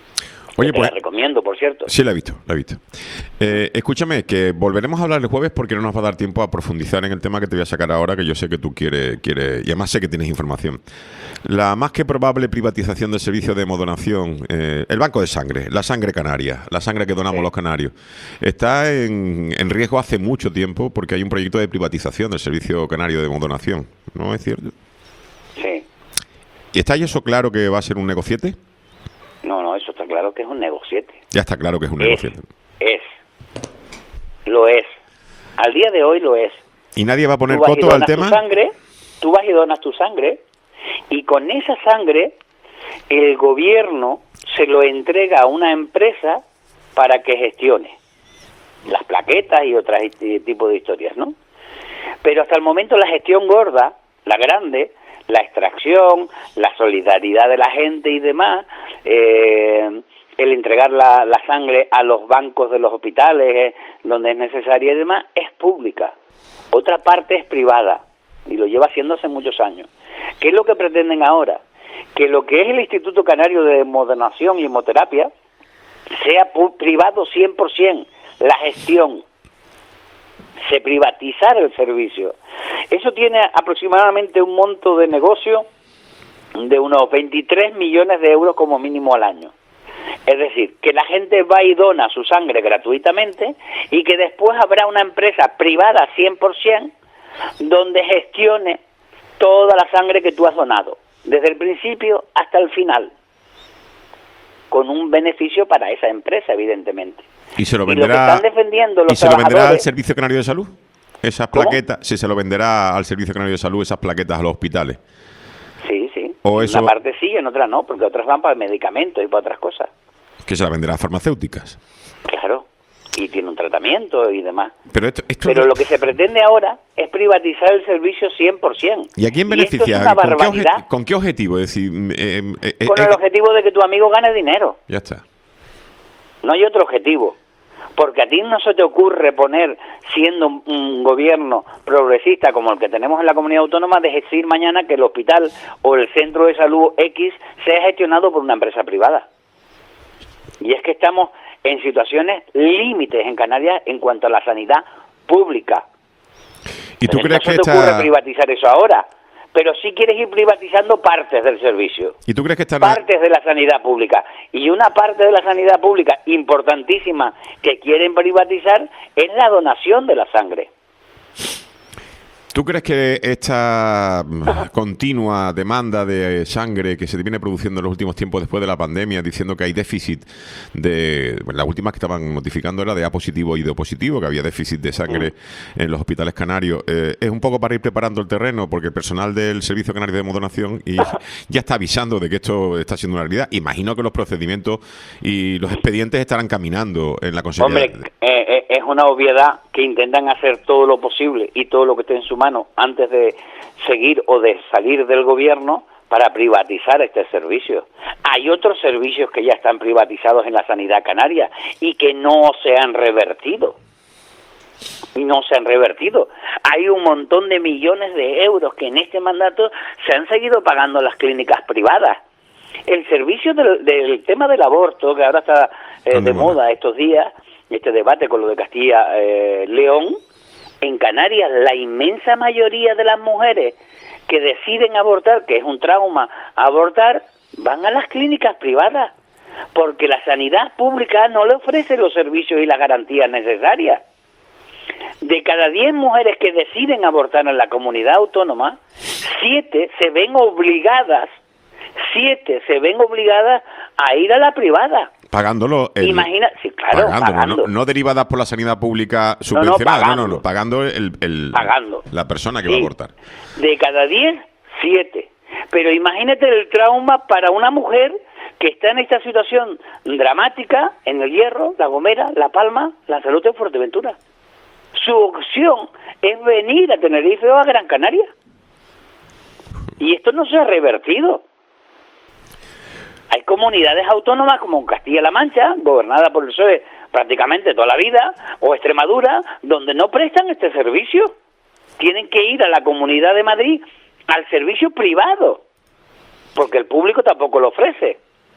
Speaker 3: Oye,
Speaker 7: Te
Speaker 3: pues.
Speaker 7: la recomiendo, por cierto.
Speaker 3: Sí, la he visto, la he visto. Eh, escúchame, que volveremos a hablar el jueves porque no nos va a dar tiempo a profundizar en el tema que te voy a sacar ahora, que yo sé que tú quieres, quieres y además sé que tienes información. La más que probable privatización del servicio de hemodonación, eh, el banco de sangre, la sangre canaria, la sangre que donamos
Speaker 7: Sí.
Speaker 3: los canarios, está en, en riesgo hace mucho tiempo porque hay un proyecto de privatización del servicio canario de hemodonación, ¿no es cierto?
Speaker 7: Sí.
Speaker 3: ¿Y está eso claro que va a ser un negociete?
Speaker 7: No, no, eso está claro que es un negociete.
Speaker 3: Ya está claro que es un
Speaker 7: Es,
Speaker 3: negociete.
Speaker 7: es. Lo es. Al día de hoy lo es.
Speaker 3: ¿Y nadie va a poner
Speaker 7: Tú vas y
Speaker 3: coto al
Speaker 7: donas tu
Speaker 3: tema?
Speaker 7: sangre, tú vas y donas tu sangre y con esa sangre el gobierno se lo entrega a una empresa para que gestione. las plaquetas y otros tipos de historias, ¿no? Pero hasta el momento la gestión gorda, la grande, la extracción, la solidaridad de la gente y demás, eh, el entregar la, la sangre a los bancos de los hospitales eh, donde es necesaria y demás, es pública. Otra parte es privada, y lo lleva haciendo hace muchos años. ¿Qué es lo que pretenden ahora? Que lo que es el Instituto Canario de Hemodonación y Hemoterapia sea privado cien por ciento, la gestión, se privatizar el servicio. Eso tiene aproximadamente un monto de negocio de unos veintitrés millones de euros como mínimo al año. Es decir, que la gente va y dona su sangre gratuitamente y que después habrá una empresa privada cien por ciento donde gestione toda la sangre que tú has donado, desde el principio hasta el final, con un beneficio para esa empresa, evidentemente.
Speaker 3: ¿Y se lo
Speaker 7: Y lo que
Speaker 3: venderá,
Speaker 7: están defendiendo los
Speaker 3: ¿y se lo venderá al
Speaker 7: trabajadores-
Speaker 3: Servicio Canario de Salud? Esas
Speaker 7: ¿Cómo?
Speaker 3: plaquetas, si se lo venderá al Servicio Canario de Salud, esas plaquetas a los hospitales.
Speaker 7: Sí, sí.
Speaker 3: O
Speaker 7: En
Speaker 3: eso-
Speaker 7: una parte sí, en otra no, porque otras van para medicamentos y para otras cosas.
Speaker 3: Que se la venderá a farmacéuticas.
Speaker 7: Claro. Y tiene un tratamiento y demás.
Speaker 3: Pero esto, esto
Speaker 7: Pero lo que se pretende ahora es privatizar el servicio cien por ciento.
Speaker 3: ¿Y a quién
Speaker 7: Y esto
Speaker 3: beneficia?
Speaker 7: es una
Speaker 3: ¿Con qué,
Speaker 7: barbaridad,
Speaker 3: obje- con qué objetivo? Es decir, eh, eh, eh,
Speaker 7: con
Speaker 3: eh,
Speaker 7: el objetivo de que tu amigo gane dinero.
Speaker 3: ya está.
Speaker 7: No hay otro objetivo. Porque a ti no se te ocurre poner, siendo un, un gobierno progresista como el que tenemos en la comunidad autónoma, de decir mañana que el hospital o el centro de salud X sea gestionado por una empresa privada. Y es que estamos en situaciones límites en Canarias en cuanto a la sanidad pública.
Speaker 3: ¿Y tú
Speaker 7: Entonces,
Speaker 3: crees que
Speaker 7: no se te ocurre
Speaker 3: esta,
Speaker 7: privatizar eso ahora, pero sí quieres ir privatizando partes del servicio,
Speaker 3: y tú crees que esta
Speaker 7: partes de la sanidad pública. Y una parte de la sanidad pública importantísima que quieren privatizar es la donación de la sangre.
Speaker 3: ¿Tú crees que esta mm, continua demanda de sangre que se viene produciendo en los últimos tiempos después de la pandemia, diciendo que hay déficit de... Bueno, las últimas que estaban notificando era de A positivo y de O positivo, que había déficit de sangre en los hospitales canarios, eh, es un poco para ir preparando el terreno, porque el personal del Servicio Canario de Hemodonación y ya está avisando de que esto está siendo una realidad. Imagino que los procedimientos y los expedientes estarán caminando en la Consejería.
Speaker 7: Hombre, eh, eh, es una obviedad que intentan hacer todo lo posible y todo lo que esté en su mano antes de seguir o de salir del gobierno para privatizar este servicio. Hay otros servicios que ya están privatizados en la sanidad canaria y que no se han revertido. Y no se han revertido. Hay un montón de millones de euros que en este mandato se han seguido pagando las clínicas privadas. El servicio del, del tema del aborto, que ahora está eh, de moda estos días, este debate con lo de Castilla eh, León, en Canarias la inmensa mayoría de las mujeres que deciden abortar, que es un trauma abortar, van a las clínicas privadas, porque la sanidad pública no le ofrece los servicios y las garantías necesarias. De cada diez mujeres que deciden abortar en la comunidad autónoma, siete se ven obligadas, siete se ven obligadas a ir a la privada.
Speaker 3: Pagándolo. El,
Speaker 7: Imagina, sí, claro,
Speaker 3: pagándolo,
Speaker 7: pagando.
Speaker 3: No, no derivadas por la sanidad pública
Speaker 7: no,
Speaker 3: subvencionada, no, no,
Speaker 7: pagando.
Speaker 3: no, pagando el, el-
Speaker 7: Pagando.
Speaker 3: la persona que
Speaker 7: Sí.
Speaker 3: va a abortar.
Speaker 7: De cada diez, siete. Pero imagínate el trauma para una mujer que está en esta situación dramática en El Hierro, La Gomera, La Palma, La Salud de Fuerteventura. Su opción es venir a Tenerife o a Gran Canaria. Y esto no se ha revertido. Hay comunidades autónomas como Castilla-La Mancha, gobernada por el P S O E prácticamente toda la vida, o Extremadura, donde no prestan este servicio. Tienen que ir a la Comunidad de Madrid al servicio privado, porque el público tampoco lo ofrece.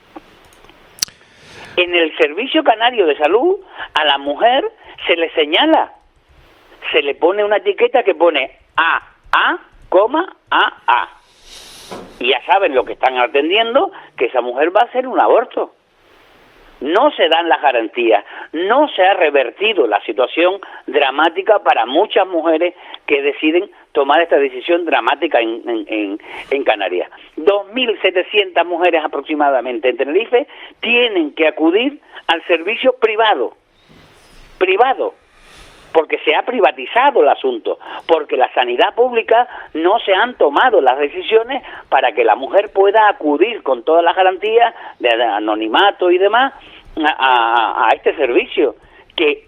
Speaker 7: En el Servicio Canario de Salud, a la mujer se le señala, se le pone una etiqueta que pone A, A, coma, A, A. Y ya saben lo que están atendiendo, que esa mujer va a hacer un aborto. No se dan las garantías, no se ha revertido la situación dramática para muchas mujeres que deciden tomar esta decisión dramática en, en, en, en Canarias. dos mil setecientas mujeres aproximadamente en Tenerife tienen que acudir al servicio privado, privado, porque se ha privatizado el asunto, porque la sanidad pública no se han tomado las decisiones para que la mujer pueda acudir con todas las garantías de anonimato y demás a, a, a este servicio, que, que es un drama.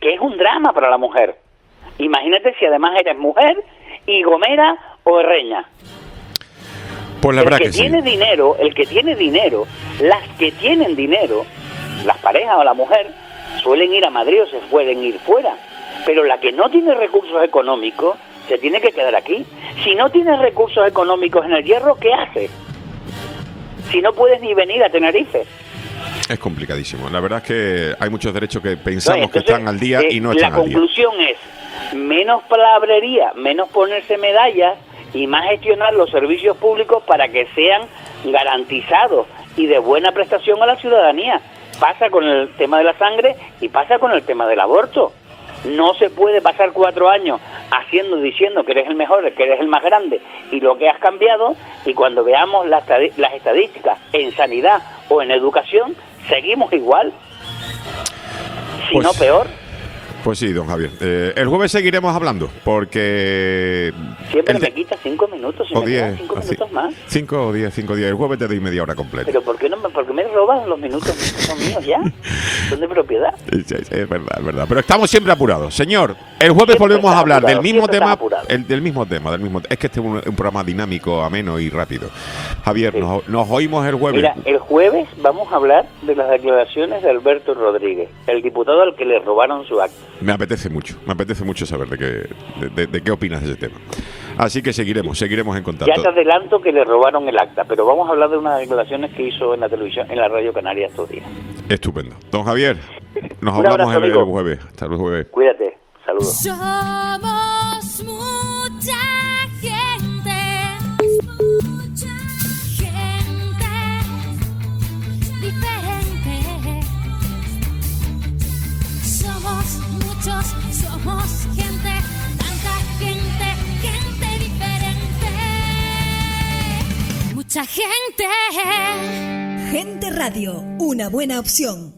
Speaker 7: drama para la mujer. Imagínate si además eres mujer y gomera o herreña.
Speaker 3: Pues la
Speaker 7: el
Speaker 3: verdad
Speaker 7: que,
Speaker 3: que sí.
Speaker 7: tiene dinero, el que tiene dinero, las que tienen dinero, las parejas o la mujer, suelen ir a Madrid o se pueden ir fuera. Pero la que no tiene recursos económicos se tiene que quedar aquí. Si no tienes recursos económicos en el Hierro, ¿qué haces? Si no puedes ni venir a Tenerife.
Speaker 3: Es complicadísimo. La verdad es que hay muchos derechos que pensamos
Speaker 7: No, entonces,
Speaker 3: que están al día
Speaker 7: eh,
Speaker 3: y no están
Speaker 7: la
Speaker 3: al día.
Speaker 7: conclusión es menos palabrería, menos ponerse medallas y más gestionar los servicios públicos para que sean garantizados y de buena prestación a la ciudadanía. Pasa con el tema de la sangre y pasa con el tema del aborto. No se puede pasar cuatro años haciendo, diciendo que eres el mejor, que eres el más grande y lo que has cambiado, y cuando veamos las, las estadísticas en sanidad o en educación, seguimos igual, si
Speaker 3: Pues-
Speaker 7: no peor.
Speaker 3: Pues sí, don Javier. Eh, el jueves seguiremos hablando, porque...
Speaker 7: Siempre
Speaker 3: el
Speaker 7: me
Speaker 3: de-
Speaker 7: quita cinco minutos y
Speaker 3: o
Speaker 7: me quedan
Speaker 3: diez,
Speaker 7: cinco
Speaker 3: o
Speaker 7: minutos
Speaker 3: ci-
Speaker 7: más.
Speaker 3: Cinco o diez, cinco días. El jueves te doy media hora completa.
Speaker 7: Pero ¿por qué no me, por qué me roban los minutos? Son míos ya, son de propiedad.
Speaker 3: Sí, sí, sí, es verdad, es verdad. Pero estamos siempre apurados. Señor, el jueves
Speaker 7: Siempre
Speaker 3: volvemos a
Speaker 7: estamos
Speaker 3: hablar del
Speaker 7: apurados,
Speaker 3: mismo
Speaker 7: siempre
Speaker 3: tema,
Speaker 7: estamos apurados.
Speaker 3: el, del mismo tema, del mismo. Es que este es un, un programa dinámico, ameno y rápido. Javier,
Speaker 7: Sí.
Speaker 3: nos, nos oímos el jueves.
Speaker 7: Mira, el jueves vamos a hablar de las declaraciones de Alberto Rodríguez, el diputado al que le robaron su acta.
Speaker 3: Me apetece mucho, me apetece mucho saber de qué, de, de- de qué opinas de ese tema. Así que seguiremos, seguiremos en
Speaker 7: Ya
Speaker 3: contacto.
Speaker 7: te adelanto que le robaron el acta, pero vamos a hablar de unas declaraciones que hizo en la televisión, en la Radio Canaria estos días.
Speaker 3: Estupendo. Don Javier, nos
Speaker 7: Un
Speaker 3: hablamos
Speaker 7: abrazo,
Speaker 3: el, el
Speaker 7: amigo.
Speaker 3: jueves. Hasta el jueves.
Speaker 7: Cuídate, saludos.
Speaker 1: Somos mucha gente, mucha gente diferente. Somos muchos, somos gente, tanta gente, gente diferente. Mucha gente.
Speaker 2: Gente Radio, una buena opción.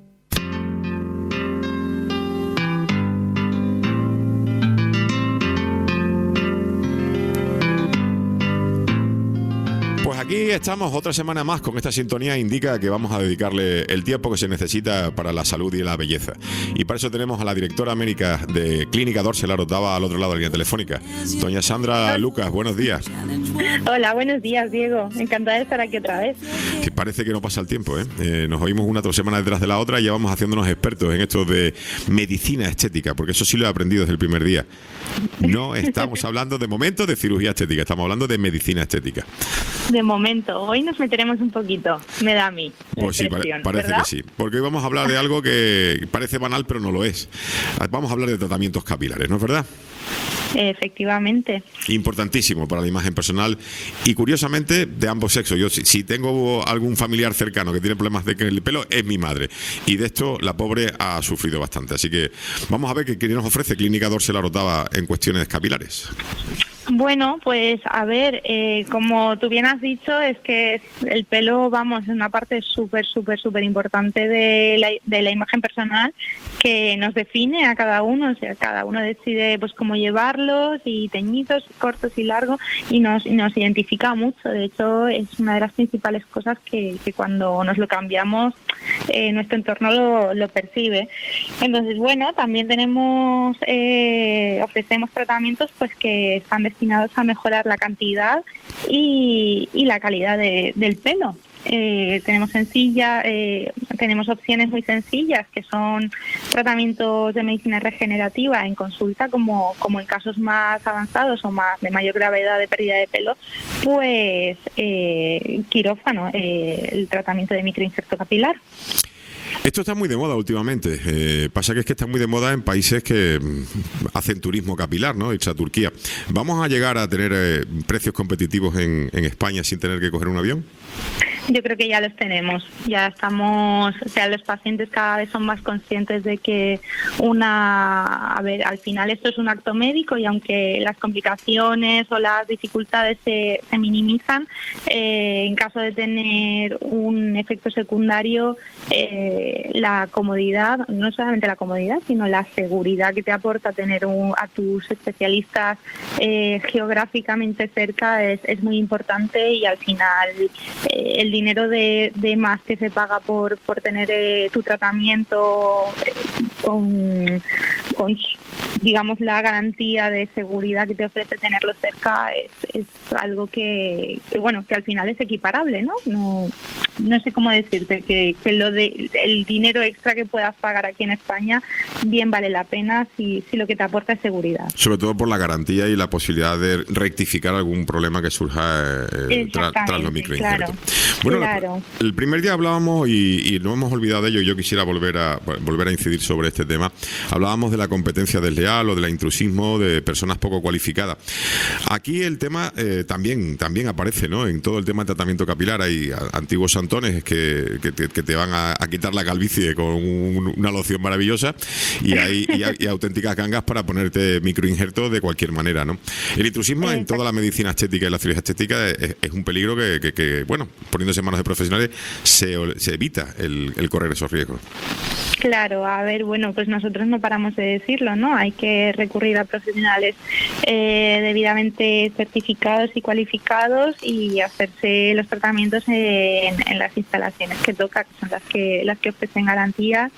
Speaker 3: Pues aquí estamos otra semana más con esta sintonía. Indica que vamos a dedicarle el tiempo que se necesita para la salud y la belleza. Y para eso tenemos a la directora médica de Clínica Dorsal Arotava al otro lado de la línea telefónica, doña Sandra Lucas. Buenos días.
Speaker 8: Hola, buenos días, Diego. Encantada de estar aquí otra vez.
Speaker 3: Que parece que no pasa el tiempo, ¿eh? Eh, nos oímos una semana detrás de la otra y ya vamos haciéndonos expertos en esto de medicina estética, porque eso sí lo he aprendido desde el primer día. No estamos hablando de momento de cirugía estética, estamos hablando de medicina estética.
Speaker 8: De momento, hoy nos meteremos un poquito, me da a mí. la
Speaker 3: Pues sí, pare-
Speaker 8: expresión,
Speaker 3: parece
Speaker 8: ¿verdad?
Speaker 3: que sí. Porque hoy vamos a hablar de algo que parece banal, pero no lo es. Vamos a hablar de tratamientos capilares, ¿no es verdad?
Speaker 8: Efectivamente.
Speaker 3: Importantísimo para la imagen personal y curiosamente de ambos sexos. Yo si, si tengo algún familiar cercano que tiene problemas de que el pelo, es mi madre, y de esto la pobre ha sufrido bastante. Así que vamos a ver qué, qué nos ofrece Clínica Dorsal Arotava en cuestiones capilares.
Speaker 8: Bueno, pues a ver, eh, como tú bien has dicho, es que el pelo, vamos, es una parte súper, súper, súper importante de la, de la imagen personal que nos define a cada uno, o sea, cada uno decide pues cómo llevarlos, y teñidos, cortos y largos, y nos, y nos identifica mucho. De hecho, es una de las principales cosas que, que cuando nos lo cambiamos, eh, nuestro entorno lo, lo percibe. Entonces, bueno, también tenemos, eh, ofrecemos tratamientos pues que están destinados a mejorar la cantidad y, y la calidad de- del pelo. Eh, tenemos sencilla, eh, tenemos opciones muy sencillas que son tratamientos de medicina regenerativa en consulta, como, como en casos más avanzados o más de mayor gravedad de pérdida de pelo, pues eh, quirófano, eh, el tratamiento de microinserto capilar.
Speaker 3: Esto está muy de moda últimamente. Eh, pasa que es que está muy de moda en países que mm, hacen turismo capilar, ¿no? Irse a Turquía. ¿Vamos a llegar a tener eh, precios competitivos en, en España sin tener que coger un avión?
Speaker 8: Yo creo que ya los tenemos, ya estamos, o sea, los pacientes cada vez son más conscientes de que una, a ver, al final esto es un acto médico, y aunque las complicaciones o las dificultades se, se minimizan, eh, en caso de tener un efecto secundario, eh, la comodidad, no solamente la comodidad, sino la seguridad que te aporta tener un, a tus especialistas eh, geográficamente cerca es, es muy importante, y al final eh, el dinero de, de más que se paga por, por tener eh, tu tratamiento eh, con, con, digamos, la garantía de seguridad que te ofrece tenerlo cerca, es, es algo que, que, bueno, que al final es equiparable, ¿no? No, no sé cómo decirte, que, que lo de el dinero extra que puedas pagar aquí en España bien vale la pena si, si lo que te aporta es seguridad.
Speaker 3: Sobre todo por la garantía y la posibilidad de rectificar algún problema que surja eh, tras, tras los microinjertos.
Speaker 8: Claro,
Speaker 3: bueno,
Speaker 8: claro.
Speaker 3: el primer día hablábamos, y, y no hemos olvidado de ello, y yo quisiera volver a volver a incidir sobre este tema. Hablábamos de la competencia desleal o del intrusismo de personas poco cualificadas. Aquí el tema eh, también también aparece, ¿no? En todo el tema de tratamiento capilar hay antiguos santones que, que, te, que te van a, a quitar la calvicie con un, una loción maravillosa, y hay, y hay y auténticas gangas para ponerte microinjertos de cualquier manera, ¿no? El intrusismo en toda la medicina estética y la cirugía estética es, es un peligro que, que, que, bueno, poniéndose en manos de profesionales se, se evita el, el correr esos riesgos.
Speaker 8: Claro, a ver, bueno, pues nosotros no paramos de decirlo, ¿no? Hay que recurrir a profesionales eh, debidamente certificados y cualificados y hacerse los tratamientos en, en las instalaciones que toca, que son las que las que ofrecen garantías.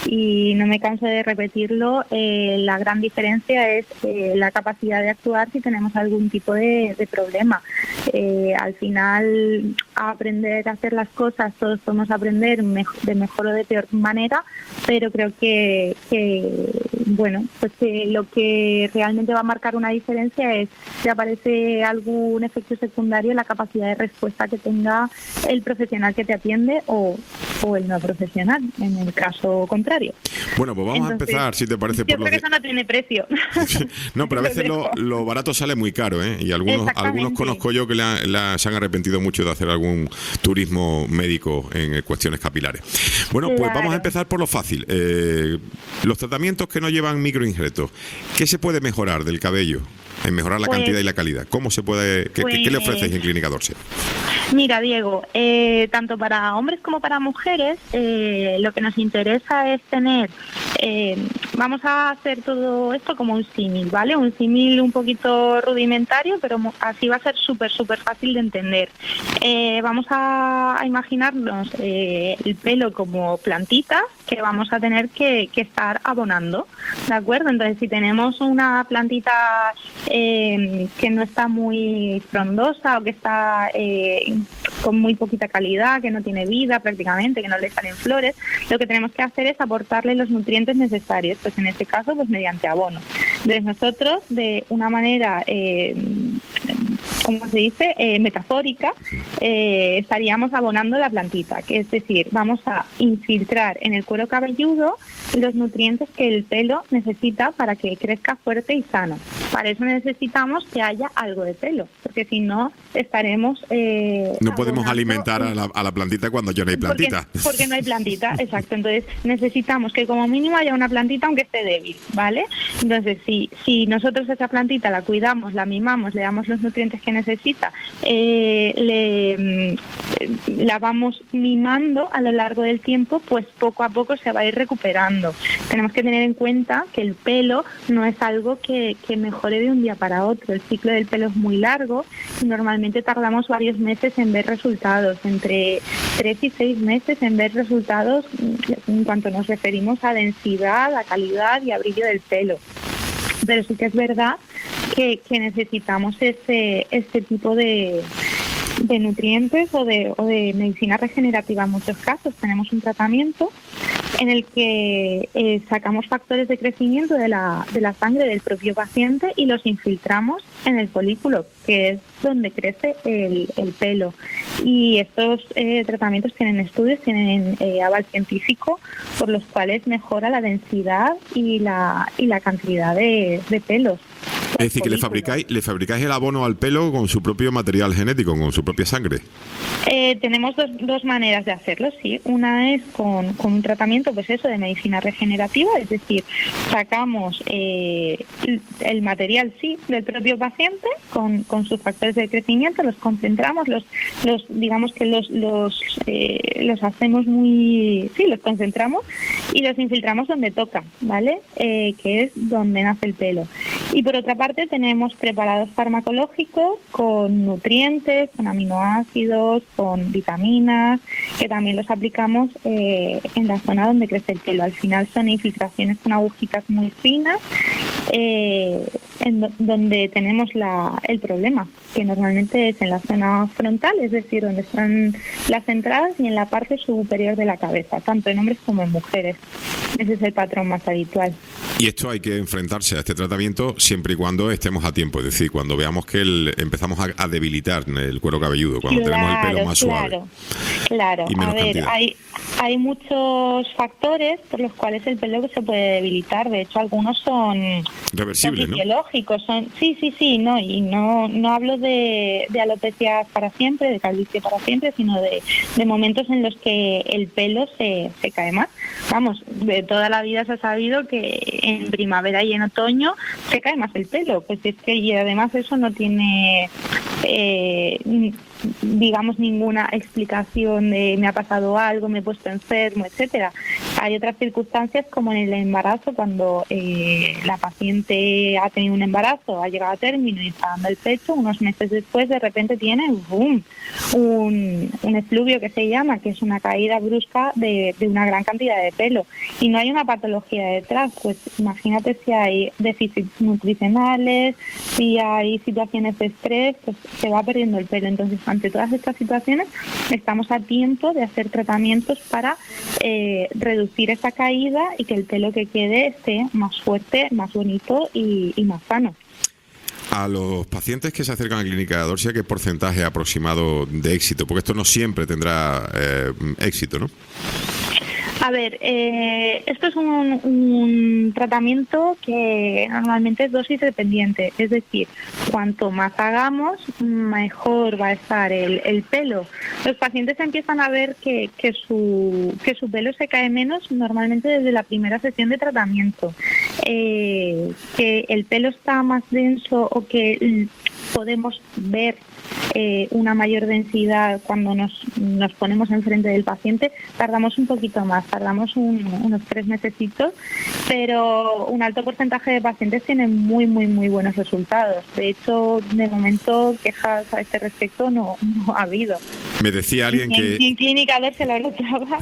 Speaker 8: Y no me canso de repetirlo, eh, la gran diferencia es eh, la capacidad de actuar si tenemos algún tipo de, de problema. Eh, al final, a aprender a hacer las cosas, todos podemos aprender mejor, de mejor o de peor manera, pero creo que, que bueno, pues que lo que realmente va a marcar una diferencia es si aparece algún efecto secundario, la capacidad de respuesta que tenga el profesional que te atiende o, o el no profesional, en el caso contrario.
Speaker 3: Bueno, pues vamos
Speaker 8: Entonces,
Speaker 3: a empezar, si te parece.
Speaker 8: Yo
Speaker 3: por
Speaker 8: creo
Speaker 3: los
Speaker 8: que eso no tiene precio.
Speaker 3: No, pero a veces lo, lo barato sale muy caro, ¿eh? Y algunos algunos conozco yo que la, la, se han arrepentido mucho de hacer algún turismo médico en cuestiones capilares. Bueno, pues
Speaker 8: Claro.
Speaker 3: vamos a empezar por lo fácil. Eh, los tratamientos que no llevan microinjertos, ¿qué se puede mejorar del cabello? En mejorar la
Speaker 8: Pues-
Speaker 3: cantidad y la calidad. ¿Cómo se puede? ¿Qué, qué- qué le
Speaker 8: Pues-
Speaker 3: ofrecéis en Clínica Dorset?
Speaker 8: Mira, Diego, eh, tanto para hombres como para mujeres, eh, lo que nos interesa es tener, eh, vamos a hacer todo esto como un símil, ¿vale? Un símil un poquito rudimentario, pero mo- así va a ser súper, súper fácil de entender. Eh, vamos a, a imaginarnos eh, el pelo como plantitas que vamos a tener que, que estar abonando, ¿de acuerdo? Entonces, si tenemos una plantita eh, que no está muy frondosa o que está eh, con muy poquita calidad, que no tiene vida prácticamente, que no le salen flores, lo que tenemos que hacer es aportarle los nutrientes necesarios, pues en este caso pues mediante abono. Entonces nosotros de una manera, eh, ¿cómo se dice?, eh, metafórica, eh, estaríamos abonando la plantita, que es decir, vamos a infiltrar en el cuero cabelludo los nutrientes que el pelo necesita para que crezca fuerte y sano. Para eso necesitamos que haya algo de pelo, porque si no estaremos... Eh,
Speaker 3: No podemos
Speaker 8: abonando
Speaker 3: alimentar a la, a la plantita cuando ya no hay plantita.
Speaker 8: porque, porque no hay plantita, exacto. Entonces necesitamos que como mínimo haya una plantita aunque esté débil, ¿vale? Entonces si, si nosotros esa plantita la cuidamos, la mimamos, le damos los nutrientes que necesita, eh, le, mm, la vamos mimando a lo largo del tiempo, pues poco a poco se va a ir recuperando. Tenemos que tener en cuenta que el pelo no es algo que, que mejore de un día para otro. El ciclo del pelo es muy largo y normalmente tardamos varios meses en ver resultados, entre tres y seis meses en ver resultados en cuanto nos referimos a densidad, a calidad y a brillo del pelo. Pero sí que es verdad que, que necesitamos este, este tipo de, de nutrientes o de, o de medicina regenerativa en muchos casos. Tenemos un tratamiento en el que eh, sacamos factores de crecimiento de la, de la sangre del propio paciente y los infiltramos en el folículo, que es donde crece el, el pelo. Y estos eh, tratamientos tienen estudios, tienen eh, aval científico, por los cuales mejora la densidad y la, y la cantidad de, de pelos.
Speaker 3: Es decir, que le fabricáis, le fabricáis el abono al pelo con su propio material genético, con su propia sangre.
Speaker 8: Eh, tenemos dos, dos maneras de hacerlo, sí. Una es con, con un tratamiento, pues eso, de medicina regenerativa, es decir, sacamos eh, el material, sí, del propio paciente con, con sus factores de crecimiento, los concentramos, los, los digamos que los, los, eh, los hacemos muy, sí, los concentramos y los infiltramos donde toca, ¿vale? Eh, que es donde nace el pelo. Y por otra parte tenemos preparados farmacológicos con nutrientes, con aminoácidos, con vitaminas, que también los aplicamos eh, en la zona donde crece el pelo. Al final son infiltraciones con agujitas muy finas, eh, en do- donde tenemos la, el problema, que normalmente es en la zona frontal, es decir, donde están las entradas y en la parte superior de la cabeza, tanto en hombres como en mujeres. Ese es el patrón más habitual.
Speaker 3: Y esto hay que enfrentarse a este tratamiento siempre y cuando estemos a tiempo, es decir, cuando veamos que el- empezamos a, a debilitar el cuero cabelludo, cuando tenemos el pelo más suave.
Speaker 8: Claro, claro.
Speaker 3: Y menos
Speaker 8: A ver,
Speaker 3: cantidad.
Speaker 8: hay, hay muchos factores por los cuales el pelo se puede debilitar. De hecho, algunos son, son
Speaker 3: Reversible, ¿no?
Speaker 8: fisiológicos. Son, sí, sí, sí, no, y no, no hablo de, de alopecia para siempre, de calvicie para siempre, sino de, de momentos en los que el pelo se, se cae más. Vamos, de toda la vida se ha sabido que en primavera y en otoño se cae más el pelo, pues es que y además eso no tiene eh, digamos ninguna explicación de me ha pasado algo, me he puesto enfermo, etcétera. Hay otras circunstancias como en el embarazo, cuando eh, la paciente ha tenido un embarazo, ha llegado a término y está dando el pecho, unos meses después de repente tiene boom, un, un efluvio que se llama, que es una caída brusca de, de una gran cantidad de pelo y no hay una patología detrás. Pues imagínate si hay déficits nutricionales, si hay situaciones de estrés, pues se va perdiendo el pelo. Entonces, ante todas estas situaciones, estamos a tiempo de hacer tratamientos para eh, reducir esa caída y que el pelo que quede esté más fuerte, más bonito y, y más sano.
Speaker 3: A los pacientes que se acercan a Clínica Dorsia, ¿qué porcentaje aproximado de éxito? Porque esto no siempre tendrá eh, éxito, ¿no?
Speaker 8: A ver, eh, esto es un, un tratamiento que normalmente es dosis dependiente, es decir, cuanto más hagamos, mejor va a estar el, el pelo. Los pacientes empiezan a ver que, que, su, que su pelo se cae menos normalmente desde la primera sesión de tratamiento, eh, que el pelo está más denso o que podemos ver eh, una mayor densidad cuando nos, nos ponemos enfrente del paciente, tardamos un poquito más, tardamos un, unos tres mesecitos, pero un alto porcentaje de pacientes tienen muy, muy, muy buenos resultados. De hecho, de momento, quejas a este respecto no, no ha habido.
Speaker 3: Me decía alguien
Speaker 8: ni,
Speaker 3: que...
Speaker 8: Ni en clínica ver se lo notaba,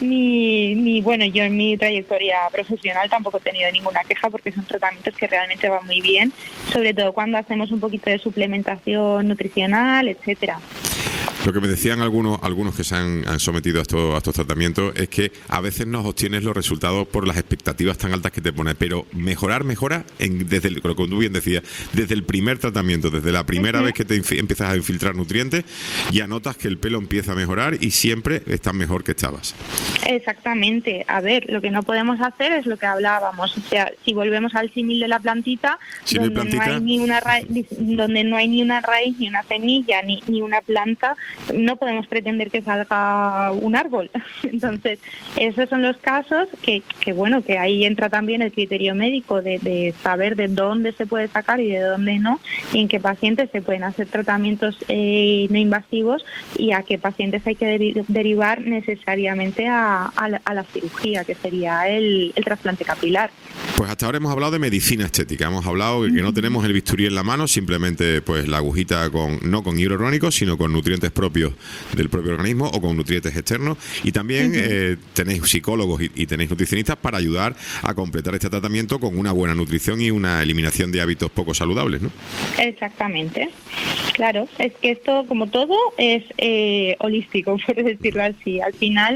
Speaker 8: ni, ni, bueno, yo en mi trayectoria profesional tampoco he tenido ninguna queja porque son tratamientos que realmente van muy bien, sobre todo cuando hacemos un poquito de suplementación nutricional, etcétera.
Speaker 3: Lo que me decían algunos algunos que se han, han sometido a estos, a estos tratamientos es que a veces no obtienes los resultados por las expectativas tan altas que te pones, pero mejorar, mejora, en, desde el, como tú bien decías, desde el primer tratamiento, desde la primera uh-huh. vez que te infi- empiezas a infiltrar nutrientes, ya notas que el pelo empieza a mejorar y siempre estás mejor que estabas.
Speaker 8: Exactamente. A ver, lo que no podemos hacer es lo que hablábamos, o sea, si volvemos al símil de la plantita,
Speaker 3: si
Speaker 8: donde,
Speaker 3: no hay plantita,
Speaker 8: no hay ni una raíz, donde no hay ni una raíz, ni una semilla, ni, ni una planta, no podemos pretender que salga un árbol. Entonces, esos son los casos que, que bueno, que ahí entra también el criterio médico de, de saber de dónde se puede sacar y de dónde no, y en qué pacientes se pueden hacer tratamientos eh, no invasivos y a qué pacientes hay que deri- derivar necesariamente a, a, la, a la cirugía, que sería el, el trasplante capilar.
Speaker 3: Pues hasta ahora hemos hablado de medicina estética, hemos hablado de que no tenemos el bisturí en la mano, simplemente pues la agujita con no con hialurónicos, sino con nutrientes propios del propio organismo o con nutrientes externos, y también uh-huh. eh, tenéis psicólogos y, y tenéis nutricionistas para ayudar a completar este tratamiento con una buena nutrición y una eliminación de hábitos poco saludables, ¿no?
Speaker 8: Exactamente, claro, es que esto, como todo, es eh, holístico, por decirlo así. Al final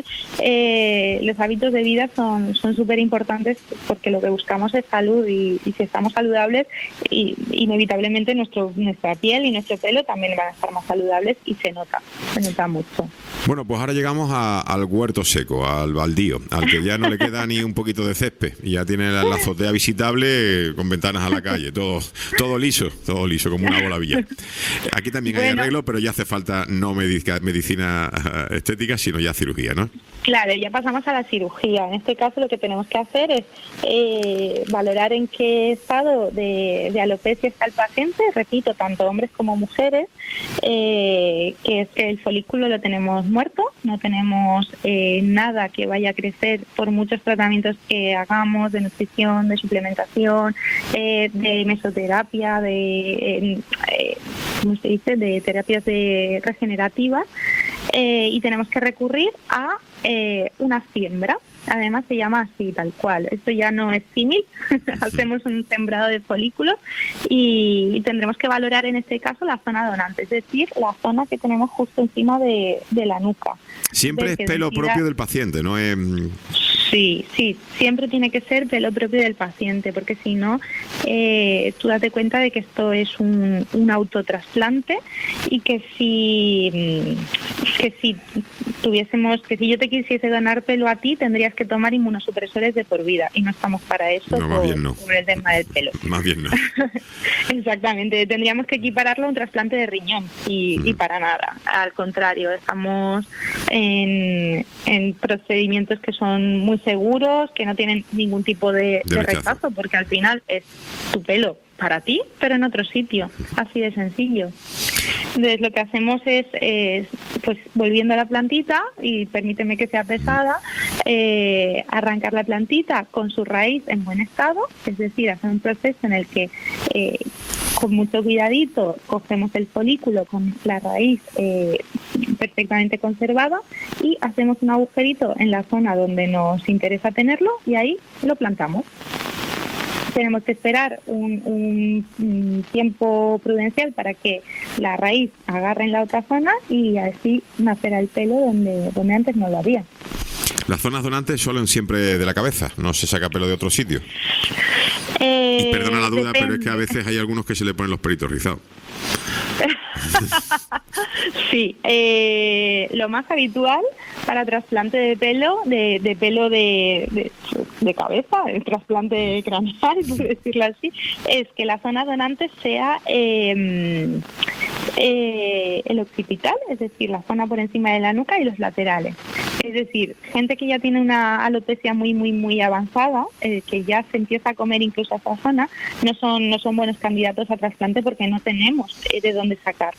Speaker 8: eh, los hábitos de vida son son súper importantes porque lo que buscamos es salud y, y si estamos saludables, y, inevitablemente nuestro nuestra piel y nuestro pelo también van a estar más saludables y se nota, se nota mucho.
Speaker 3: Bueno, pues ahora llegamos a, al huerto seco, al baldío, al que ya no le queda ni un poquito de césped y ya tiene la, la azotea visitable con ventanas a la calle, todo todo liso, todo liso, como una bola billar. Aquí también hay bueno. arreglo, pero ya hace falta no medica, medicina estética, sino ya cirugía, ¿no?
Speaker 8: Claro, ya pasamos a la cirugía. En este caso lo que tenemos que hacer es eh, eh, valorar en qué estado de, de alopecia está el paciente, repito, tanto hombres como mujeres, eh, que es que el folículo lo tenemos muerto, no tenemos eh, nada que vaya a crecer por muchos tratamientos que hagamos de nutrición, de suplementación, eh, de mesoterapia, de, eh, eh, ¿cómo se dice?, de terapias de regenerativas, eh, y tenemos que recurrir a eh, una siembra. Además se llama así, tal cual. Esto ya no es símil, hacemos un sembrado de folículos y, y tendremos que valorar en este caso la zona donante, es decir, la zona que tenemos justo encima de, de la nuca.
Speaker 3: Siempre es pelo
Speaker 8: decida...
Speaker 3: propio del paciente, ¿no es...?
Speaker 8: Sí, sí, siempre tiene que ser pelo propio del paciente, porque si no, eh, tú date cuenta de que esto es un, un autotrasplante y que si, que si tuviésemos, que si yo te quisiese donar pelo a ti, tendrías que tomar inmunosupresores de por vida y no estamos para eso.
Speaker 3: No, más
Speaker 8: por,
Speaker 3: bien no.
Speaker 8: por el tema del pelo.
Speaker 3: Más bien no.
Speaker 8: Exactamente, tendríamos que equipararlo a un trasplante de riñón y, mm. y para nada, al contrario, estamos en, en procedimientos que son muy seguros, que no tienen ningún tipo de, de, de rechazo, porque al final es tu pelo para ti, pero en otro sitio, así de sencillo. Entonces lo que hacemos es, es pues volviendo a la plantita, y permíteme que sea pesada, eh, arrancar la plantita con su raíz en buen estado, es decir, hacer un proceso en el que eh, con mucho cuidadito cogemos el folículo con la raíz eh, perfectamente conservada y hacemos un agujerito en la zona donde nos interesa tenerlo y ahí lo plantamos. Tenemos que esperar un, un, un tiempo prudencial para que la raíz agarre en la otra zona y así nacerá el pelo donde, donde antes no lo había.
Speaker 3: Las zonas donantes suelen siempre de la cabeza, no se saca pelo de otro sitio.
Speaker 8: Eh,
Speaker 3: y perdona la duda,
Speaker 8: depende.
Speaker 3: pero es que a veces hay algunos que se le ponen los pelitos rizados.
Speaker 8: Sí, eh, lo más habitual para trasplante de pelo, de, de pelo de, de, de cabeza, el trasplante craneal, por decirlo así, es que la zona donante sea eh, eh, el occipital, es decir, la zona por encima de la nuca y los laterales. Es decir, gente que ya tiene una alopecia muy, muy, muy avanzada, eh, que ya se empieza a comer incluso esa zona, no son, no son buenos candidatos a trasplante porque no tenemos eh, de dónde sacar.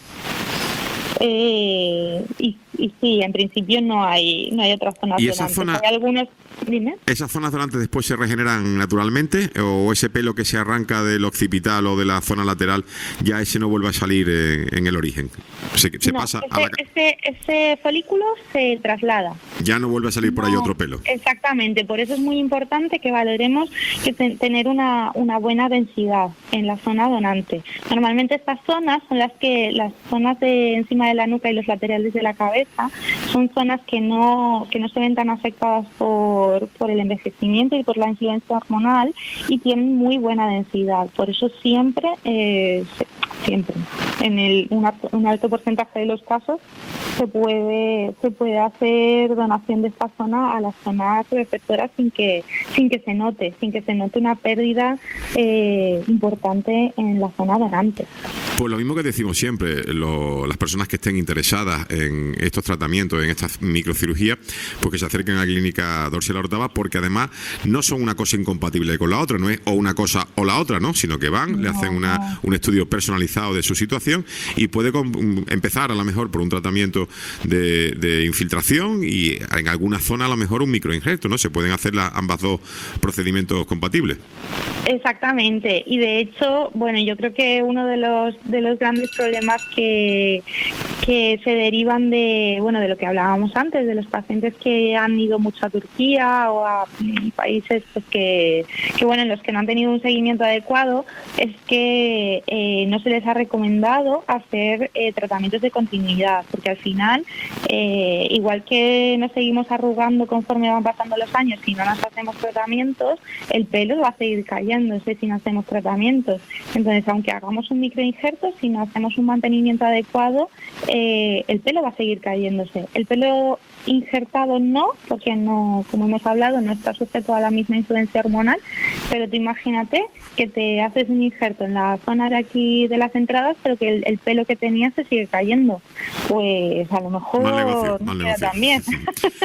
Speaker 8: Eh, y, y sí, en principio no hay no hay otras zonas
Speaker 3: ¿Y esa
Speaker 8: donantes.
Speaker 3: zona,
Speaker 8: hay algunos, dime.
Speaker 3: ¿Esas zonas donantes después se regeneran naturalmente o ese pelo que se arranca del occipital o de la zona lateral ya ese no vuelve a salir eh, en el origen? Se, se
Speaker 8: no,
Speaker 3: pasa
Speaker 8: ese,
Speaker 3: a la...
Speaker 8: ese, ese folículo se traslada.
Speaker 3: Ya no vuelve a salir por ahí
Speaker 8: No,
Speaker 3: otro pelo.
Speaker 8: Exactamente, por eso es muy importante que valoremos que te, tener una, una buena densidad en la zona donante. Normalmente estas zonas son las que, las zonas de encima de la nuca y los laterales de la cabeza, son zonas que no, que no se ven tan afectadas por, por el envejecimiento y por la influencia hormonal y tienen muy buena densidad. Por eso siempre, eh, siempre, en el, una, un alto porcentaje de los casos se puede se puede hacer donación de esta zona a las zonas receptoras sin que sin que se note, sin que se note una pérdida eh, importante en la zona donante.
Speaker 3: Pues lo mismo que decimos siempre, lo, las personas que estén interesadas en estos tratamientos, en estas microcirugías, pues que se acerquen a la clínica Dorcel Ortava, porque además no son una cosa incompatible con la otra, no es o una cosa o la otra, ¿no? Sino que van, no, le hacen una, un estudio personalizado de su situación y puede com- empezar a lo mejor por un tratamiento de, de infiltración y en alguna zona a lo mejor un microinjerto, ¿no? Se pueden hacer la, ambas dos procedimientos compatibles.
Speaker 8: Exactamente, y de hecho, bueno, yo creo que uno de los de los grandes problemas que que se derivan de, bueno, de lo que hablábamos antes, de los pacientes que han ido mucho a Turquía o a países pues, que, que, bueno, en los que no han tenido un seguimiento adecuado, es que eh, no se les ha recomendado hacer eh, tratamientos de continuidad, porque al final, eh, igual que nos seguimos arrugando conforme van pasando los años, si no nos hacemos tratamientos, el pelo va a seguir cayéndose si no hacemos tratamientos. Entonces, aunque hagamos un microinjerto, si no hacemos un mantenimiento adecuado, eh, el pelo va a seguir cayéndose. El pelo injertado no, porque no, como hemos hablado, no está sujeto a la misma influencia hormonal, pero tú imagínate que te haces un injerto en la zona de aquí de las entradas, pero que el, el pelo que tenías se sigue cayendo. Pues a lo mejor
Speaker 3: mal negocio,
Speaker 8: no
Speaker 3: mal
Speaker 8: queda
Speaker 3: negocio.
Speaker 8: tan bien.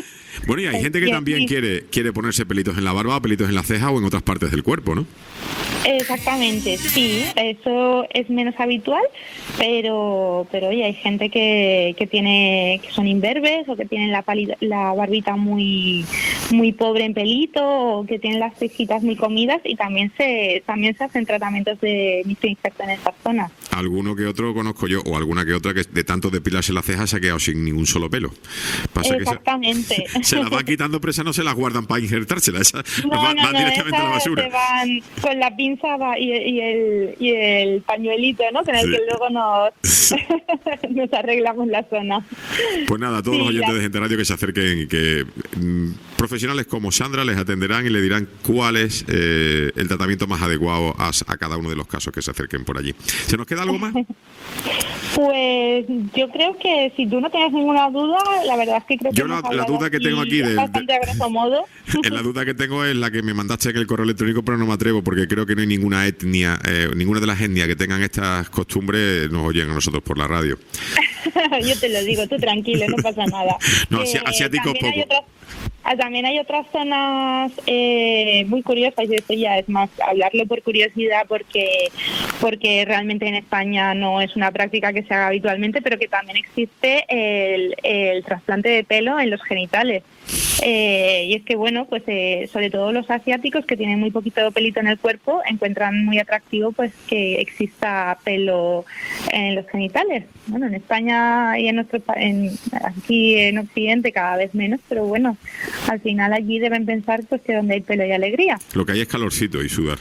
Speaker 3: Bueno, y hay gente que
Speaker 8: Y
Speaker 3: también
Speaker 8: aquí-
Speaker 3: quiere quiere ponerse pelitos en la barba, pelitos en la ceja o en otras partes del cuerpo, ¿no?
Speaker 8: Exactamente, sí, eso es menos habitual, pero pero oye, hay gente que, que tiene que son imberbes o que tienen la pali- la barbita muy muy pobre en pelito o que tienen las cejitas muy comidas y también se también se hacen tratamientos de microinjerto en esas zonas.
Speaker 3: Alguno que otro conozco yo, o alguna que otra que de tanto depilarse la ceja se ha quedado sin ningún solo pelo. Pasa que se,
Speaker 8: Exactamente.
Speaker 3: se las van quitando presa, no se las guardan para injertársela, esa
Speaker 8: No,
Speaker 3: va,
Speaker 8: no,
Speaker 3: van
Speaker 8: no,
Speaker 3: directamente a la
Speaker 8: esas
Speaker 3: basura.
Speaker 8: se van con la pinza va- y, y el, y el pañuelito, ¿no? Con el
Speaker 3: Sí.
Speaker 8: que luego nos, nos arreglamos la zona.
Speaker 3: Pues nada, a todos
Speaker 8: Sí,
Speaker 3: los oyentes
Speaker 8: la-
Speaker 3: de Gente Radio que se acerquen y que mm, profesionales como Sandra les atenderán y le dirán cuál es eh, el tratamiento más adecuado a, a cada uno de los casos que se acerquen por allí. ¿Se nos queda algo más?
Speaker 8: Pues yo creo que si tú no tienes ninguna duda, la verdad es que creo que
Speaker 3: Yo la-
Speaker 8: hemos
Speaker 3: la
Speaker 8: hablado
Speaker 3: duda que tengo aquí del-
Speaker 8: bastante a grosso modo.
Speaker 3: En la duda que tengo es la que me mandaste en el correo electrónico, pero no me atrevo porque creo que no hay ninguna etnia, eh, ninguna de las etnias que tengan estas costumbres nos oyen a nosotros por la radio.
Speaker 8: Yo te lo digo, tú tranquilo, no pasa nada.
Speaker 3: No,
Speaker 8: Eh,
Speaker 3: asi- asiáticos
Speaker 8: también hay
Speaker 3: poco.
Speaker 8: otras- ah, También hay otras zonas eh, muy curiosas, y esto ya es más hablarlo por curiosidad, porque porque realmente en España no es una práctica que se haga habitualmente, pero que también existe el, el trasplante de pelo en los genitales. Eh, y es que, bueno, pues eh, sobre todo los asiáticos que tienen muy poquito pelito en el cuerpo encuentran muy atractivo pues que exista pelo en los genitales. Bueno, en España y en nuestro pa- en, aquí en Occidente cada vez menos, pero bueno, al final allí deben pensar pues que donde hay pelo hay alegría.
Speaker 3: Lo que hay es calorcito y sudar.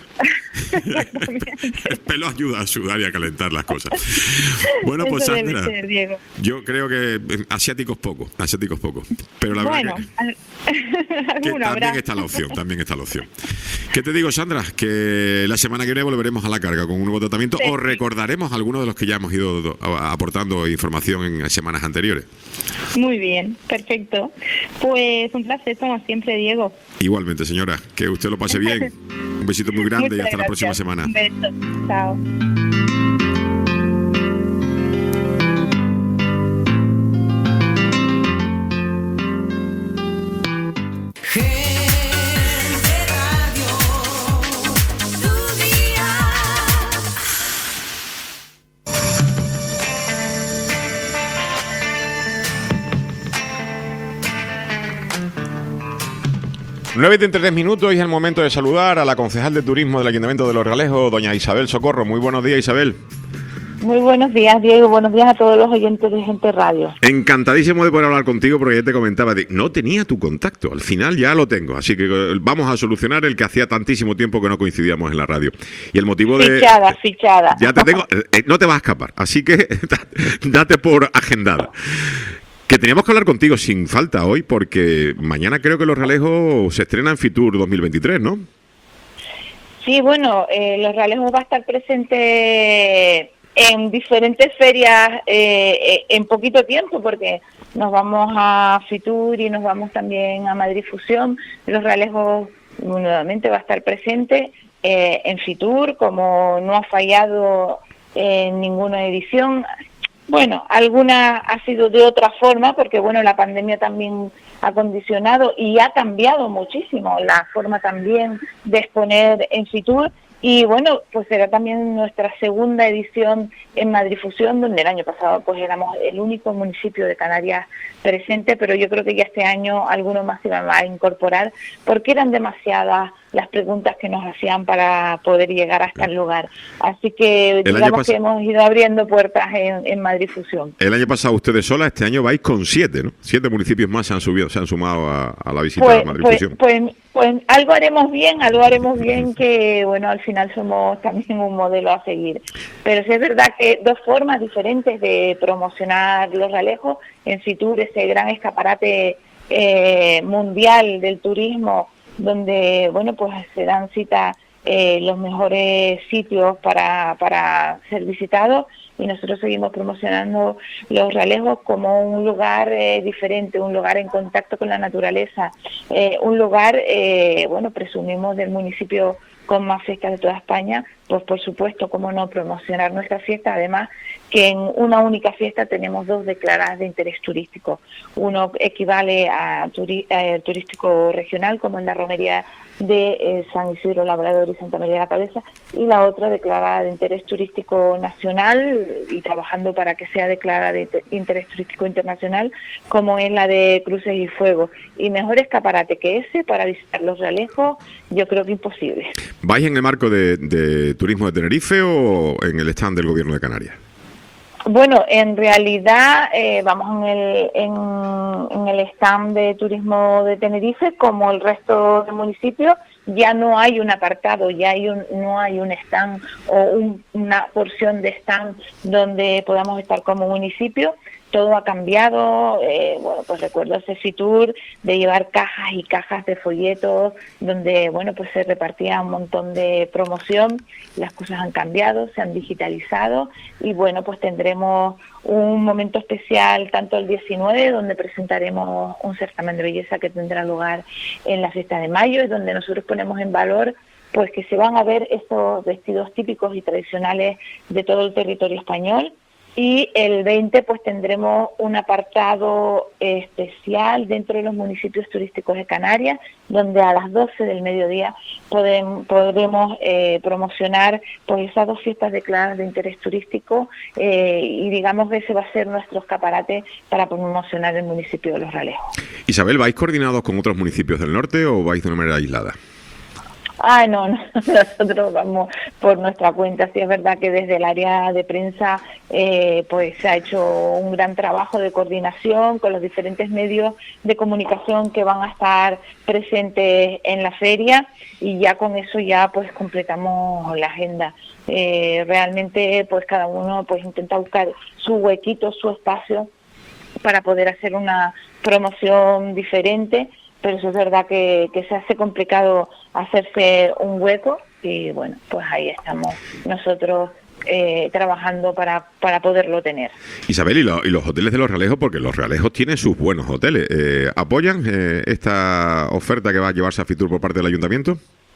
Speaker 3: El pelo ayuda a sudar y a calentar las cosas. Bueno, pues
Speaker 8: Eso debe
Speaker 3: Sandra,
Speaker 8: ser, Diego.
Speaker 3: yo creo que eh, asiáticos poco, asiáticos poco. Pero la
Speaker 8: Bueno,
Speaker 3: verdad
Speaker 8: al-
Speaker 3: que, que
Speaker 8: alguno
Speaker 3: también
Speaker 8: habrá.
Speaker 3: está la opción, también está la opción. ¿Qué te digo, Sandra? Que la semana que viene volveremos a la carga con un nuevo tratamiento
Speaker 8: Sí.
Speaker 3: o recordaremos algunos de los que ya hemos ido do- a- aportando información en semanas anteriores.
Speaker 8: Muy bien, perfecto. Pues un placer como siempre, Diego.
Speaker 3: Igualmente, señora, que usted lo pase bien. Un besito muy grande y
Speaker 8: Muchas
Speaker 3: hasta la próxima
Speaker 8: gracias.
Speaker 3: semana.
Speaker 8: Un beso. Chao.
Speaker 1: Gente Radio, tu día.
Speaker 3: nueve y treinta y tres minutos y es el momento de saludar a la concejal de turismo del Ayuntamiento de Los Realejos, doña Isabel Socorro. Muy buenos días, Isabel.
Speaker 9: Muy buenos días, Diego. Buenos días a todos los oyentes de Gente Radio.
Speaker 3: Encantadísimo de poder hablar contigo porque ya te comentaba, de, no tenía tu contacto, al final ya lo tengo, así que eh, vamos a solucionar el que hacía tantísimo tiempo que no coincidíamos en la radio. Y el motivo de...
Speaker 9: Fichada, fichada.
Speaker 3: Ya te tengo, eh, eh, no te vas a escapar, así que date por agendada. Que teníamos que hablar contigo sin falta hoy porque mañana creo que Los Realejos se estrena en Fitur dos mil veintitrés, ¿no?
Speaker 9: Sí, bueno, eh, Los Realejos va a estar presente en diferentes ferias eh, eh, en poquito tiempo, porque nos vamos a Fitur y nos vamos también a Madrid Fusión. Los Realejos nuevamente va a estar presente eh, en Fitur, como no ha fallado en ninguna edición. Bueno, alguna ha sido de otra forma, porque bueno, la pandemia también ha condicionado y ha cambiado muchísimo la forma también de exponer en Fitur. Y bueno, pues será también nuestra segunda edición en Madrid Fusión, donde el año pasado pues éramos el único municipio de Canarias presente, pero yo creo que ya este año algunos más se van a incorporar, porque eran demasiadas las preguntas que nos hacían para poder llegar hasta el lugar. Así que
Speaker 3: El año
Speaker 9: digamos
Speaker 3: pas-
Speaker 9: que hemos ido abriendo puertas en, en Madrid Fusión.
Speaker 3: El año pasado ustedes sola, este año vais con siete, ¿no? Siete municipios más se han subido, se han sumado a, a la visita
Speaker 9: Pues,
Speaker 3: a Madrid
Speaker 9: pues,
Speaker 3: Fusión.
Speaker 9: pues, pues algo haremos bien, algo haremos bien que, bueno, al final somos también un modelo a seguir. Pero sí es verdad que dos formas diferentes de promocionar Los Realejos, en Fitur, ese gran escaparate eh, mundial del turismo, donde, bueno, pues se dan cita eh, los mejores sitios para, para ser visitados, y nosotros seguimos promocionando Los Realejos como un lugar eh, diferente, un lugar en contacto con la naturaleza, eh, un lugar, eh, bueno, presumimos del municipio con más fiestas de toda España, pues por supuesto, cómo no, promocionar nuestra fiesta. Además, que en una única fiesta tenemos dos declaradas de interés turístico. Uno equivale a turi eh, turístico regional, como en la romería de eh, San Isidro Labrador y Santa María de la Cabeza, y la otra declarada de interés turístico nacional, y trabajando para que sea declarada de interés turístico internacional, como es la de Cruces y Fuego. Y mejor escaparate que ese para visitar los Realejos, yo creo que imposible.
Speaker 3: ¿Vais en el marco de, de Turismo de Tenerife o en el stand del Gobierno de Canarias?
Speaker 9: Bueno, en realidad eh, vamos en el, en, en el stand de Turismo de Tenerife, como el resto del municipio. Ya no hay un apartado, ya hay un, no hay un stand o un, una porción de stand donde podamos estar como municipio. Todo ha cambiado. Eh, bueno, pues recuerdo ese Fitur de llevar cajas y cajas de folletos donde, bueno, pues se repartía un montón de promoción. Las cosas han cambiado, se han digitalizado y, bueno, pues tendremos un momento especial tanto el diecinueve, donde presentaremos un certamen de belleza que tendrá lugar en la fiesta de mayo, y donde nosotros ponemos en valor pues que se van a ver estos vestidos típicos y tradicionales de todo el territorio español. Y el veinte pues tendremos un apartado especial dentro de los municipios turísticos de Canarias, donde a las doce del mediodía podem, podremos eh, promocionar pues esas dos fiestas declaradas de interés turístico, eh, y digamos que ese va a ser nuestro escaparate para promocionar el municipio de Los Realejos.
Speaker 3: Isabel, ¿vais coordinados con otros municipios del norte o vais de una manera aislada?
Speaker 9: Ah, no, no, nosotros vamos por nuestra cuenta. Sí, es verdad que desde el área de prensa eh, pues se ha hecho un gran trabajo de coordinación con los diferentes medios de comunicación que van a estar presentes en la feria, y ya con eso ya pues completamos la agenda. Eh, realmente pues cada uno pues intenta buscar su huequito, su espacio para poder hacer una promoción diferente. Pero eso es verdad que, que se hace complicado hacerse un hueco, y bueno, pues ahí estamos nosotros eh, trabajando para, para poderlo tener.
Speaker 3: Isabel, ¿y, lo, y los hoteles de Los Realejos? Porque Los Realejos tienen sus buenos hoteles. Eh, ¿Apoyan eh, esta oferta que va a llevarse a Fitur por parte del Ayuntamiento?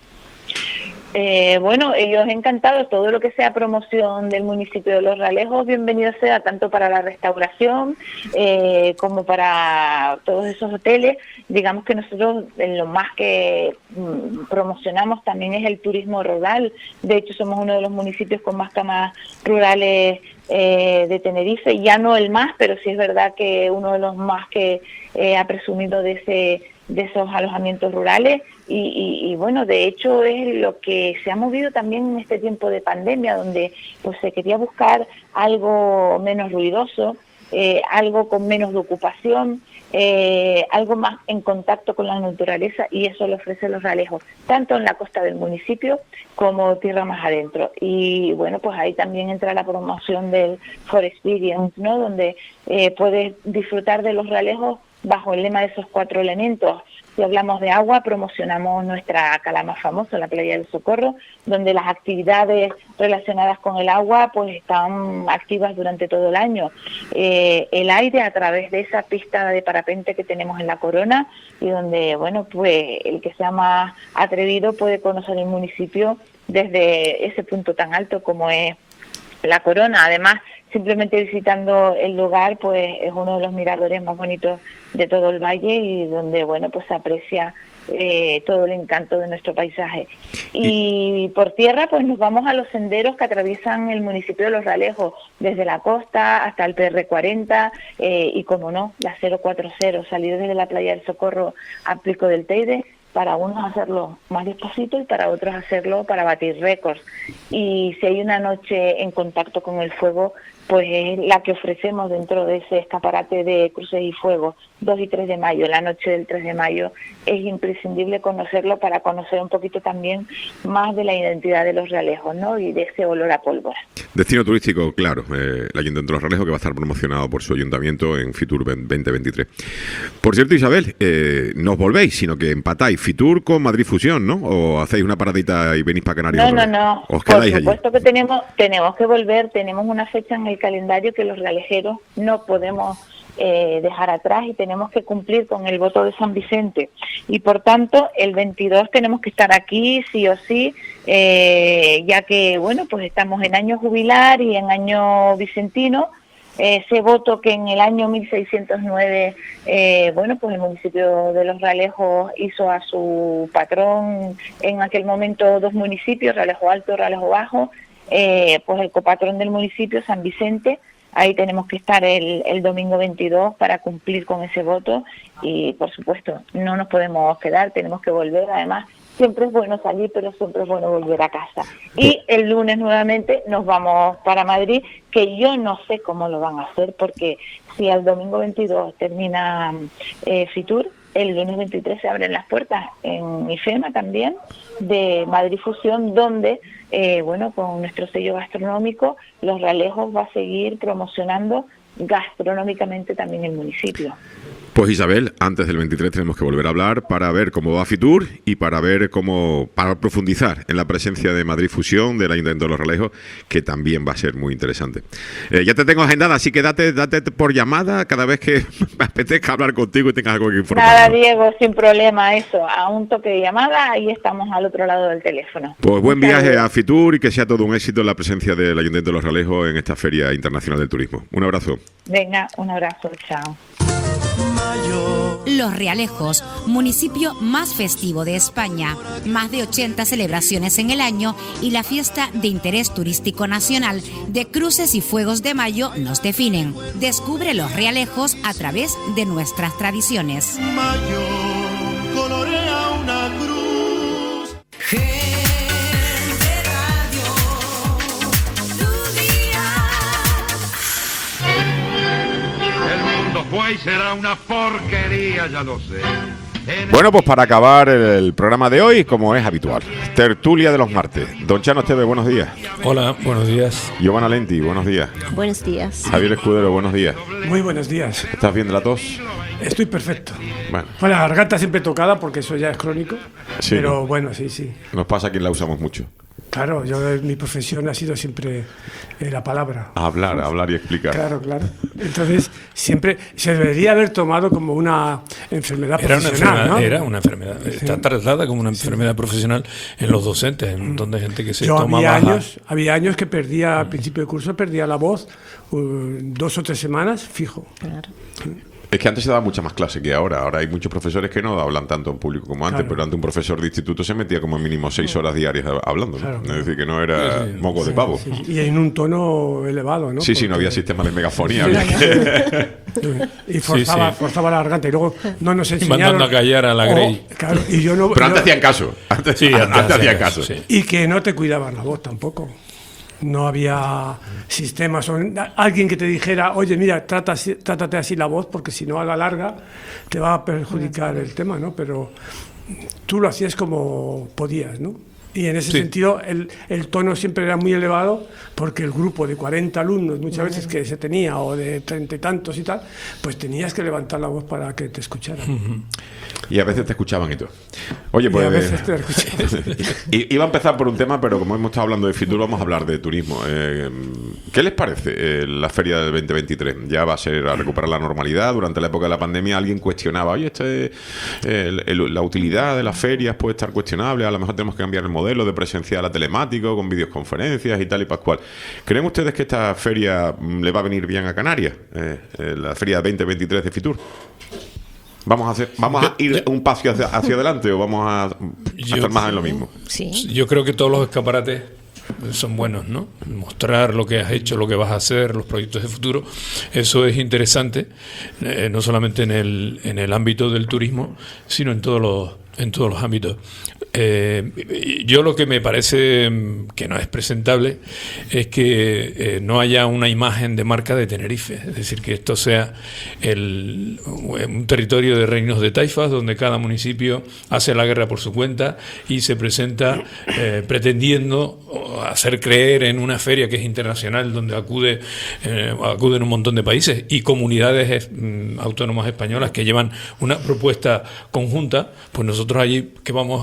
Speaker 9: Eh, bueno, ellos encantados, todo lo que sea promoción del municipio de Los Realejos, bienvenido sea, tanto para la restauración eh, como para todos esos hoteles. Digamos que nosotros en lo más que mm, promocionamos también es el turismo rural. De hecho, somos uno de los municipios con más camas rurales eh, de Tenerife, ya no el más, pero sí es verdad que uno de los más que eh, ha presumido de ese de esos alojamientos rurales. Y, y, y bueno, de hecho es lo que se ha movido también en este tiempo de pandemia, donde pues se quería buscar algo menos ruidoso, eh, algo con menos de ocupación, eh, algo más en contacto con la naturaleza, y eso lo ofrece Los Realejos, tanto en la costa del municipio como tierra más adentro. Y bueno, pues ahí también entra la promoción del For Experience, ¿no? Donde eh, puedes disfrutar de Los Realejos bajo el lema de esos cuatro elementos. Si hablamos de agua, promocionamos nuestra cala más famosa, la Playa del Socorro, donde las actividades relacionadas con el agua pues están activas durante todo el año. Eh, el aire, a través de esa pista de parapente que tenemos en La Corona, y donde, bueno, pues el que sea más atrevido puede conocer el municipio desde ese punto tan alto como es La Corona. Además, simplemente visitando el lugar pues es uno de los miradores más bonitos de todo el valle, y donde, bueno, pues se aprecia eh, todo el encanto de nuestro paisaje. Y por tierra pues nos vamos a los senderos que atraviesan el municipio de Los Realejos, desde la costa hasta el P R cuarenta, eh, y como no, la cero cuatro cero, salir desde la Playa del Socorro a Pico del Teide, para unos hacerlo más despacito y para otros hacerlo para batir récords. Y si hay una noche en contacto con el fuego, pues es la que ofrecemos dentro de ese escaparate de Cruces y Fuego, dos y tres de mayo, la noche del tres de mayo. Es imprescindible conocerlo para conocer un poquito también más de la identidad de Los Realejos, ¿no? Y de ese olor a pólvora.
Speaker 3: Destino turístico, claro, eh, el Ayuntamiento de Los Realejos, que va a estar promocionado por su ayuntamiento en Fitur veinte veintitrés. Por cierto, Isabel, eh, no os volvéis, sino que empatáis Fitur con Madrid Fusión, ¿no? ¿O hacéis una paradita y venís para Canarias?
Speaker 9: No, no, no.
Speaker 3: ¿Os quedáis
Speaker 9: Por supuesto
Speaker 3: allí?
Speaker 9: que tenemos, tenemos que volver, tenemos una fecha en el calendario que los realejeros no podemos eh, dejar atrás y tenemos que cumplir con el voto de San Vicente. Y por tanto, el veintidós tenemos que estar aquí sí o sí, eh, ya que, bueno, pues estamos en año jubilar y en año vicentino. Ese voto que en el año mil seiscientos nueve, eh, bueno, pues el municipio de Los Realejos hizo a su patrón, en aquel momento dos municipios, Realejo Alto y Realejo Bajo, eh, pues el copatrón del municipio, San Vicente. Ahí tenemos que estar el, el domingo veintidós para cumplir con ese voto y, por supuesto, no nos podemos quedar, tenemos que volver. Además, siempre es bueno salir, pero siempre es bueno volver a casa. Y el lunes nuevamente nos vamos para Madrid, que yo no sé cómo lo van a hacer, porque si el domingo veintidós termina eh, Fitur, el lunes veintitrés se abren las puertas en IFEMA también, de Madrid Fusión, donde, eh, bueno, con nuestro sello gastronómico, Los Realejos va a seguir promocionando gastronómicamente también el municipio.
Speaker 3: Pues Isabel, antes del veintitrés tenemos que volver a hablar para ver cómo va Fitur y para ver cómo, para profundizar en la presencia de Madrid Fusión, del Ayuntamiento de Los Realejos, que también va a ser muy interesante. Eh, ya te tengo agendada, así que date, date por llamada cada vez que me apetezca hablar contigo y tengas algo que informar.
Speaker 9: Nada, Diego, sin problema, eso, a un toque de llamada, ahí estamos al otro lado del teléfono.
Speaker 3: Pues buen
Speaker 9: Muchas
Speaker 3: viaje
Speaker 9: gracias.
Speaker 3: a Fitur y que sea todo un éxito la presencia del Ayuntamiento de Los Realejos en esta Feria Internacional del Turismo. Un abrazo.
Speaker 9: Venga, un abrazo, chao.
Speaker 10: Los Realejos, municipio más festivo de España. Más de ochenta celebraciones en el año y la fiesta de interés turístico nacional de Cruces y Fuegos de Mayo nos definen. Descubre Los Realejos a través de nuestras tradiciones.
Speaker 1: Mayo colorea una cruz. Gente Radio, tu día.
Speaker 11: El mundo fue y será una porquería, ya lo sé. En
Speaker 3: Bueno, pues para acabar el, el programa de hoy, como es habitual, tertulia de los martes. Don Chano Esteve, buenos días.
Speaker 12: Hola, buenos días.
Speaker 3: Giovanna Lenti, buenos días.
Speaker 13: Buenos días.
Speaker 3: Javier Escudero, buenos días.
Speaker 14: Muy buenos días.
Speaker 3: ¿Estás bien de la tos?
Speaker 14: Estoy perfecto.
Speaker 3: Bueno,
Speaker 14: Bueno, la garganta siempre tocada porque eso ya es crónico.
Speaker 3: Sí,
Speaker 14: pero
Speaker 3: ¿no?
Speaker 14: bueno, sí, sí.
Speaker 3: Nos pasa que la usamos mucho.
Speaker 14: Claro, yo mi profesión ha sido siempre eh, la palabra.
Speaker 3: A hablar, a hablar y explicar.
Speaker 14: Claro, claro. Entonces, siempre se debería haber tomado como una enfermedad
Speaker 12: Era una
Speaker 14: profesional,
Speaker 12: enfermedad,
Speaker 14: ¿no?
Speaker 12: era una enfermedad. Está tratada como una enfermedad profesional en los docentes, en donde hay gente que se
Speaker 14: Yo
Speaker 12: toma
Speaker 14: había
Speaker 12: baja.
Speaker 14: años, había años que perdía, al principio del curso, perdía la voz uh, dos o tres semanas, fijo.
Speaker 13: Claro.
Speaker 3: Es que antes se daba mucha más clase que ahora. Ahora hay muchos profesores que no hablan tanto en público como antes,
Speaker 14: Claro.
Speaker 3: pero antes un profesor de instituto se metía como mínimo seis horas diarias hablando, ¿no?
Speaker 14: Claro.
Speaker 3: Es decir, que no era
Speaker 12: Sí, sí.
Speaker 3: moco de pavo.
Speaker 14: Sí, y en un tono elevado, ¿no?
Speaker 3: Sí, sí, no
Speaker 14: Porque-
Speaker 3: había sistema de megafonía.
Speaker 14: Sí,
Speaker 3: había que-
Speaker 14: y forzaba,
Speaker 12: Sí, sí.
Speaker 14: forzaba la garganta y luego no nos
Speaker 12: Y
Speaker 14: enseñaron
Speaker 12: mandando a callar a la
Speaker 14: o-
Speaker 12: Grey.
Speaker 14: claro, y yo no,
Speaker 3: Pero antes
Speaker 14: yo-
Speaker 3: hacían caso. Antes,
Speaker 12: Sí,
Speaker 3: antes
Speaker 12: antes
Speaker 3: hacían
Speaker 12: hacían
Speaker 3: caso.
Speaker 12: caso, sí.
Speaker 14: y que no te cuidaban la voz tampoco. No había sistemas o alguien que te dijera, oye, mira, trata así- trátate así la voz porque si no a la larga te va a perjudicar el tema, ¿no? Pero tú lo hacías como podías, ¿no? Y en ese
Speaker 12: Sí.
Speaker 14: sentido el, el tono siempre era muy elevado porque el grupo de cuarenta alumnos muchas veces que se tenía o de treinta y tantos y tal, pues tenías que levantar la voz para que te escucharan.
Speaker 3: Y a veces te escuchaban y todo. Oye,
Speaker 14: Y
Speaker 3: pues.
Speaker 14: a veces te escuchaban.
Speaker 3: I- Iba a empezar por un tema, pero como hemos estado hablando de Fitur, vamos a hablar de turismo. Eh, ¿Qué les parece eh, la feria del veinte veintitrés? Ya va a ser a recuperar la normalidad. Durante la época de la pandemia alguien cuestionaba, oye, este, eh, el- el- la utilidad de las ferias puede estar cuestionable, a lo mejor tenemos que cambiar el modelo de presencial a telemático, con videoconferencias y tal y pascual. ¿Creen ustedes que esta feria mm, le va a venir bien a Canarias? Eh, eh, la feria veinte veintitrés de Fitur. ¿Vamos a hacer, vamos a ir un paso hacia, hacia adelante o vamos a, a
Speaker 12: Yo-
Speaker 3: estar más en lo mismo?
Speaker 13: Sí.
Speaker 12: Yo creo que todos los escaparates son buenos, ¿no? Mostrar lo que has hecho, lo que vas a hacer, los proyectos de futuro, eso es interesante, eh, no solamente en el, en el ámbito del turismo, sino en todos los, en todos los ámbitos. Eh, yo lo que me parece mm, que no es presentable es que eh, no haya una imagen de marca de Tenerife, es decir, que esto sea el, un territorio de reinos de taifas donde cada municipio hace la guerra por su cuenta y se presenta eh, pretendiendo hacer creer en una feria que es internacional donde acude eh, acuden un montón de países y comunidades mm, autónomas españolas que llevan una propuesta conjunta. Pues nosotros allí que vamos en plan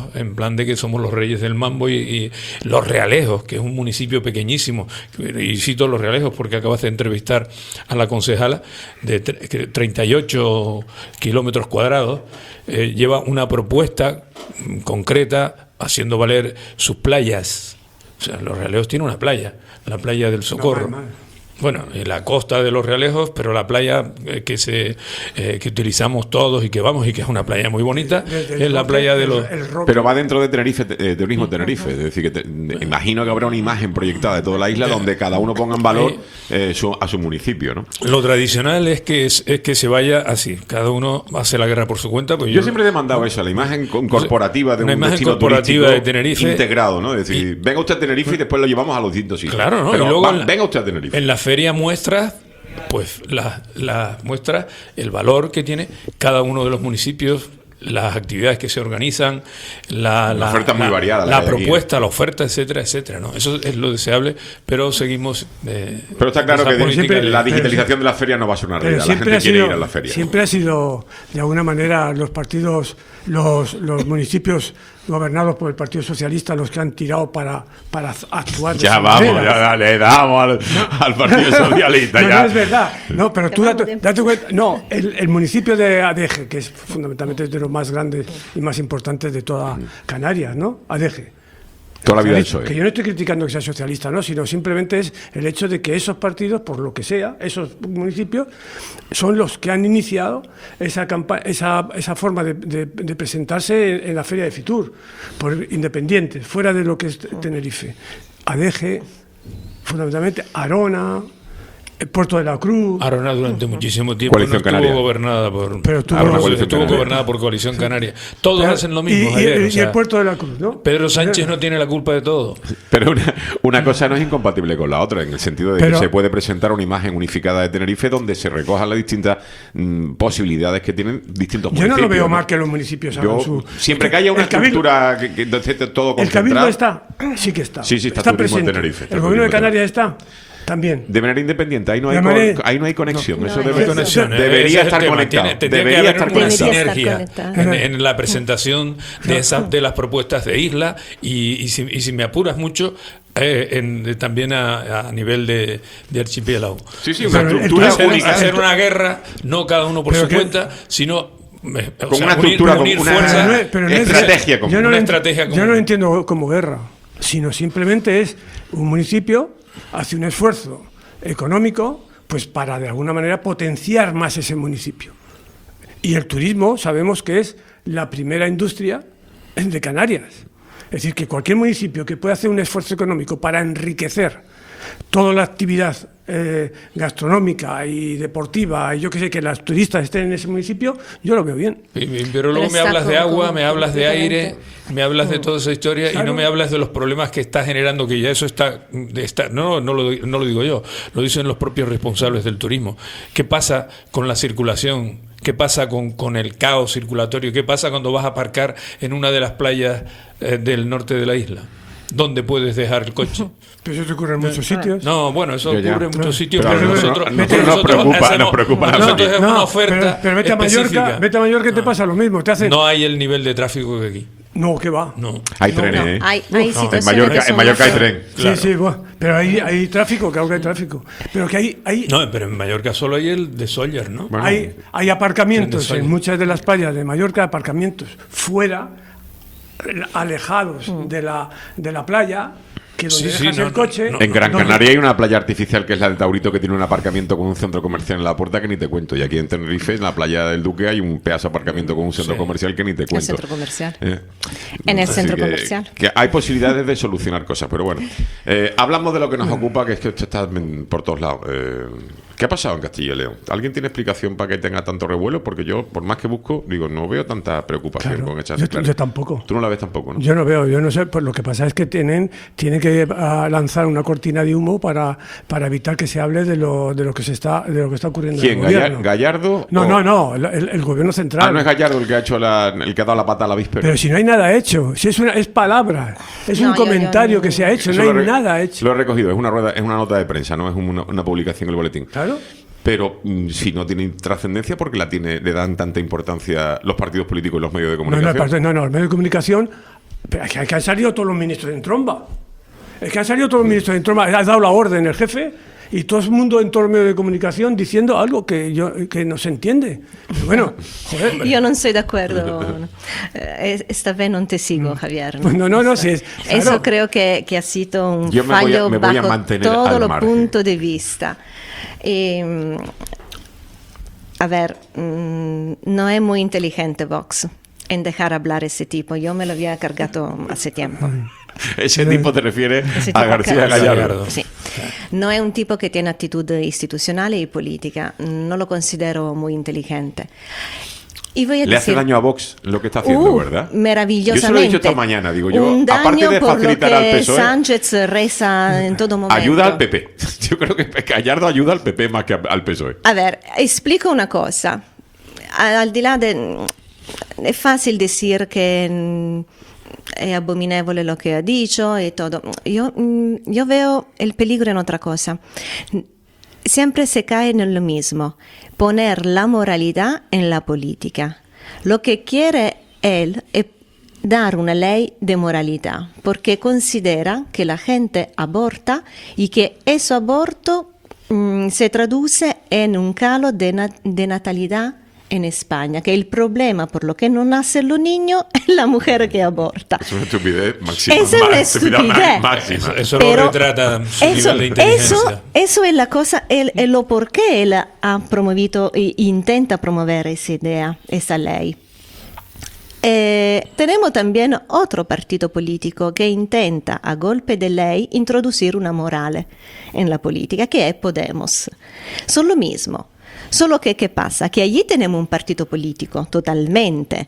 Speaker 12: plan de que somos los reyes del mambo y, y Los Realejos, que es un municipio pequeñísimo, y cito Los Realejos porque acabas de entrevistar a la concejala, de treinta y ocho kilómetros cuadrados, eh, lleva una propuesta concreta haciendo valer sus playas. O sea, Los Realejos tiene una playa, la playa del Socorro. No, bueno, en la costa de Los Realejos, pero la playa eh, que se eh, que utilizamos todos y que vamos y que es una playa muy bonita, desde, desde es la roque, playa de los...
Speaker 3: Pero va dentro de Tenerife, eh, Turismo Tenerife, es decir, que te, te, imagino que habrá una imagen proyectada de toda la isla donde cada uno ponga en valor eh, su, a su municipio, ¿no?
Speaker 12: Lo tradicional es que es, es que se vaya así, cada uno hace la guerra por su cuenta. Pues
Speaker 3: yo, yo siempre he demandado eso, la imagen corporativa de
Speaker 12: una
Speaker 3: un
Speaker 12: imagen
Speaker 3: destino
Speaker 12: corporativa de Tenerife
Speaker 3: integrado, ¿no? Es decir, y, venga usted a Tenerife y después lo llevamos a los distintos sitios.
Speaker 12: Claro, ¿no?
Speaker 3: Pero
Speaker 12: y luego
Speaker 3: va,
Speaker 12: en la,
Speaker 3: venga usted a Tenerife.
Speaker 12: En la feria muestra pues la, la muestra el valor que tiene cada uno de los municipios, las actividades que se organizan, la, la
Speaker 3: oferta muy
Speaker 12: la,
Speaker 3: variada,
Speaker 12: la,
Speaker 3: la
Speaker 12: propuesta, la oferta, etcétera, etcétera, ¿no? Eso es lo deseable, pero seguimos. Eh,
Speaker 3: pero está claro que siempre, la digitalización de la feria no va a ser una realidad. La gente quiere
Speaker 14: sido,
Speaker 3: ir a la feria.
Speaker 14: Siempre ha sido, de alguna manera, los partidos, los, los municipios gobernados por el Partido Socialista los que han tirado para, para actuar.
Speaker 3: Ya vamos, ya le damos al, no. al Partido Socialista.
Speaker 14: no,
Speaker 3: ya.
Speaker 14: no es verdad. No, pero tú date, date cuenta. No, el, el municipio de Adeje, que es fundamentalmente de los más grandes y más importantes de toda Canarias, ¿no? Adeje.
Speaker 3: Toda la vida hecho,
Speaker 14: que
Speaker 3: ¿eh?
Speaker 14: yo no estoy criticando que sea socialista, no, sino simplemente es el hecho de que esos partidos, por lo que sea, esos municipios, son los que han iniciado esa campa- esa, esa forma de, de, de presentarse en, en la feria de Fitur, por independientes, fuera de lo que es Tenerife. Adeje, fundamentalmente, Arona, el Puerto de la Cruz.
Speaker 12: Arona durante muchísimo tiempo
Speaker 3: Coalición
Speaker 12: no estuvo
Speaker 3: Canaria.
Speaker 12: gobernada por
Speaker 14: pero estuvo,
Speaker 12: Arona,
Speaker 14: no,
Speaker 12: estuvo
Speaker 3: Canaria.
Speaker 12: gobernada por Coalición Canaria. Todos
Speaker 14: pero,
Speaker 12: hacen lo mismo.
Speaker 14: Y,
Speaker 12: Javier,
Speaker 14: y,
Speaker 12: o sea,
Speaker 14: y el Puerto de la Cruz, ¿no?
Speaker 12: Pedro Sánchez no tiene la culpa de todo.
Speaker 3: Pero una, una cosa no es incompatible con la otra, en el sentido de
Speaker 14: pero,
Speaker 3: que se puede presentar una imagen unificada de Tenerife donde se recojan las distintas mm, posibilidades que tienen distintos
Speaker 14: yo
Speaker 3: municipios.
Speaker 14: Yo no lo veo
Speaker 3: ¿no?
Speaker 14: mal que los municipios hagan
Speaker 3: yo,
Speaker 14: su...
Speaker 3: Siempre que haya una estructura que, que, que esté todo concentrado...
Speaker 14: El Cabildo está, sí que está.
Speaker 3: Sí, sí, está,
Speaker 14: está
Speaker 3: turismo
Speaker 14: presente.
Speaker 3: en Tenerife. Está
Speaker 14: El gobierno de
Speaker 3: turismo
Speaker 14: Canarias está... También.
Speaker 3: De manera independiente, ahí no hay,
Speaker 14: manera...
Speaker 3: con, ahí no hay conexión.
Speaker 14: No,
Speaker 3: eso
Speaker 14: no,
Speaker 3: debe,
Speaker 12: conexión,
Speaker 3: debería
Speaker 12: es
Speaker 3: estar conectado.
Speaker 12: Tiene, tendría
Speaker 3: debería
Speaker 12: que haber
Speaker 3: estar
Speaker 12: una
Speaker 3: conectado.
Speaker 12: sinergia en, en la presentación de esas de las propuestas de isla y, y, si, y si me apuras mucho, eh, en, también a, a nivel de, de archipiélago.
Speaker 3: Sí, sí, una estructura
Speaker 12: hacer,
Speaker 3: única.
Speaker 12: Hacer una guerra, no cada uno por su que... cuenta, sino...
Speaker 3: con
Speaker 12: o sea,
Speaker 3: una estructura,
Speaker 12: unir,
Speaker 3: con
Speaker 12: unir
Speaker 3: una
Speaker 12: fuerza,
Speaker 3: no es, pero no estrategia
Speaker 14: común. Yo no,
Speaker 12: una
Speaker 14: lo,
Speaker 12: estrategia común.
Speaker 14: Yo no lo entiendo como guerra, sino simplemente es un municipio hace un esfuerzo económico pues para de alguna manera potenciar más ese municipio. Y el turismo sabemos que es la primera industria de Canarias. Es decir, que cualquier municipio que pueda hacer un esfuerzo económico para enriquecer toda la actividad eh, gastronómica y deportiva, y yo que sé, que los turistas estén en ese municipio, yo lo veo bien.
Speaker 12: Pero luego me hablas de agua, me hablas de aire, me hablas de toda esa historia
Speaker 14: claro.
Speaker 12: y no me hablas de los problemas que está generando, que ya eso está... está no, no, lo, no lo digo yo, lo dicen los propios responsables del turismo. ¿Qué pasa con la circulación? ¿Qué pasa con, con el caos circulatorio? ¿Qué pasa cuando vas a aparcar en una de las playas eh, del norte de la isla? ¿Dónde puedes dejar el coche?
Speaker 14: Pero eso ocurre en muchos sitios.
Speaker 12: No, bueno, eso
Speaker 3: ya,
Speaker 12: ocurre en muchos sitios,
Speaker 3: pero
Speaker 12: pero
Speaker 3: no,
Speaker 12: nosotros,
Speaker 3: no, nosotros nos preocupa,
Speaker 12: hacemos,
Speaker 3: nos preocupa
Speaker 12: nosotros
Speaker 3: no,
Speaker 12: es una
Speaker 14: no,
Speaker 12: oferta
Speaker 14: pero, pero vete a Mallorca, vete a Mallorca y te pasa lo mismo. Te hacen...
Speaker 12: No hay el nivel de tráfico que aquí.
Speaker 14: No, ¿qué va?
Speaker 12: No.
Speaker 3: Hay
Speaker 14: no,
Speaker 3: trenes,
Speaker 14: no.
Speaker 3: ¿eh?
Speaker 13: Hay, hay
Speaker 3: no, en Mallorca, en Mallorca hay tren.
Speaker 12: Claro.
Speaker 14: Sí, sí, bueno, pero hay, hay tráfico, claro que hay tráfico. Pero que hay, hay,
Speaker 12: no, pero en Mallorca solo hay el de Sóller, ¿no?
Speaker 14: Bueno, hay, hay aparcamientos en muchas de las playas de Mallorca, aparcamientos fuera, alejados mm. de, la, de la playa, que donde
Speaker 12: sí,
Speaker 14: dejas
Speaker 12: sí, no,
Speaker 14: el coche...
Speaker 3: No, no, en Gran
Speaker 14: donde...
Speaker 3: Canaria hay una playa artificial que es la de Taurito, que tiene un aparcamiento con un centro comercial en la puerta que ni te cuento. Y aquí en Tenerife, en la playa del Duque, hay un pedazo de aparcamiento con un centro sí. comercial que ni te cuento.
Speaker 13: El centro comercial.
Speaker 3: Eh,
Speaker 13: en el centro
Speaker 3: que,
Speaker 13: comercial.
Speaker 3: Que hay posibilidades de solucionar cosas, pero bueno. Eh, hablamos de lo que nos ocupa, que es que esto está por todos lados. Eh, ¿Qué ha pasado en Castilla y León? ¿Alguien tiene explicación para que tenga tanto revuelo? Porque yo, por más que busco, digo, no veo tanta preocupación
Speaker 14: claro,
Speaker 3: con estas
Speaker 14: yo, yo tampoco.
Speaker 3: Tú no la ves tampoco, ¿no?
Speaker 14: Yo no veo, yo no sé. Pues lo que pasa es que tienen, tienen que uh, lanzar una cortina de humo para, para evitar que se hable de lo, de lo que se está, de lo que está ocurriendo
Speaker 3: ¿Quién?
Speaker 14: en el gobierno.
Speaker 3: ¿Gallardo?
Speaker 14: No,
Speaker 3: o...
Speaker 14: no, no, el, el gobierno central.
Speaker 3: Ah, no es Gallardo el que ha hecho la, el que ha dado la pata a la víspera.
Speaker 14: Pero si no hay nada hecho, si es una, es palabra, es no, un yo, comentario yo, no, que se ha hecho, no hay re, nada hecho.
Speaker 3: Lo he recogido, es una rueda, es una nota de prensa, no es una, una publicación en el boletín.
Speaker 14: Claro.
Speaker 3: Pero mm, si no tiene trascendencia, ¿por qué la tiene, le dan tanta importancia los partidos políticos y los medios de comunicación?
Speaker 14: No, no, no, no los medios de comunicación Pero es que han salido todos los ministros en tromba. Es que han salido todos los ministros en tromba. Ha dado la orden el jefe y todo el mundo en todo el medio de comunicación diciendo algo que yo que no se entiende. Pero bueno, joder.
Speaker 13: Io non sono d'accordo. Eh, esta vez non te sigo, Javier.
Speaker 14: No, no, no, sí, es, claro.
Speaker 13: Eso creo que, que ha sido un
Speaker 3: Yo me voy a-
Speaker 13: fallo
Speaker 3: me voy a
Speaker 13: bajo
Speaker 3: mantener
Speaker 13: todo
Speaker 3: al
Speaker 13: los
Speaker 3: margen.
Speaker 13: puntos de vista. Eh, a ver, mm, no es muy inteligente Vox en dejar hablar ese tipo. Yo me lo había cargado hace tiempo.
Speaker 3: Ese tipo te refiere
Speaker 13: Ese
Speaker 3: a
Speaker 13: tipo
Speaker 3: García
Speaker 13: que-
Speaker 3: Gallardo.
Speaker 13: Sí. No es un tipo que tiene actitud institucional y política. No lo considero muy inteligente. Y voy a
Speaker 3: Le hace
Speaker 13: decir,
Speaker 3: daño a Vox lo que está haciendo,
Speaker 13: Uh,
Speaker 3: ¿verdad?
Speaker 13: maravillosamente.
Speaker 3: Yo se lo he dicho esta mañana, digo yo,
Speaker 13: un daño
Speaker 3: aparte de
Speaker 13: por lo
Speaker 3: facilitar al
Speaker 13: que
Speaker 3: P S O E,
Speaker 13: Sánchez reza en todo momento.
Speaker 3: ayuda al P P. Yo creo que Gallardo ayuda al P P más que al P S O E.
Speaker 13: A ver, explico una cosa. Al di là de... Es fácil decir que mm, es abominable lo que ha dicho y todo. Yo, mm, yo veo el peligro en otra cosa. Siempre se cae en lo mismo, poner la moralidad en la política. Lo que quiere él es dar una ley de moralidad, porque considera que la gente aborta y que ese aborto mm, se traduce en un calo de, na- de natalidad en España, que el problema por lo que no nacen los niños es la mujer que aborta.
Speaker 3: Es una estupidez máxima.
Speaker 13: Esa es una
Speaker 3: Estupidez
Speaker 13: estupidez.
Speaker 3: máxima.
Speaker 12: Eso, eso
Speaker 13: Pero
Speaker 12: lo retrata su
Speaker 13: Eso,
Speaker 12: nivel de inteligencia.
Speaker 13: eso, eso es la cosa, el, el lo por qué él ha promovido e intenta promover esa idea, esa ley. Eh, tenemos también otro partido político que intenta a golpe de ley introducir una morale en la política, que es Podemos. Son lo mismo, solo que ¿qué pasa? Que allí tenemos un partido político totalmente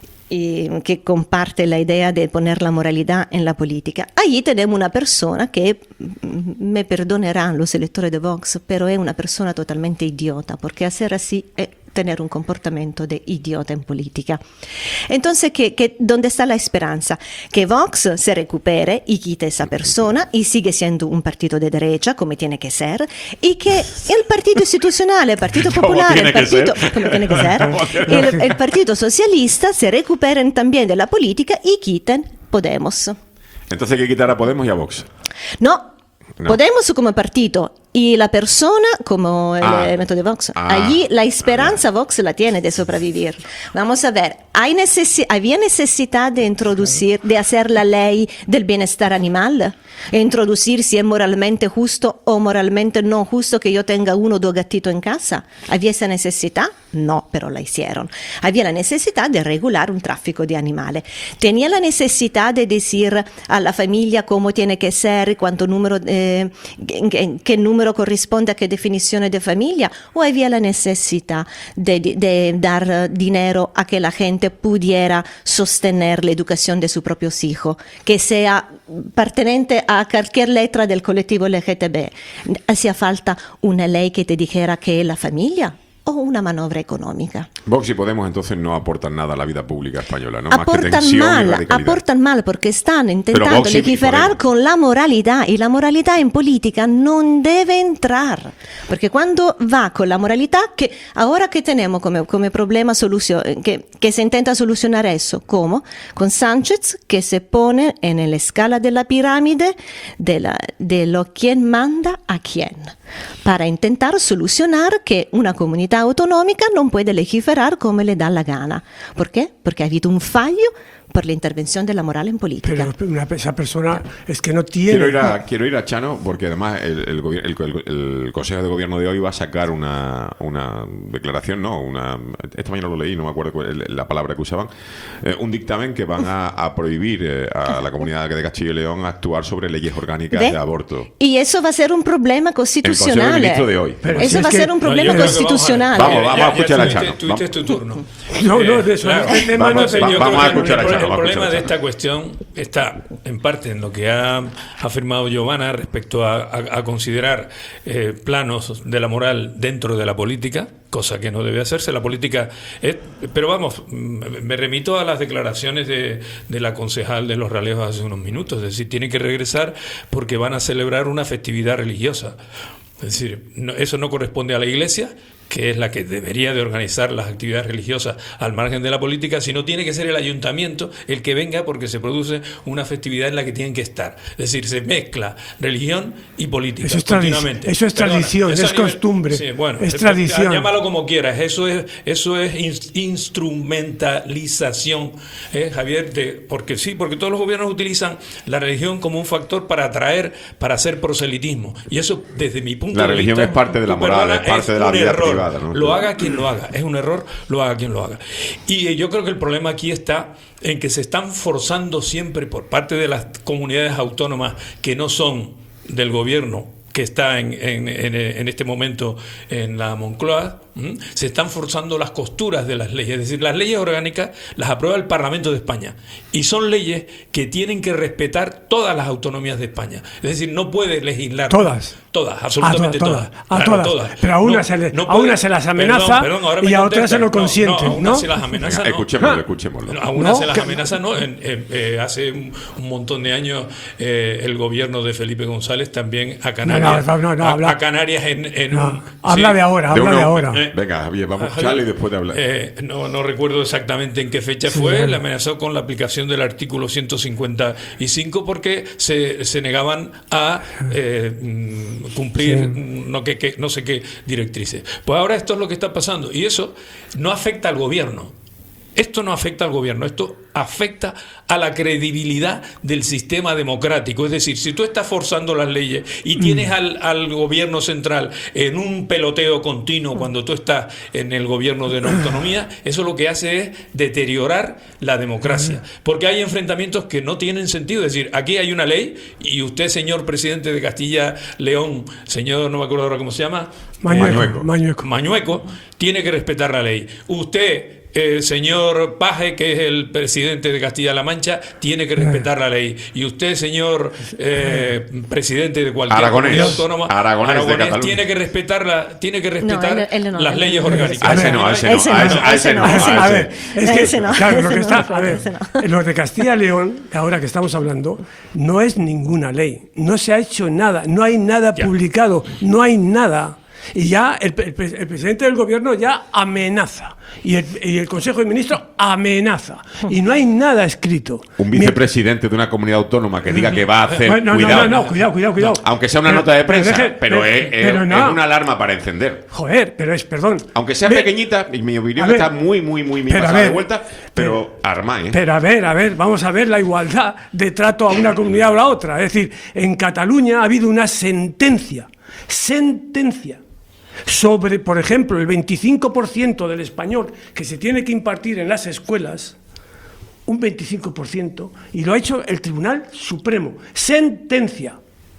Speaker 13: eh, que comparte la idea de poner la moralidad en la política. Allí tenemos una persona que, mm, me perdonarán los electores de Vox, pero es una persona totalmente idiota, porque hacer así es tener un comportamiento de idiota en política. Entonces, ¿qué, qué, ¿dónde está la esperanza? Que Vox se recupere y quite esa persona y sigue siendo un partido de derecha, como tiene que ser, y que el partido institucional, el Partido
Speaker 3: ¿Cómo
Speaker 13: Popular,
Speaker 3: tiene
Speaker 13: el
Speaker 3: que
Speaker 13: partido,
Speaker 3: ser?
Speaker 13: como tiene que ser,
Speaker 3: ¿Cómo tiene
Speaker 13: el, el Partido Socialista se recuperen también de la política y quiten Podemos.
Speaker 3: Entonces hay que quitar a Podemos y a Vox.
Speaker 13: No,
Speaker 3: No.
Speaker 13: Podemos como partido y la persona como el
Speaker 3: Ah.
Speaker 13: elemento de Vox.
Speaker 3: Ah.
Speaker 13: Allí la esperanza Vox la tiene de sobrevivir. Vamos a ver, ¿hay necesi- ¿había necesidad de introducir, de hacer la ley del bienestar animal? E introducir si es moralmente justo o moralmente no justo que yo tenga uno o dos gatitos en casa. ¿Había esa necesidad? No, pero la hicieron. Había la necesidad de regular un tráfico de animales. Tenía la necesidad de decir a la familia cómo tiene que ser, cuánto número, eh, qué, qué número corresponde a qué definición de familia, o había la necesidad de, de- de dar dinero a que la gente pudiera sostener la educación de sus propios hijos, que sea pertenente a cualquier letra del colectivo L G T B. Hacía falta una ley que te dijera que es la familia o una maniobra económica.
Speaker 3: Vox y Podemos entonces no aportan nada a la vida pública española, ¿no? Más que
Speaker 13: Aportan
Speaker 3: tensión y
Speaker 13: mal,
Speaker 3: radicalidad.
Speaker 13: aportan mal porque están
Speaker 3: Pero
Speaker 13: intentando
Speaker 3: Vox y
Speaker 13: legiferar
Speaker 3: Podemos.
Speaker 13: con la moralidad y la moralidad en política no debe entrar, porque cuando va con la moralidad, que ahora que tenemos como, como problema solución, que, que se intenta solucionar eso, ¿cómo? Con Sánchez que se pone en la escala de la pirámide de, la, de lo quién manda a quién, para intentar solucionar que una comunidad autonómica non puede legiferar come le dà la gana. ¿Por qué? Porque ha habido un fallo por la intervención de la moral en política.
Speaker 14: Pero una, esa persona es que no tiene...
Speaker 3: Quiero ir, a, quiero ir a Chano porque además el, el, gobier- el- el- el Consejo de Gobierno de hoy va a sacar una, una declaración, no, una, esta mañana lo leí, no me acuerdo cuál es la palabra que usaban, eh, un dictamen que van a, a prohibir eh, a la comunidad de Castilla y León actuar sobre leyes orgánicas
Speaker 13: ¿Ve?
Speaker 3: de aborto.
Speaker 13: Y eso va a ser un problema
Speaker 3: El Consejo de
Speaker 13: constitucional.
Speaker 3: Ministros de hoy.
Speaker 14: Pero
Speaker 13: Eso
Speaker 14: si es
Speaker 13: va a
Speaker 14: que-
Speaker 13: ser un
Speaker 12: No,
Speaker 13: problema
Speaker 12: yo creo que
Speaker 13: constitucional.
Speaker 3: Vamos, vamos a
Speaker 12: Ya-
Speaker 3: escuchar
Speaker 12: ya
Speaker 3: a
Speaker 12: tuviste-
Speaker 3: Chano.
Speaker 12: Tuviste
Speaker 3: Vamos.
Speaker 12: tu turno.
Speaker 14: No, no,
Speaker 12: Eh,
Speaker 14: de eso,
Speaker 12: claro.
Speaker 14: este tema
Speaker 3: Vamos,
Speaker 14: no se-
Speaker 3: va-
Speaker 12: Yo
Speaker 3: vamos
Speaker 12: creo
Speaker 3: a
Speaker 12: que
Speaker 3: escuchar a
Speaker 12: el,
Speaker 3: Chano,
Speaker 12: el
Speaker 3: vamos a
Speaker 12: problema
Speaker 3: escuchar a
Speaker 12: de
Speaker 3: Chano.
Speaker 12: esta cuestión está en parte en lo que ha afirmado Giovanna respecto a, a- a considerar eh, planos de la moral dentro de la política, cosa que no debe hacerse. La política es, pero vamos, mm, me remito a las declaraciones de, de la concejal de Los Realejos hace unos minutos, es decir, tienen que regresar porque van a celebrar una festividad religiosa. Es decir, no- eso no corresponde a la Iglesia, que es la que debería de organizar las actividades religiosas al margen de la política, sino tiene que ser el ayuntamiento el que venga, porque se produce una festividad en la que tienen que estar. Es decir, se mezcla religión y política
Speaker 14: Eso es,
Speaker 12: continuamente.
Speaker 14: tradi- eso es
Speaker 12: Perdona,
Speaker 14: tradición,
Speaker 12: eso
Speaker 14: es
Speaker 12: a nivel-
Speaker 14: costumbre,
Speaker 12: sí, bueno,
Speaker 14: es
Speaker 12: eh,
Speaker 14: tradición.
Speaker 12: Llámalo como quieras, eso es, eso es in- instrumentalización, ¿eh, Javier? De, porque sí, porque todos los gobiernos utilizan la religión como un factor para atraer, para hacer proselitismo. Y eso, desde mi punto
Speaker 3: La
Speaker 12: de
Speaker 3: religión
Speaker 12: vista,
Speaker 3: es parte de la moral,
Speaker 12: perdona,
Speaker 3: es parte de la
Speaker 12: un
Speaker 3: vida
Speaker 12: error.
Speaker 3: privada, ¿no?
Speaker 12: Lo haga quien lo haga, es un error, lo haga quien lo haga. Y eh, yo creo que el problema aquí está en que se están forzando siempre por parte de las comunidades autónomas que no son del gobierno que está en, en, en, en este momento en la Moncloa, ¿m? Se están forzando las costuras de las leyes. Es decir, las leyes orgánicas las aprueba el Parlamento de España y son leyes que tienen que respetar todas las autonomías de España. Es decir, no puede legislar.
Speaker 14: Todas.
Speaker 12: Todas, absolutamente
Speaker 14: a todas,
Speaker 12: todas.
Speaker 14: a
Speaker 12: Claro,
Speaker 14: todas. Pero a una,
Speaker 12: No,
Speaker 14: se, le-
Speaker 12: no
Speaker 14: a
Speaker 12: puede-
Speaker 14: una se las amenaza
Speaker 12: perdón, perdón, ahora me
Speaker 14: y a otras
Speaker 12: contesta.
Speaker 14: se lo
Speaker 12: No,
Speaker 14: consienten,
Speaker 12: no, a
Speaker 14: ¿no?
Speaker 12: una se las amenaza,
Speaker 3: Venga,
Speaker 12: no.
Speaker 3: escuchémoslo, escuchémoslo.
Speaker 12: A una
Speaker 14: No,
Speaker 12: se las
Speaker 14: que-
Speaker 12: amenaza, no. En- en- eh, hace un, un montón de años eh, el gobierno de Felipe González también a Canarias,
Speaker 14: No, no, no,
Speaker 12: a,
Speaker 14: habla-
Speaker 12: a Canarias en, en
Speaker 14: No,
Speaker 12: un,
Speaker 14: habla de ahora,
Speaker 3: De
Speaker 14: habla
Speaker 3: uno-
Speaker 14: de ahora.
Speaker 12: Eh,
Speaker 3: Venga, Javier, vamos a
Speaker 12: Javier,
Speaker 3: escucharle y después de hablar.
Speaker 12: eh, no, no recuerdo exactamente en qué fecha
Speaker 14: Sí,
Speaker 12: fue,
Speaker 14: claro.
Speaker 12: le amenazó con la aplicación del artículo ciento cincuenta y cinco porque se, se negaban a eh, mm, cumplir
Speaker 14: Sí.
Speaker 12: mm, no, que, que- no sé qué directrices. Pues ahora esto es lo que está pasando y eso no afecta al gobierno. Esto no afecta al gobierno, esto afecta a la credibilidad del sistema democrático. Es decir, si tú estás forzando las leyes y tienes al, al gobierno central en un peloteo continuo cuando tú estás en el gobierno de la autonomía, eso lo que hace es deteriorar la democracia. Porque hay enfrentamientos que no tienen sentido. Es decir, aquí hay una ley y usted, señor presidente de Castilla-León, señor, no me acuerdo ahora cómo se llama,
Speaker 14: Mañueco, Mañueco.
Speaker 12: Mañueco, tiene que respetar la ley. Usted, el señor Paje, que es el presidente de Castilla-La Mancha, tiene que respetar la ley. Y usted, señor eh, presidente de cualquier
Speaker 3: Aragonés.
Speaker 12: comunidad autónoma,
Speaker 3: Aragonés de Cataluña.
Speaker 12: tiene que respetar, la, tiene que respetar
Speaker 13: él- él no,
Speaker 12: las
Speaker 13: él
Speaker 12: leyes
Speaker 13: no.
Speaker 12: orgánicas.
Speaker 3: A ese no, a ese no,
Speaker 13: Ese
Speaker 3: a
Speaker 13: no,
Speaker 3: ese- a ese no,
Speaker 13: ese
Speaker 3: a
Speaker 14: A
Speaker 3: ese.
Speaker 14: ver, es que,
Speaker 13: Ese no,
Speaker 14: claro, lo
Speaker 13: ese
Speaker 14: que
Speaker 13: no,
Speaker 14: está,
Speaker 13: ese
Speaker 14: a ver,
Speaker 13: no.
Speaker 14: los de Castilla y León, ahora que estamos hablando, no es ninguna ley, no se ha hecho nada, no hay nada
Speaker 12: Ya.
Speaker 14: publicado, no hay nada. Y ya el, el pre- el presidente del gobierno ya amenaza. Y el, y el Consejo de Ministros amenaza. Y no hay nada escrito.
Speaker 3: Un vicepresidente de una comunidad autónoma que diga que va a hacer.
Speaker 14: No, no,
Speaker 3: cuidado,
Speaker 14: no, no, cuidado, cuidado, cuidado.
Speaker 3: Aunque sea una
Speaker 14: Pero-
Speaker 3: nota de
Speaker 14: pero
Speaker 3: prensa,
Speaker 14: deje-
Speaker 3: pero,
Speaker 14: pero-
Speaker 3: es, es-
Speaker 14: pero
Speaker 3: es
Speaker 14: no.
Speaker 3: una alarma para encender.
Speaker 14: Joder, pero es, perdón.
Speaker 3: Aunque sea
Speaker 14: Ve-
Speaker 3: pequeñita, y mi opinión
Speaker 14: a ver,
Speaker 3: está muy, muy, muy bien
Speaker 14: pero a
Speaker 3: pasada de
Speaker 14: ver,
Speaker 3: vuelta, pero arma, ¿eh?
Speaker 14: Pero a ver, a ver, vamos a ver la igualdad de trato a una comunidad o a la otra. Es decir, en Cataluña ha habido una sentencia, sentencia, sobre, por ejemplo, el veinticinco por ciento del español que se tiene que impartir en las escuelas, un veinticinco por ciento, y lo ha hecho el Tribunal Supremo. Sentencia.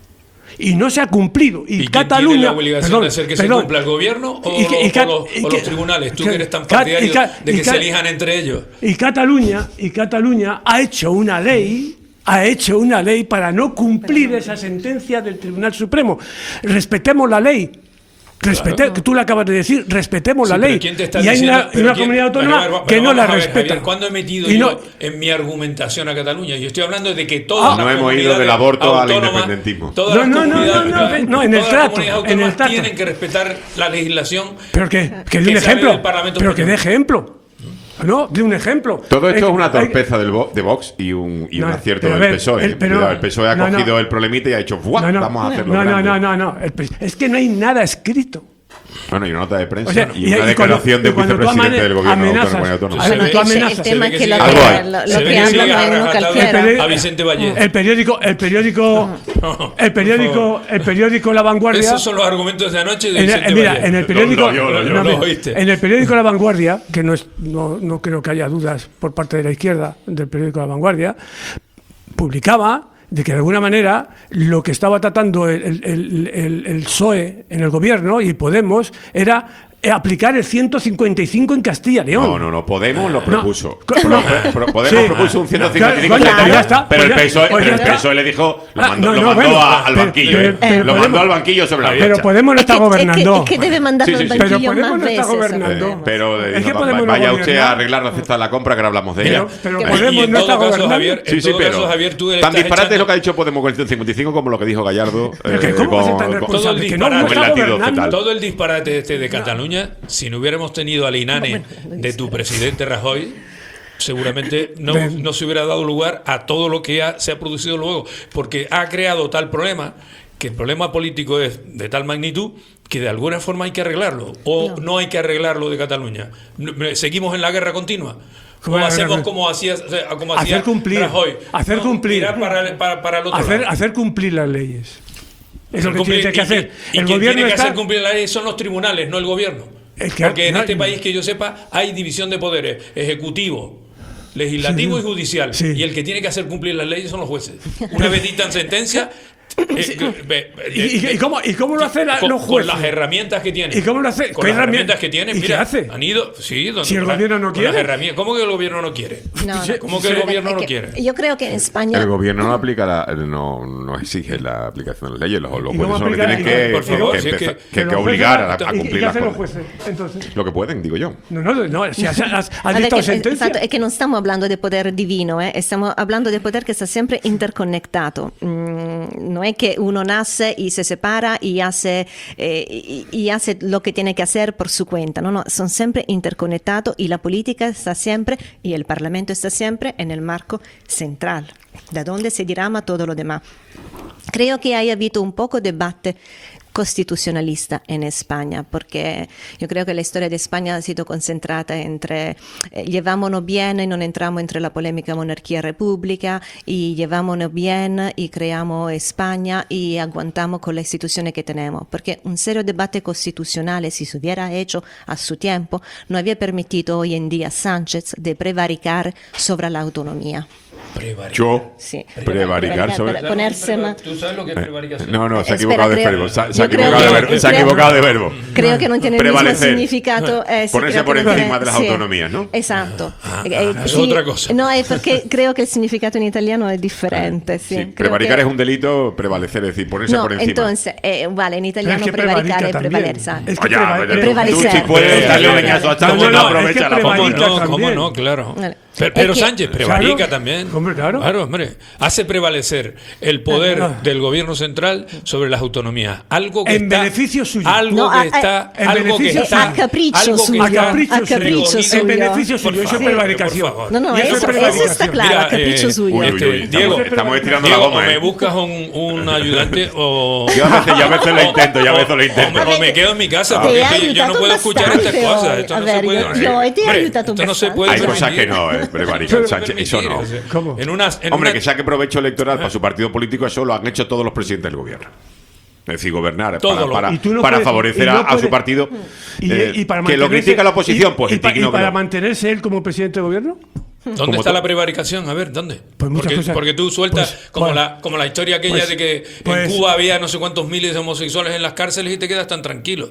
Speaker 14: Y no se ha cumplido. Y,
Speaker 12: ¿Y quién
Speaker 14: Cataluña.
Speaker 12: tiene la obligación
Speaker 14: perdón,
Speaker 12: de hacer que
Speaker 14: perdón.
Speaker 12: se cumpla el gobierno o,
Speaker 14: Y que- y
Speaker 12: o
Speaker 14: ca-
Speaker 12: los,
Speaker 14: y
Speaker 12: o
Speaker 14: que-
Speaker 12: los tribunales? Tú
Speaker 14: que-
Speaker 12: que eres tan
Speaker 14: ca- y
Speaker 12: partidario
Speaker 14: ca-
Speaker 12: de
Speaker 14: y
Speaker 12: que
Speaker 14: ca-
Speaker 12: se elijan entre ellos.
Speaker 14: Y Cataluña, y Cataluña ha hecho una ley, ha hecho una ley para no cumplir esa sentencia del Tribunal Supremo. Respetemos la ley. Respete, que tú le acabas de decir, respetemos
Speaker 12: Sí,
Speaker 14: la
Speaker 12: pero
Speaker 14: ley.
Speaker 12: ¿quién te está
Speaker 14: Y hay
Speaker 12: diciendo-
Speaker 14: una, y
Speaker 12: pero
Speaker 14: una
Speaker 12: quién-
Speaker 14: comunidad autónoma
Speaker 12: Bueno, a ver,
Speaker 14: que
Speaker 12: pero
Speaker 14: no
Speaker 12: vamos
Speaker 14: la
Speaker 12: a ver,
Speaker 14: respeta.
Speaker 12: Javier, ¿cuándo he metido
Speaker 14: Y
Speaker 12: yo
Speaker 14: no-
Speaker 12: en mi argumentación a Cataluña? Yo estoy hablando de que todas
Speaker 14: Ah,
Speaker 12: las
Speaker 3: no hemos ido
Speaker 12: comunidades
Speaker 3: del aborto al
Speaker 12: autónomas-
Speaker 3: independentismo.
Speaker 12: Todas
Speaker 14: No,
Speaker 12: las
Speaker 14: no, no,
Speaker 12: comunidades-
Speaker 14: no, no, no, en el
Speaker 12: todas las
Speaker 14: trato,
Speaker 12: comunidades
Speaker 14: en el
Speaker 12: autónomas
Speaker 14: trato.
Speaker 12: tienen que respetar la legislación.
Speaker 14: Pero que, que dé
Speaker 12: que
Speaker 14: un
Speaker 12: sale
Speaker 14: ejemplo.
Speaker 12: del Parlamento
Speaker 14: Pero que dé
Speaker 12: Español.
Speaker 14: ejemplo. No, de un ejemplo.
Speaker 3: Todo esto
Speaker 14: Eh,
Speaker 3: es una
Speaker 14: hay-
Speaker 3: torpeza del Vo- de Vox y un, y un
Speaker 14: No,
Speaker 3: acierto
Speaker 14: pero a
Speaker 3: del
Speaker 14: ver,
Speaker 3: P S O E.
Speaker 14: el- pero-
Speaker 3: Cuidado, el P S O E ha
Speaker 14: no, no.
Speaker 3: cogido el problemita y ha dicho, ¡buah!
Speaker 14: No, no,
Speaker 3: Vamos a hacerlo
Speaker 14: no, no,
Speaker 3: grande.
Speaker 14: no, no, no. El pre- es que no hay nada escrito.
Speaker 3: Bueno, y una nota de prensa
Speaker 14: O sea,
Speaker 3: y,
Speaker 14: y-
Speaker 3: una
Speaker 14: y cuando-
Speaker 3: declaración
Speaker 14: y
Speaker 3: de un
Speaker 14: cuando tú
Speaker 3: vicepresidente
Speaker 14: amane-
Speaker 3: del gobierno
Speaker 14: amenazas-
Speaker 3: autónomo y autónomo.
Speaker 14: Bueno,
Speaker 12: Se
Speaker 14: tú
Speaker 12: ve-
Speaker 14: amenazas.
Speaker 13: El tema es que lo
Speaker 3: Algo hay.
Speaker 13: que, lo,
Speaker 12: Se
Speaker 13: lo
Speaker 12: ve
Speaker 13: que
Speaker 12: que
Speaker 13: habla
Speaker 12: sigue
Speaker 13: no es uno
Speaker 12: arrastrando
Speaker 13: cualquiera.
Speaker 12: a Vicente Valle.
Speaker 14: El periódico, el periódico, el periódico, el periódico La Vanguardia.
Speaker 12: Esos son los argumentos de anoche de
Speaker 14: En,
Speaker 12: Vicente
Speaker 14: en- mira,
Speaker 12: Valle.
Speaker 14: en el periódico,
Speaker 12: Lo- lo- lo-
Speaker 14: no,
Speaker 12: lo-
Speaker 14: mira,
Speaker 12: lo oíste.
Speaker 14: en el periódico La Vanguardia, que no es, no, no creo que haya dudas por parte de la izquierda del periódico La Vanguardia, publicaba de que de alguna manera lo que estaba tratando el, el, el, el- el P S O E en el gobierno y Podemos era eh, aplicar el ciento cincuenta y cinco en Castilla y León.
Speaker 3: No, no, no, Podemos lo propuso.
Speaker 14: Co-
Speaker 3: Pro-
Speaker 14: no.
Speaker 3: pro- Podemos
Speaker 14: Sí.
Speaker 3: propuso un ciento cincuenta y cinco,
Speaker 14: Claro,
Speaker 3: pero,
Speaker 14: ya está,
Speaker 3: pero el
Speaker 14: pues ya-
Speaker 3: P S O E,
Speaker 14: pues
Speaker 3: pero el
Speaker 14: ya está.
Speaker 3: P S O E le dijo, lo
Speaker 14: Ah,
Speaker 3: mandó,
Speaker 14: no,
Speaker 3: lo
Speaker 14: no,
Speaker 3: mandó
Speaker 14: bueno,
Speaker 3: a- al
Speaker 14: pero-
Speaker 3: banquillo,
Speaker 14: pero-
Speaker 3: ¿eh?
Speaker 14: pero
Speaker 3: Lo mandó
Speaker 14: Podemos-
Speaker 3: al banquillo sobre la
Speaker 14: Pero
Speaker 3: derecha.
Speaker 14: Podemos no está
Speaker 13: Es que-
Speaker 14: gobernando.
Speaker 13: Es que, es que debe mandarlo
Speaker 3: Sí,
Speaker 13: al
Speaker 3: sí, sí.
Speaker 14: Pero
Speaker 13: banquillo
Speaker 14: Podemos
Speaker 13: más
Speaker 14: no está
Speaker 13: veces.
Speaker 14: gobernando.
Speaker 3: Eh, pero
Speaker 14: Es
Speaker 3: eh,
Speaker 14: que
Speaker 3: dijo,
Speaker 14: Podemos no
Speaker 3: vaya usted
Speaker 14: gobierna.
Speaker 3: a arreglar la cesta de la compra que ahora hablamos de
Speaker 14: Pero-
Speaker 3: ella.
Speaker 14: pero
Speaker 3: Eh,
Speaker 14: Podemos
Speaker 12: Y en
Speaker 14: no
Speaker 12: todo
Speaker 14: está
Speaker 12: caso,
Speaker 14: gobernando.
Speaker 12: Javier, en
Speaker 3: Sí, sí,
Speaker 12: todo
Speaker 3: pero
Speaker 12: caso, Javier, tú le
Speaker 3: tan
Speaker 12: estás
Speaker 3: disparate es
Speaker 12: echando-
Speaker 3: lo que ha dicho Podemos con el ciento cincuenta y cinco como lo que dijo Gallardo
Speaker 14: Pero que
Speaker 3: eh,
Speaker 14: ¿cómo va a ser tan
Speaker 3: con,
Speaker 14: responsable?
Speaker 12: Todo el
Speaker 14: Que no, no
Speaker 12: disparate,
Speaker 14: está
Speaker 3: con el latido
Speaker 14: gobernando.
Speaker 3: fetal.
Speaker 12: todo el disparate este de Cataluña Cataluña, si no hubiéramos tenido al inane de tu presidente Rajoy, seguramente no, no se hubiera dado lugar a todo lo que ha, se ha producido luego, porque ha creado tal problema, que el problema político es de tal magnitud que de alguna forma hay que arreglarlo, o no, no hay que arreglarlo de Cataluña. Seguimos en la guerra continua. ¿Cómo hacemos como hacía, como hacía
Speaker 14: hacer cumplir,
Speaker 12: Rajoy?
Speaker 14: Hacer
Speaker 12: no,
Speaker 14: cumplir.
Speaker 12: Para, para, para el otro
Speaker 14: hacer,
Speaker 12: lado.
Speaker 14: hacer cumplir las leyes. Es lo que
Speaker 12: cumplir,
Speaker 14: tiene que hacer.
Speaker 12: Y, y
Speaker 14: el
Speaker 12: quien
Speaker 14: gobierno
Speaker 12: tiene que
Speaker 14: está...
Speaker 12: hacer cumplir la ley son los tribunales, no el gobierno. Es que, Porque en no, este país, que yo sepa, hay división de poderes: ejecutivo, legislativo sí, y judicial. Sí. Y el que tiene que hacer cumplir las leyes son los jueces. Una vez dictan sentencia... Eh,
Speaker 14: sí. eh, ¿Y, y, y, cómo, ¿Y cómo lo hacen
Speaker 12: con,
Speaker 14: los jueces?
Speaker 12: Con las herramientas que tienen.
Speaker 14: ¿Y cómo lo hacen?
Speaker 12: Con las herramientas que tienen.
Speaker 14: ¿Y
Speaker 12: mira,
Speaker 14: qué hace?
Speaker 12: Han ido, sí, donde,
Speaker 14: si el gobierno no quiere.
Speaker 12: ¿Cómo que el gobierno no quiere?
Speaker 13: No, no.
Speaker 12: ¿Cómo que el gobierno no quiere?
Speaker 13: Yo creo que en España...
Speaker 3: El gobierno no aplica la, no, no exige la aplicación de las leyes. Los, los jueces son los que tienen que,
Speaker 12: por favor,
Speaker 3: que,
Speaker 12: si
Speaker 3: que,
Speaker 12: que,
Speaker 3: que, que obligar a, a cumplir
Speaker 14: ¿Y qué
Speaker 3: las
Speaker 14: hacen los
Speaker 3: cosas.
Speaker 14: jueces, entonces?
Speaker 3: Lo que pueden, digo yo.
Speaker 14: No, no, no. Si has, has, has
Speaker 13: ver,
Speaker 14: dictado
Speaker 13: que,
Speaker 14: sentencia.
Speaker 13: Esatto, è che non stiamo hablando di potere divino, eh? Stiamo hablando di potere che sta sempre interconectato. Mm, no es que uno nace y se separa y hace, eh, y, y hace lo que tiene que hacer por su cuenta. No, no, son siempre interconectados y la política está siempre, y el Parlamento está siempre en el marco central, de donde se dirama todo lo demás. Creo que haya habido un poco de debate constitucionalista en España, porque yo creo que la historia de España ha sido concentrada entre eh, llevámonos bien y no entramos entre la polémica monarquía-república, y llevámonos bien y creamos España y aguantamos con las instituciones que tenemos, porque un serio debate constitucional, si se hubiera hecho a su tiempo, no había permitido hoy en día a Sánchez de prevaricar sobre la autonomía.
Speaker 3: Prevaricar. Yo,
Speaker 13: sí.
Speaker 3: prevaricar sobre...
Speaker 13: Ponerse más...
Speaker 12: ¿Tú sabes lo que es prevaricación?
Speaker 3: No, no, se ha
Speaker 13: Espera,
Speaker 3: equivocado
Speaker 13: creo,
Speaker 3: de verbo. Se, se ha
Speaker 13: creo
Speaker 3: equivocado,
Speaker 13: que,
Speaker 3: de, verbo, se ha
Speaker 13: creo,
Speaker 3: equivocado de verbo.
Speaker 13: Creo que no tiene el mismo significado. Eh, sí,
Speaker 3: Ponerse por
Speaker 13: encima
Speaker 3: tiene, de las
Speaker 13: sí,
Speaker 3: autonomías, ¿no?
Speaker 13: Exacto.
Speaker 12: Ah,
Speaker 13: eh,
Speaker 12: ah, es
Speaker 13: sí,
Speaker 12: otra cosa.
Speaker 13: No, es porque creo que el significado en italiano es diferente. Sí,
Speaker 3: sí,
Speaker 13: creo
Speaker 3: prevaricar
Speaker 13: que...
Speaker 3: es un delito, prevalecer, es decir, ponerse
Speaker 13: no,
Speaker 3: por encima.
Speaker 13: Entonces, eh, vale, en italiano
Speaker 14: es que
Speaker 13: prevaricar es
Speaker 14: también.
Speaker 13: prevalecer.
Speaker 14: Es que
Speaker 3: Oye,
Speaker 14: prevalecer.
Speaker 13: prevalecer.
Speaker 3: Tú si puedes darle un leñazo a Sánchez, no aprovecha la
Speaker 12: ¿Cómo
Speaker 3: oportunidad.
Speaker 12: no? ¿Cómo no? Claro.
Speaker 13: Vale.
Speaker 12: Pero, pero
Speaker 13: que,
Speaker 12: Sánchez prevarica
Speaker 14: claro,
Speaker 12: también.
Speaker 14: Hombre, claro.
Speaker 12: Claro, hombre. Hace prevalecer el poder
Speaker 14: no, no.
Speaker 12: del gobierno central sobre las autonomías. Algo que
Speaker 14: en
Speaker 12: está,
Speaker 14: beneficio suyo.
Speaker 12: Algo
Speaker 13: No,
Speaker 12: que
Speaker 13: a,
Speaker 12: está.
Speaker 14: en
Speaker 12: Algo que
Speaker 14: beneficio
Speaker 12: está.
Speaker 13: a capricho
Speaker 12: algo que
Speaker 13: suyo.
Speaker 14: A capricho,
Speaker 13: A capricho
Speaker 14: suyo.
Speaker 13: suyo.
Speaker 14: En beneficio
Speaker 12: Por
Speaker 14: suyo. Eso es
Speaker 12: favor,
Speaker 14: prevaricación.
Speaker 12: por favor.
Speaker 13: No, no,
Speaker 14: Y
Speaker 13: eso,
Speaker 14: es
Speaker 13: eso
Speaker 14: prevaricación.
Speaker 13: está claro,
Speaker 12: Mira,
Speaker 13: a capricho
Speaker 12: eh,
Speaker 13: suyo.
Speaker 3: Uy, uy,
Speaker 12: Este,
Speaker 3: uy,
Speaker 12: Diego,
Speaker 3: estamos, estamos estirando
Speaker 12: Diego,
Speaker 3: la goma,
Speaker 12: o me
Speaker 3: ¿eh?
Speaker 12: buscas un, un ayudante o.
Speaker 3: Yo a veces, yo a veces lo intento, yo a veces lo intento.
Speaker 12: O, o me quedo en mi casa,
Speaker 13: Te
Speaker 12: porque
Speaker 13: he
Speaker 12: es que yo, yo no
Speaker 13: ayudado
Speaker 12: puedo escuchar estas
Speaker 13: bastante
Speaker 12: cosas.
Speaker 13: hoy.
Speaker 12: Esto
Speaker 13: A
Speaker 12: no
Speaker 13: ver,
Speaker 12: se puede.
Speaker 13: yo- yo hoy te he
Speaker 12: Hombre,
Speaker 13: ayudado
Speaker 12: esto no se
Speaker 13: bastante.
Speaker 12: puede
Speaker 3: Hay cosas que
Speaker 12: permitir.
Speaker 3: no, eh, prevaricar, Sánchez, eso no.
Speaker 14: ¿Cómo?
Speaker 12: En unas, en
Speaker 3: Hombre,
Speaker 12: una-
Speaker 3: que saque provecho electoral para su partido político, eso lo han hecho todos los presidentes del gobierno. Es decir, gobernar
Speaker 12: Todo
Speaker 3: para,
Speaker 12: lo-
Speaker 3: para,
Speaker 14: y tú no
Speaker 3: para
Speaker 14: puedes-
Speaker 3: favorecer
Speaker 14: y no
Speaker 3: a, a su
Speaker 14: puedes-
Speaker 3: partido.
Speaker 14: Y,
Speaker 3: eh,
Speaker 14: y para
Speaker 3: que lo
Speaker 14: mantenerse-
Speaker 3: critica la oposición,
Speaker 14: y-
Speaker 3: pues
Speaker 14: y, pa- y
Speaker 3: indigno que
Speaker 14: para
Speaker 3: lo-
Speaker 14: mantenerse él como presidente de gobierno.
Speaker 12: ¿Dónde
Speaker 3: como
Speaker 12: está
Speaker 3: to-
Speaker 12: la prevaricación? A ver, ¿dónde?
Speaker 14: Pues muchas
Speaker 12: porque,
Speaker 14: cosas.
Speaker 12: porque tú sueltas
Speaker 14: Pues,
Speaker 12: como,
Speaker 14: pues,
Speaker 12: la, como la historia aquella
Speaker 14: pues,
Speaker 12: de que
Speaker 14: pues-
Speaker 12: en Cuba había no sé cuántos miles de homosexuales en las cárceles y te quedas tan tranquilo.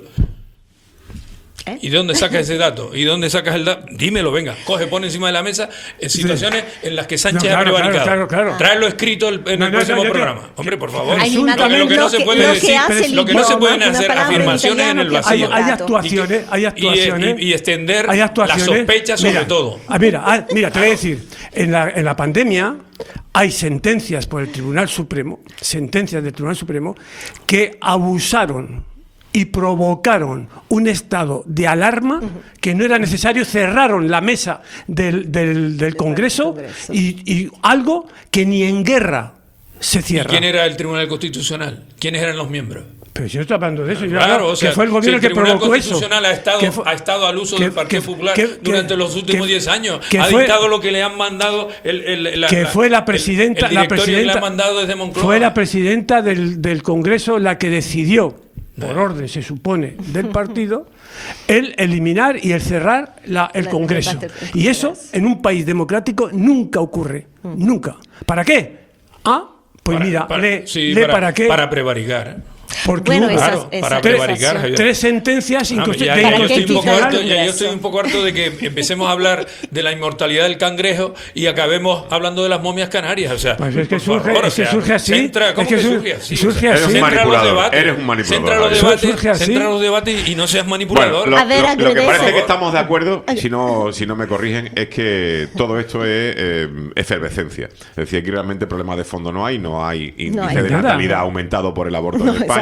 Speaker 13: ¿Eh?
Speaker 12: ¿Y de dónde sacas ese dato? ¿Y dónde sacas el dato? Dímelo, venga, coge, pone encima de la mesa en situaciones en las que Sánchez
Speaker 14: No, claro,
Speaker 12: ha prevaricado.
Speaker 14: claro, claro, claro.
Speaker 12: Tráelo escrito el- en
Speaker 14: No,
Speaker 12: el
Speaker 14: no,
Speaker 12: próximo
Speaker 14: no, yo te-
Speaker 12: programa. Hombre, por favor.
Speaker 13: Ay,
Speaker 12: lo,
Speaker 13: nada,
Speaker 12: que, lo que
Speaker 13: lo
Speaker 12: no se
Speaker 13: que-
Speaker 12: puede
Speaker 13: lo que
Speaker 12: decir,
Speaker 13: hace el
Speaker 12: lo que no se
Speaker 13: idioma,
Speaker 12: pueden
Speaker 13: una
Speaker 12: hacer
Speaker 13: palabra en
Speaker 12: afirmaciones en el
Speaker 13: italiano que
Speaker 14: Hay,
Speaker 12: vacío.
Speaker 14: hay
Speaker 13: Dato.
Speaker 14: actuaciones, hay
Speaker 12: Y,
Speaker 14: actuaciones.
Speaker 12: y- y extender
Speaker 14: hay
Speaker 12: la
Speaker 14: actuaciones.
Speaker 12: sospecha sobre
Speaker 14: Mira,
Speaker 12: todo.
Speaker 14: ah, mira, ah, mira, te voy a decir, en la, en la pandemia hay sentencias por el Tribunal Supremo, sentencias del Tribunal Supremo, que abusaron y provocaron un estado de alarma que no era necesario, cerraron la mesa del, del, del Congreso,
Speaker 13: Congreso.
Speaker 14: Y, y algo que ni en guerra se
Speaker 12: ¿Y
Speaker 14: cierra.
Speaker 12: quién era el Tribunal Constitucional? ¿Quiénes eran los miembros?
Speaker 14: Pero yo estoy hablando de eso, yo
Speaker 12: Claro,
Speaker 14: hablo
Speaker 12: o sea,
Speaker 14: que fue el gobierno
Speaker 12: si el
Speaker 14: que
Speaker 12: Tribunal
Speaker 14: provocó eso.
Speaker 12: Constitucional ha estado,
Speaker 14: Que fue-
Speaker 12: ha estado al uso
Speaker 14: que-
Speaker 12: del Partido
Speaker 14: que-
Speaker 12: Popular
Speaker 14: que-
Speaker 12: durante
Speaker 14: que-
Speaker 12: los últimos
Speaker 14: que-
Speaker 12: diez años.
Speaker 14: que
Speaker 12: Ha
Speaker 14: fue-
Speaker 12: dictado lo que le han mandado el, el- la,
Speaker 14: que
Speaker 12: la-
Speaker 14: fue la
Speaker 12: el-
Speaker 14: presidenta,
Speaker 12: el
Speaker 14: la
Speaker 12: directorio que le
Speaker 14: presidenta
Speaker 12: han mandado desde Moncloa.
Speaker 14: fue la presidenta del, del Congreso la que decidió, por orden se supone del partido, el eliminar y el cerrar la- el
Speaker 13: La-
Speaker 14: Congreso.
Speaker 13: el debate, el
Speaker 14: Y eso
Speaker 13: Congreso.
Speaker 14: en un país democrático nunca ocurre, nunca. ¿Para qué? Ah, pues
Speaker 12: Para-
Speaker 14: mira,
Speaker 12: para-
Speaker 14: lee,
Speaker 12: sí,
Speaker 14: lee
Speaker 12: para,
Speaker 14: para qué.
Speaker 12: Para prevaricar.
Speaker 14: Porque
Speaker 13: Bueno,
Speaker 14: hubo
Speaker 13: esas-
Speaker 12: Claro,
Speaker 13: esas-
Speaker 12: para
Speaker 13: esas-
Speaker 12: prevaricar.
Speaker 13: esas-
Speaker 14: tres sentencias
Speaker 12: Ah,
Speaker 14: inconsti-
Speaker 12: ya,
Speaker 14: de
Speaker 12: ya yo
Speaker 13: ¿Para qué
Speaker 12: estoy un poco
Speaker 13: quitar
Speaker 12: harto,
Speaker 13: el
Speaker 12: ya yo
Speaker 13: Congreso?
Speaker 12: estoy un poco harto de que empecemos a hablar de la inmortalidad del cangrejo y acabemos hablando de las momias canarias. O sea,
Speaker 14: Pues es que
Speaker 12: por
Speaker 14: surge-
Speaker 12: favor, o
Speaker 14: es que
Speaker 12: sea,
Speaker 14: surge así,
Speaker 12: centra- ¿cómo
Speaker 14: es que
Speaker 12: que
Speaker 14: sur-
Speaker 12: surge así?
Speaker 14: surge
Speaker 12: O sea,
Speaker 14: así. Eres un
Speaker 12: centra los
Speaker 3: manipulador,
Speaker 12: debates,
Speaker 3: eres un manipulador,
Speaker 12: centra los
Speaker 3: Javier.
Speaker 12: debates,
Speaker 14: Surge así.
Speaker 12: centra los debates y no seas manipulador.
Speaker 3: Bueno, lo,
Speaker 13: A ver,
Speaker 3: lo- lo que
Speaker 13: agradece.
Speaker 3: parece que estamos de acuerdo, si no, si no me corrigen, es que todo esto es eh, efervescencia. Es decir, aquí realmente problemas de fondo no hay, no hay índice
Speaker 13: hay
Speaker 3: de
Speaker 14: nada.
Speaker 3: natalidad aumentado por el aborto
Speaker 13: No,
Speaker 3: en España,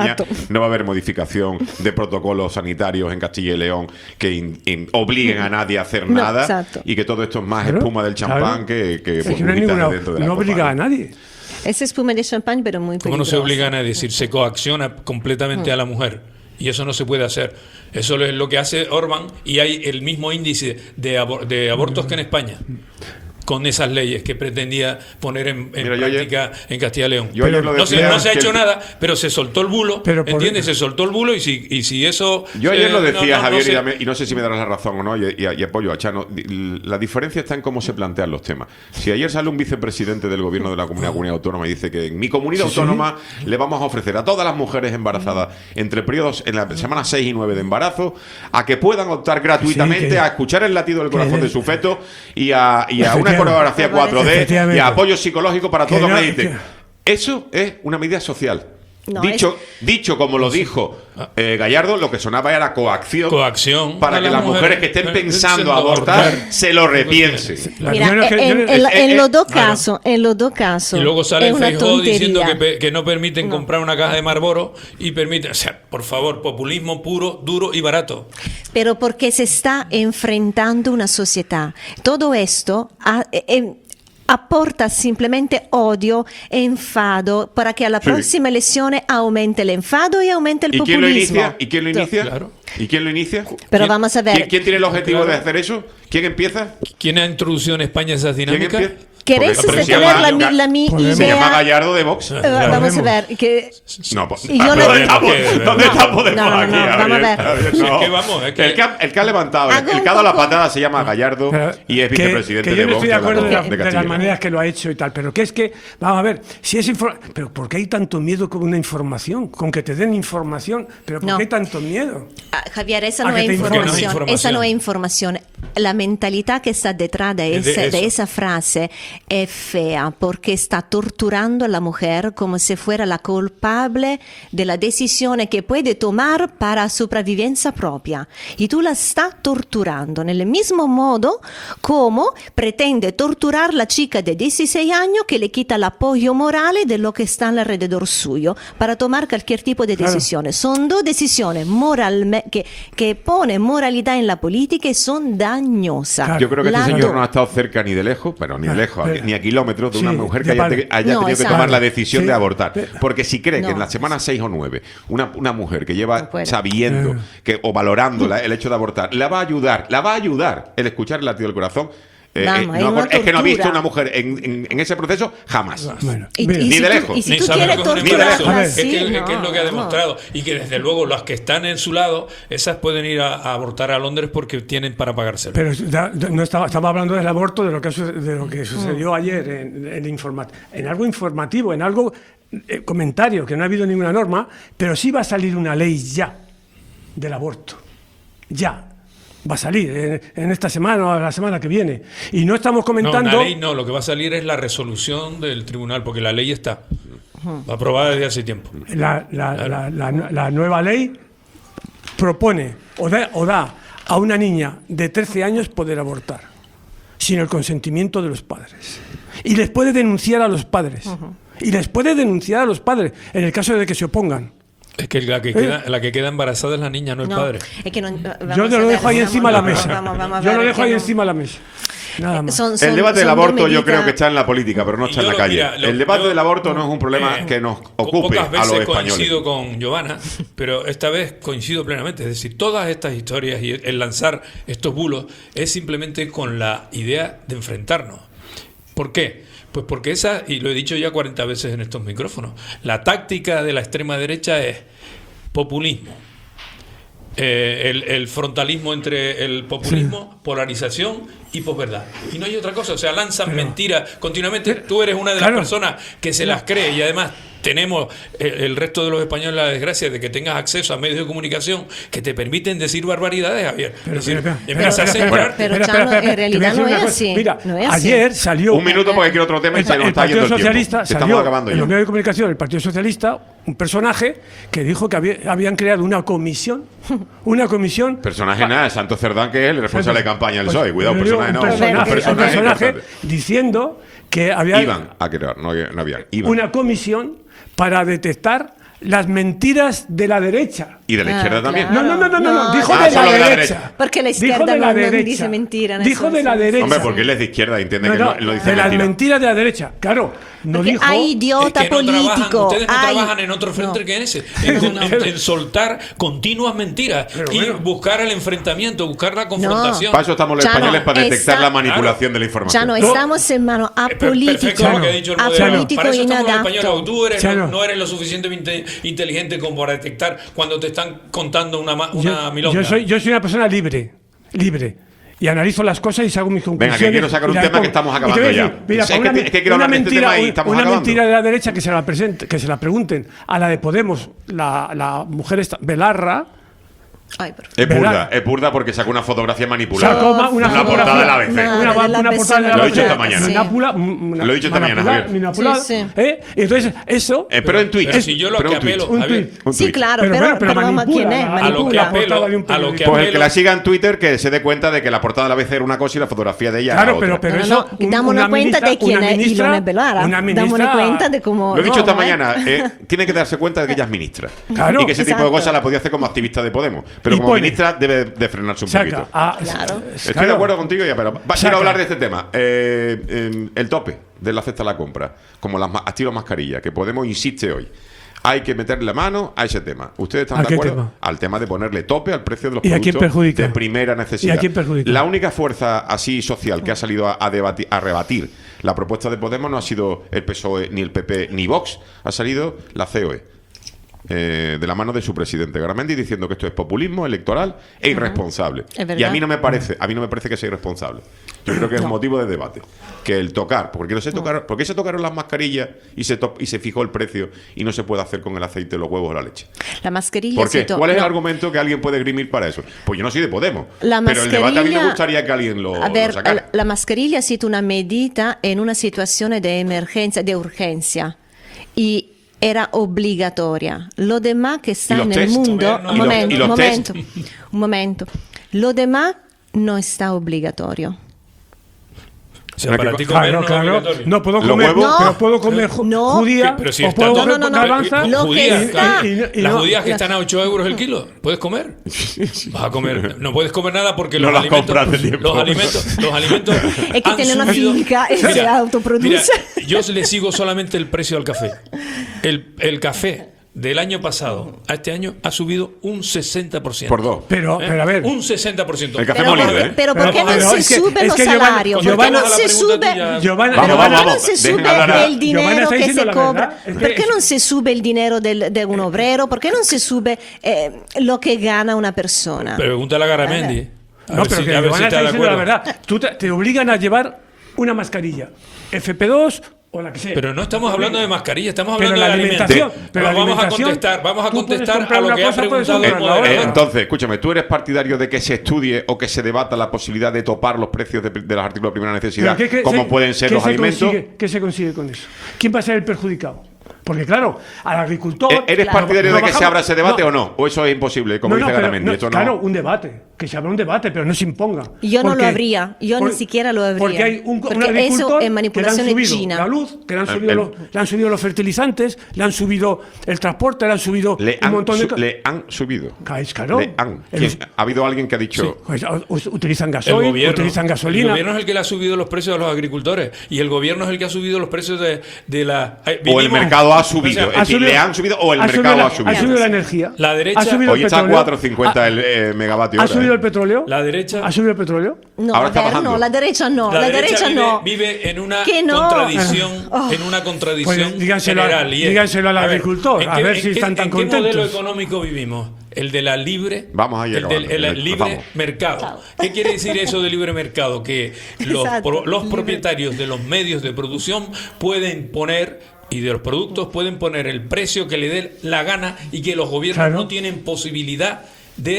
Speaker 3: España no va a haber modificación de protocolos sanitarios en Castilla y León que in, in, obliguen a nadie a hacer
Speaker 13: No,
Speaker 3: nada
Speaker 13: exacto.
Speaker 3: y que todo esto es más
Speaker 14: Claro,
Speaker 3: espuma del champán
Speaker 14: claro.
Speaker 3: que, que
Speaker 14: Es que no, hay
Speaker 3: burbujitas
Speaker 14: ninguna-
Speaker 3: dentro de la
Speaker 14: no
Speaker 3: copa,
Speaker 14: obliga
Speaker 3: ¿no?
Speaker 14: a nadie.
Speaker 13: Es espuma de champán, pero muy
Speaker 12: ¿Cómo no se
Speaker 13: peligrosa.
Speaker 12: obliga a nadie? Es decir, se coacciona completamente
Speaker 13: Mm.
Speaker 12: a la mujer. Y eso no se puede hacer. Eso es lo que hace Orbán y hay el mismo índice de, abor- de abortos que en España. Con esas leyes que pretendía poner en, en
Speaker 3: Mira, yo ayer-
Speaker 12: práctica en Castilla y León.
Speaker 3: yo ayer lo
Speaker 12: no, se,
Speaker 3: decía
Speaker 12: no se ha
Speaker 3: que
Speaker 12: hecho
Speaker 3: el-
Speaker 12: nada, pero se soltó el bulo,
Speaker 14: Pero por-
Speaker 12: ¿entiendes? Se soltó el bulo y si, y si eso...
Speaker 3: Yo ayer
Speaker 12: eh,
Speaker 3: lo
Speaker 12: no-
Speaker 3: decía,
Speaker 12: no- no
Speaker 3: Javier,
Speaker 12: se-
Speaker 3: y, dame- y no sé si me darás la razón o no, y, y- y apoyo a Chano. Di- La diferencia está en cómo se plantean los temas. Si ayer sale un vicepresidente del gobierno de la comunidad, comunidad autónoma y dice que en mi comunidad
Speaker 14: Sí, sí.
Speaker 3: autónoma le vamos a ofrecer a todas las mujeres embarazadas entre periodos en la semana seis y nueve de embarazo a que puedan optar gratuitamente
Speaker 14: que-
Speaker 3: a escuchar el latido del corazón
Speaker 14: que-
Speaker 3: de su feto y a, y a una
Speaker 14: Efectivamente.
Speaker 3: coreografía cuatro D
Speaker 14: Efectivamente.
Speaker 3: y a apoyo psicológico para
Speaker 14: Que
Speaker 3: todos.
Speaker 14: no-
Speaker 3: Me dice,
Speaker 14: que-
Speaker 3: eso es una medida social.
Speaker 13: No,
Speaker 3: dicho, dicho como lo dijo eh, Gallardo, lo que sonaba era coacción,
Speaker 12: Coacción
Speaker 3: para
Speaker 12: a
Speaker 3: que
Speaker 12: las
Speaker 3: las mujeres que estén
Speaker 12: mujeres
Speaker 3: pensando
Speaker 12: pensando
Speaker 3: abortar
Speaker 12: abortar.
Speaker 3: se lo repiensen.
Speaker 14: La
Speaker 13: Mira,
Speaker 14: primera que-
Speaker 13: en,
Speaker 14: yo-
Speaker 13: en lo- en
Speaker 3: eh,
Speaker 13: los dos
Speaker 12: claro.
Speaker 13: casos, en los dos casos,
Speaker 12: Y luego sale
Speaker 13: es una
Speaker 12: Feijóo diciendo que,
Speaker 13: tontería.
Speaker 12: pe- que no permiten
Speaker 13: No.
Speaker 12: comprar una caja de Marlboro y permiten... O sea, por favor, populismo puro, duro y barato.
Speaker 13: Pero porque se está enfrentando una sociedad. Todo esto ha- eh, eh, aporta simplemente odio, enfado, para que a la
Speaker 3: Sí.
Speaker 13: próxima elección aumente el enfado y aumente el
Speaker 3: ¿Y quién lo
Speaker 13: populismo.
Speaker 3: inicia? ¿Y quién lo inicia?
Speaker 12: Claro.
Speaker 3: ¿Y quién lo inicia?
Speaker 13: Pero
Speaker 3: ¿Quién-
Speaker 13: vamos a ver.
Speaker 3: ¿Quién, quién tiene el objetivo
Speaker 12: Claro.
Speaker 3: de hacer eso? ¿Quién empieza?
Speaker 12: ¿Quién ha introducido en España esas
Speaker 3: ¿Quién
Speaker 12: dinámicas?
Speaker 3: empieza?
Speaker 13: ¿Queréis
Speaker 3: Porque- pero se
Speaker 13: tener
Speaker 3: llama-
Speaker 13: la, mi- la mi
Speaker 14: Podemos.
Speaker 3: Se llama
Speaker 13: idea?
Speaker 3: Gallardo de Vox.
Speaker 13: Eh, vamos a ver, que
Speaker 3: No, pues,
Speaker 13: Y yo
Speaker 3: ¿dónde,
Speaker 13: no-
Speaker 3: estamos,
Speaker 12: que-
Speaker 3: ¿Dónde está Podemos
Speaker 13: No, no,
Speaker 3: aquí?
Speaker 13: no, vamos a
Speaker 3: Javier?
Speaker 13: ver.
Speaker 3: Javier,
Speaker 12: Sí,
Speaker 3: no.
Speaker 12: es que vamos, es que-
Speaker 3: El, que ha, el que ha levantado, el,
Speaker 13: Hago
Speaker 3: el
Speaker 13: un
Speaker 3: que ha dado la
Speaker 13: poco-
Speaker 3: patada se llama Gallardo
Speaker 14: Pero
Speaker 3: y es
Speaker 14: que-
Speaker 3: vicepresidente
Speaker 14: que
Speaker 3: de
Speaker 14: yo no
Speaker 3: Vox
Speaker 14: estoy de acuerdo de, la-
Speaker 3: de
Speaker 14: de
Speaker 3: Castilla.
Speaker 14: las maneras que lo ha hecho y tal, pero que es que, vamos a ver, si es infor- pero ¿por qué hay tanto miedo con una información? Con que te den información, pero ¿por
Speaker 13: No.
Speaker 14: qué hay tanto miedo?
Speaker 13: Ah, Javier, esa
Speaker 14: ¿A
Speaker 13: no
Speaker 14: que
Speaker 13: es
Speaker 14: te
Speaker 13: información,
Speaker 12: informa? No es
Speaker 13: esa no es
Speaker 12: información.
Speaker 13: información. La mentalidad que está detrás de,
Speaker 12: Es de
Speaker 13: esa, de
Speaker 12: eso.
Speaker 13: esa frase es fea porque está torturando a la mujer como si fuera la culpable de la decisión que puede tomar para supervivencia propia. Y tú la estás torturando en el mismo modo como pretende torturar la chica de dieciséis años que le quita el apoyo moral de lo que está alrededor suyo para tomar cualquier tipo de
Speaker 14: Claro.
Speaker 13: decisiones. Son dos decisiones moralme- que, que ponen moralidad en la política y son dañosas.
Speaker 14: Claro.
Speaker 3: Yo creo que este
Speaker 13: Las
Speaker 3: señor
Speaker 13: dos.
Speaker 3: no ha estado cerca ni de lejos, pero ni de
Speaker 14: Ah,
Speaker 3: lejos,
Speaker 14: pero-
Speaker 3: ni a kilómetros de una
Speaker 14: sí,
Speaker 3: mujer que
Speaker 14: de
Speaker 3: haya,
Speaker 14: padre.
Speaker 3: te- haya
Speaker 13: No,
Speaker 3: tenido que
Speaker 13: exacto.
Speaker 3: tomar la decisión
Speaker 14: Sí.
Speaker 3: de abortar.
Speaker 14: Pe-
Speaker 3: Porque si cree que
Speaker 13: No.
Speaker 3: en la semana seis o nueve una, una mujer que lleva
Speaker 13: No puede.
Speaker 3: sabiendo
Speaker 14: Eh.
Speaker 3: que, o valorando la- el hecho de abortar, la va a ayudar, la va a ayudar el escuchar el latido del corazón. eh,
Speaker 13: Vamos,
Speaker 3: eh,
Speaker 13: es
Speaker 3: no,
Speaker 13: una
Speaker 3: es que no ha visto
Speaker 13: tortura.
Speaker 3: una mujer en, en- en ese proceso jamás.
Speaker 14: Bueno,
Speaker 13: Y,
Speaker 14: mira,
Speaker 13: y
Speaker 3: Ni
Speaker 13: si
Speaker 3: de
Speaker 13: tú-
Speaker 3: lejos.
Speaker 13: y si
Speaker 12: Ni
Speaker 13: tú
Speaker 12: sabe
Speaker 13: quieres
Speaker 12: lo que es una
Speaker 3: torturarla
Speaker 12: información.
Speaker 14: A
Speaker 12: Es
Speaker 14: ver.
Speaker 12: que,
Speaker 13: así,
Speaker 12: es que es lo que ha
Speaker 13: no,
Speaker 12: demostrado. Y que desde luego las que están en su lado, esas pueden ir a, a abortar a Londres porque tienen para pagárselo.
Speaker 14: Pero da- da- no estaba, estaba hablando del aborto, de lo que, su- de lo que sucedió ayer en, en, informa- en algo informativo, en algo eh, comentario, que no ha habido ninguna norma, pero sí va a salir una ley ya del aborto. Ya. Va a salir en, en esta semana o la semana que viene. Y no estamos
Speaker 12: No,
Speaker 14: comentando...
Speaker 12: una ley no, lo que va a salir es la resolución del tribunal, porque la ley está aprobada desde hace tiempo.
Speaker 14: La, la- la- la- la nueva ley propone o da, o da a una niña de trece años poder abortar sin el consentimiento de los padres. Y les puede denunciar a los padres. Y les puede denunciar a los padres en el caso de que se opongan.
Speaker 12: Es que la que queda, la que queda embarazada es la niña, no el
Speaker 13: No,
Speaker 12: padre.
Speaker 13: es que no- vamos
Speaker 14: Yo
Speaker 13: a
Speaker 14: te lo
Speaker 13: ver,
Speaker 14: dejo ahí
Speaker 13: vamos,
Speaker 14: encima de la
Speaker 13: vamos,
Speaker 14: mesa.
Speaker 13: vamos, vamos a
Speaker 14: Yo
Speaker 13: ver,
Speaker 14: lo dejo
Speaker 13: que
Speaker 14: ahí
Speaker 13: no-
Speaker 14: encima de la mesa. Nada más.
Speaker 13: Son- son-
Speaker 3: El debate del
Speaker 13: son
Speaker 3: aborto yo
Speaker 13: medidas-
Speaker 3: creo que está en la política, pero no está
Speaker 12: Y
Speaker 3: en
Speaker 12: yo
Speaker 3: la
Speaker 12: lo-
Speaker 3: calle.
Speaker 12: mira, lo-
Speaker 3: el debate
Speaker 12: yo-
Speaker 3: del aborto no es un problema
Speaker 12: eh,
Speaker 3: que nos
Speaker 12: po-
Speaker 3: ocupe
Speaker 12: Pocas
Speaker 3: a
Speaker 12: veces
Speaker 3: los españoles.
Speaker 12: coincido con Giovanna, pero esta vez coincido plenamente. Es decir, todas estas historias y el lanzar estos bulos es simplemente con la idea de enfrentarnos. ¿Por qué? Pues porque esa, y lo he dicho ya cuarenta veces en estos micrófonos, la táctica de la extrema derecha es populismo. Eh, el, el frontalismo entre el populismo, polarización y posverdad. Y no hay otra cosa, o sea, lanzan
Speaker 14: Pero-
Speaker 12: mentiras continuamente. Tú eres una de las
Speaker 14: Claro.
Speaker 12: personas que se las cree y además tenemos eh, el resto de los españoles la desgracia de que tengas acceso a medios de comunicación que te permiten decir barbaridades, Javier.
Speaker 14: Pero,
Speaker 12: es decir,
Speaker 14: espera, espera,
Speaker 12: empiezas a
Speaker 14: espera,
Speaker 12: sembrar-
Speaker 14: espera,
Speaker 13: Pero,
Speaker 14: espera,
Speaker 13: Chano,
Speaker 14: espera,
Speaker 13: en
Speaker 14: espera,
Speaker 13: realidad
Speaker 14: te voy a decir
Speaker 13: no
Speaker 14: una
Speaker 13: es
Speaker 14: cosa.
Speaker 13: así,
Speaker 14: Mira,
Speaker 13: no es así.
Speaker 14: ayer salió...
Speaker 3: Un minuto porque quiero otro tema y
Speaker 14: El,
Speaker 3: se nos
Speaker 14: el
Speaker 3: está
Speaker 14: Partido
Speaker 3: yendo el tiempo.
Speaker 14: Socialista
Speaker 3: Estamos
Speaker 14: salió
Speaker 3: acabando
Speaker 14: en
Speaker 3: ya.
Speaker 14: los medios de comunicación del Partido Socialista un personaje que dijo que había- habían creado una comisión, una comisión...
Speaker 3: Personaje nada, Santos Cerdán, que es el responsable de campaña del
Speaker 14: Pues,
Speaker 3: P S O E. Cuidado,
Speaker 14: un
Speaker 3: personaje no.
Speaker 14: personaje,
Speaker 3: un
Speaker 14: un
Speaker 3: personaje
Speaker 14: personaje
Speaker 3: importante.
Speaker 14: diciendo que había
Speaker 3: Iban a crear, no, había- no había. Iban.
Speaker 14: una comisión para detectar las mentiras de la derecha.
Speaker 3: Y de la
Speaker 13: Ah,
Speaker 3: izquierda también.
Speaker 13: claro.
Speaker 14: No, no, no, no, no,
Speaker 13: No,
Speaker 14: dijo
Speaker 3: Ah,
Speaker 14: de, la
Speaker 3: solo de la
Speaker 14: derecha.
Speaker 3: derecha.
Speaker 13: Porque la
Speaker 14: Dijo
Speaker 13: izquierda
Speaker 14: de la
Speaker 13: no, no
Speaker 14: derecha.
Speaker 13: dice mentira. en
Speaker 14: Dijo
Speaker 13: eso,
Speaker 14: de la
Speaker 13: sí.
Speaker 14: derecha.
Speaker 3: Hombre, porque él es de izquierda, entiende
Speaker 14: No,
Speaker 3: que
Speaker 14: no,
Speaker 3: no, lo dice
Speaker 14: de las
Speaker 3: mentira.
Speaker 14: mentiras de la derecha. Claro, no
Speaker 13: Porque
Speaker 14: dijo.
Speaker 13: hay idiota
Speaker 12: Es que no trabajan,
Speaker 13: político.
Speaker 12: ustedes no
Speaker 13: hay-
Speaker 12: trabajan en otro frente
Speaker 13: no.
Speaker 12: que en ese, en, con- en- en soltar continuas mentiras
Speaker 14: Pero
Speaker 12: y
Speaker 14: bueno.
Speaker 12: buscar el enfrentamiento, buscar la confrontación.
Speaker 3: Para eso estamos los
Speaker 13: Chano,
Speaker 3: españoles, para detectar
Speaker 13: esa-
Speaker 3: la manipulación de la
Speaker 13: Ya
Speaker 3: información.
Speaker 13: no estamos en mano a
Speaker 12: Per-
Speaker 13: político,
Speaker 12: Perfecto lo que ha dicho el
Speaker 13: a
Speaker 12: moderador.
Speaker 13: político
Speaker 12: Para eso estamos los
Speaker 13: inadapto.
Speaker 12: españoles. Tú eres,
Speaker 14: Chano.
Speaker 12: no, no eres lo suficientemente inteligente como para detectar cuando te están contando una, ma- una
Speaker 14: Yo,
Speaker 12: milonga.
Speaker 14: yo soy, yo soy una persona libre, libre. Y analizo las cosas y saco mis conclusiones.
Speaker 3: Venga, que quiero sacar un
Speaker 14: y las
Speaker 3: tema que
Speaker 14: pongo.
Speaker 3: estamos
Speaker 14: Y te voy a
Speaker 3: acabando
Speaker 14: decir,
Speaker 3: ya.
Speaker 14: Mira,
Speaker 3: Es que-
Speaker 14: para una,
Speaker 3: es que quiero
Speaker 14: una
Speaker 3: hablar de este
Speaker 14: mentira,
Speaker 3: tema y
Speaker 14: una-
Speaker 3: estamos
Speaker 14: una
Speaker 3: acabando.
Speaker 14: mentira de la derecha que se la presente, que se la pregunten a la de Podemos, la, la mujer esta, Belarra.
Speaker 13: Ay, por
Speaker 3: Es
Speaker 14: ¿Verdad?
Speaker 3: burda, es burda porque sacó una fotografía manipulada.
Speaker 14: Sacó ma- una
Speaker 3: la portada de la A B C.
Speaker 13: Nada,
Speaker 14: Una,
Speaker 13: de la
Speaker 14: una
Speaker 13: A B C
Speaker 14: portada de
Speaker 13: no
Speaker 14: la
Speaker 3: Lo he
Speaker 14: A B C.
Speaker 3: dicho esta mañana.
Speaker 14: Manipula- m-
Speaker 3: Lo he dicho esta mañana,
Speaker 14: manipula-
Speaker 3: Javier.
Speaker 14: manipulada,
Speaker 13: Sí, sí.
Speaker 14: ¿eh? Y entonces, eso.
Speaker 3: Eh, pero en Twitch.
Speaker 12: Pero si yo lo
Speaker 3: Pero
Speaker 12: que
Speaker 3: un tuit.
Speaker 12: apelo,
Speaker 14: Un
Speaker 12: Javier,
Speaker 14: tuit.
Speaker 3: Un
Speaker 13: Sí,
Speaker 3: tuit.
Speaker 13: claro,
Speaker 14: Pero
Speaker 13: pero,
Speaker 14: bueno, pero
Speaker 13: pero vamos,
Speaker 14: manipula,
Speaker 13: ¿quién es?
Speaker 14: a-
Speaker 12: a lo que
Speaker 13: Manipula.
Speaker 12: apelo,
Speaker 14: portada de un
Speaker 12: a lo que
Speaker 14: periódico.
Speaker 3: Pues el que
Speaker 12: apelo-
Speaker 3: la siga en Twitter que se dé cuenta de que la portada de la A B C era una cosa y la fotografía de ella era
Speaker 14: Claro,
Speaker 3: otra.
Speaker 14: pero, pero
Speaker 13: No,
Speaker 14: eso.
Speaker 13: no, dámonos cuenta de quién
Speaker 14: una
Speaker 13: es
Speaker 14: ministra-
Speaker 13: Ilona Belarra.
Speaker 14: una
Speaker 13: Dámonos
Speaker 14: ministra-
Speaker 13: cuenta de cómo.
Speaker 3: Lo he dicho
Speaker 13: no,
Speaker 3: esta
Speaker 13: ¿eh?
Speaker 3: mañana, eh, tiene que darse cuenta de que ella es ministra.
Speaker 14: Claro.
Speaker 3: y que ese tipo de
Speaker 13: Exacto.
Speaker 3: cosas la podía hacer como activista de Podemos. Pero
Speaker 14: Y
Speaker 3: como
Speaker 14: pone-
Speaker 3: ministra debe de frenarse un
Speaker 14: Saca.
Speaker 3: poquito.
Speaker 14: Ah,
Speaker 13: Claro.
Speaker 3: Estoy
Speaker 14: claro.
Speaker 3: de acuerdo contigo, ya, pero va- quiero
Speaker 14: Saca.
Speaker 3: hablar de este tema. Eh, eh, el tope de la cesta de la compra, como las ma- estilo mascarilla, que Podemos insiste hoy. Hay que meterle la mano a ese tema. ¿Ustedes están
Speaker 14: ¿A
Speaker 3: de
Speaker 14: qué
Speaker 3: acuerdo?
Speaker 14: tema?
Speaker 3: Al tema de ponerle tope al precio de los
Speaker 14: ¿Y a quién
Speaker 3: productos
Speaker 14: perjudica?
Speaker 3: de primera necesidad.
Speaker 14: ¿Y a quién perjudica?
Speaker 3: La única fuerza así social que ha salido a, a, debati- a rebatir la propuesta de Podemos no ha sido el P S O E, ni el P P, ni Vox. Ha salido la C O E. Eh, de la mano de su presidente Garamendi, diciendo que esto es populismo electoral e irresponsable.
Speaker 13: Es verdad.
Speaker 3: Y a mí no me parece, a mí no me parece que sea irresponsable. Yo creo que es un motivo de debate. Que el tocar, porque no se tocaron, ¿por qué se tocaron las mascarillas y se to- y se fijó el precio y no se puede hacer con el aceite, los huevos o la leche?
Speaker 13: La mascarilla.
Speaker 3: ¿Por qué?
Speaker 13: sí, to-
Speaker 3: ¿Cuál es el
Speaker 13: no.
Speaker 3: argumento que alguien puede grimir para eso? Pues yo no soy de Podemos.
Speaker 13: La
Speaker 3: pero el debate a mí me
Speaker 13: mascarilla-
Speaker 3: gustaría que alguien lo,
Speaker 13: A ver,
Speaker 3: lo sacara.
Speaker 13: la, la mascarilla ha sido una medida en una situación de emergencia, de urgencia. Y era obligatoria. Lo demás que está
Speaker 3: ¿Y los
Speaker 13: en el
Speaker 3: test?
Speaker 13: mundo,
Speaker 12: Todavía no.
Speaker 13: un
Speaker 12: ¿Y los-
Speaker 13: momento,
Speaker 3: y los
Speaker 13: un
Speaker 3: test?
Speaker 13: momento, un momento. Lo demás no está obligatorio.
Speaker 12: O sea, para ti comer
Speaker 14: Claro,
Speaker 12: no es
Speaker 14: claro.
Speaker 12: obligatorio.
Speaker 14: No puedo
Speaker 3: Los
Speaker 14: comer,
Speaker 3: huevos-
Speaker 14: pero puedo comer ju-
Speaker 13: No.
Speaker 14: judía
Speaker 12: Pero si
Speaker 14: o
Speaker 12: está
Speaker 14: puedo
Speaker 12: todo-
Speaker 14: comer
Speaker 13: no, no, no.
Speaker 14: garbanza.
Speaker 13: Lo que
Speaker 12: judías,
Speaker 13: está-
Speaker 12: que-
Speaker 14: y- y- y
Speaker 12: las
Speaker 14: no-
Speaker 12: judías que
Speaker 13: las-
Speaker 12: están a ocho euros el kilo, ¿puedes comer? Vas a comer. No puedes comer nada porque
Speaker 3: No
Speaker 12: los
Speaker 3: las
Speaker 12: alimentos,
Speaker 3: compras de tiempo.
Speaker 12: los alimentos, los alimentos
Speaker 13: Es que
Speaker 12: han
Speaker 13: tiene una
Speaker 12: subido-
Speaker 13: finca y se autoproduce.
Speaker 12: mira, yo le sigo solamente el precio al café. El, el café del año pasado a este año ha subido un sesenta por ciento.
Speaker 3: Por dos.
Speaker 14: Pero,
Speaker 12: ¿Eh?
Speaker 14: pero a ver.
Speaker 12: Un sesenta por ciento.
Speaker 3: El café
Speaker 13: Pero,
Speaker 3: molido,
Speaker 13: ¿por qué-
Speaker 3: ¿eh?
Speaker 13: pero ¿por qué
Speaker 14: Pero-
Speaker 13: no
Speaker 14: pero
Speaker 13: se
Speaker 14: es que-
Speaker 13: suben
Speaker 14: es
Speaker 13: los
Speaker 14: que Giovanna-
Speaker 13: salarios? ¿Por qué
Speaker 14: Giovanna-
Speaker 13: no se
Speaker 12: la pregunta
Speaker 13: sube?
Speaker 12: tuya.
Speaker 14: Giovanna-
Speaker 3: Vamos,
Speaker 13: Pero
Speaker 3: vamos,
Speaker 13: ¿por qué no
Speaker 3: vamos.
Speaker 13: se
Speaker 3: Dejen
Speaker 13: sube
Speaker 3: hablar a-
Speaker 13: el dinero
Speaker 14: Giovanna está
Speaker 13: que
Speaker 14: diciendo
Speaker 13: se
Speaker 14: la
Speaker 13: cobra?
Speaker 14: verdad. Es
Speaker 13: ¿Por
Speaker 14: que-
Speaker 13: qué no se sube el dinero del- de un obrero? ¿Por qué no se sube eh, lo que gana una persona?
Speaker 12: Pregúntale a Garamendi. A
Speaker 14: No,
Speaker 12: ver
Speaker 14: pero
Speaker 12: si-
Speaker 14: que
Speaker 12: a ver si
Speaker 14: Giovanna
Speaker 12: está
Speaker 14: está
Speaker 12: de
Speaker 14: diciendo la
Speaker 12: acuerdo.
Speaker 14: verdad. Tú te, te obligan a llevar una mascarilla. F P dos o la que sea.
Speaker 12: Pero no estamos hablando de mascarilla, estamos
Speaker 14: Pero
Speaker 12: hablando
Speaker 14: la
Speaker 12: de
Speaker 14: alimentación,
Speaker 12: alimentos.
Speaker 14: pero la
Speaker 12: vamos a
Speaker 14: alimentación,
Speaker 12: contestar, vamos a
Speaker 14: tú puedes
Speaker 12: contestar a
Speaker 14: comprar
Speaker 12: lo
Speaker 14: una
Speaker 12: que ha
Speaker 14: cosa, puedes
Speaker 12: preguntado el
Speaker 14: comprar la otra.
Speaker 3: Eh,
Speaker 12: moderador.
Speaker 3: entonces, escúchame, ¿tú eres partidario de que se estudie o que se debata la posibilidad de topar los precios de, de los artículos de primera necesidad,
Speaker 14: Pero ¿qué- qué
Speaker 3: como
Speaker 14: se-
Speaker 3: pueden ser
Speaker 14: qué
Speaker 3: los
Speaker 14: se
Speaker 3: alimentos?
Speaker 14: consigue- ¿Qué se consigue con eso? ¿Quién va a ser el perjudicado? Porque claro, al agricultor...
Speaker 3: ¿E- ¿Eres
Speaker 14: Claro.
Speaker 3: partidario
Speaker 14: no
Speaker 3: de que se
Speaker 14: bajamos-
Speaker 3: abra ese debate
Speaker 14: no.
Speaker 3: o no? ¿O eso es imposible, como
Speaker 14: No, no,
Speaker 3: dice
Speaker 14: pero
Speaker 3: Garamendi?
Speaker 14: no,
Speaker 3: Esto no-
Speaker 14: Claro, un debate, que se abra un debate, pero no se imponga.
Speaker 13: Yo no lo
Speaker 14: Porque-
Speaker 13: habría, yo
Speaker 14: por-
Speaker 13: ni siquiera lo habría.
Speaker 14: Porque hay un, un
Speaker 13: Porque eso
Speaker 14: agricultor
Speaker 13: es manipulación
Speaker 14: que le han subido
Speaker 13: china.
Speaker 14: la luz, que le han,
Speaker 3: El-
Speaker 14: subido
Speaker 3: el-
Speaker 14: los, le han subido los fertilizantes, le han subido el transporte, le han subido
Speaker 3: Le
Speaker 14: un
Speaker 3: han,
Speaker 14: montón de
Speaker 3: su-
Speaker 14: cosas.
Speaker 3: le han subido.
Speaker 14: Claro.
Speaker 3: Le han.
Speaker 14: El-
Speaker 3: ¿Quién? ¿Ha habido alguien que ha dicho...
Speaker 14: Pues, o- o- utilizan
Speaker 12: El
Speaker 14: gasoil,
Speaker 12: gobierno,
Speaker 14: utilizan
Speaker 12: el
Speaker 14: gasolina.
Speaker 12: gobierno es el que le ha subido los precios a los agricultores y el gobierno es el que ha subido los precios de, de la... eh,
Speaker 3: O el
Speaker 12: vivimos-
Speaker 3: mercado ha subido.
Speaker 12: o sea,
Speaker 3: Es decir, le han subido o el
Speaker 14: ha
Speaker 3: mercado
Speaker 14: la,
Speaker 3: ha subido.
Speaker 14: Ha subido la energía.
Speaker 12: La derecha-
Speaker 14: ha subido
Speaker 3: Hoy
Speaker 14: el
Speaker 3: está a
Speaker 14: petróleo.
Speaker 3: cuatro cincuenta
Speaker 14: ha,
Speaker 3: el eh, megavatio
Speaker 14: ¿Ha
Speaker 3: hora,
Speaker 14: subido
Speaker 3: ¿eh?
Speaker 14: el petróleo?
Speaker 12: La derecha...
Speaker 14: ¿Ha subido el petróleo?
Speaker 13: No,
Speaker 3: Ahora
Speaker 13: a
Speaker 3: está
Speaker 13: ver,
Speaker 3: bajando.
Speaker 13: no, la derecha no,
Speaker 12: La,
Speaker 13: la,
Speaker 12: derecha,
Speaker 13: derecha,
Speaker 12: vive,
Speaker 13: no.
Speaker 12: vive en una
Speaker 13: Que no.
Speaker 12: contradicción,
Speaker 13: Oh.
Speaker 12: en una contradicción
Speaker 14: Pues díganselo a-
Speaker 12: general. y es-
Speaker 14: díganselo al
Speaker 12: a ver,
Speaker 14: agricultor,
Speaker 12: ¿en
Speaker 14: a
Speaker 12: qué-
Speaker 14: ver
Speaker 12: en
Speaker 14: si
Speaker 12: qué-
Speaker 14: están tan
Speaker 12: ¿en qué
Speaker 14: contentos?
Speaker 12: modelo económico vivimos? El de la libre,
Speaker 3: Vamos a ir
Speaker 12: el, del,
Speaker 3: acabando.
Speaker 12: el libre
Speaker 3: Vamos.
Speaker 12: mercado. ¿Qué quiere decir eso de libre mercado? Que los,
Speaker 13: Exacto,
Speaker 12: pro- los
Speaker 13: libre.
Speaker 12: propietarios de los medios de producción pueden poner y de los productos pueden poner el precio que le dé la gana y que los gobiernos
Speaker 14: Claro.
Speaker 12: no tienen posibilidad de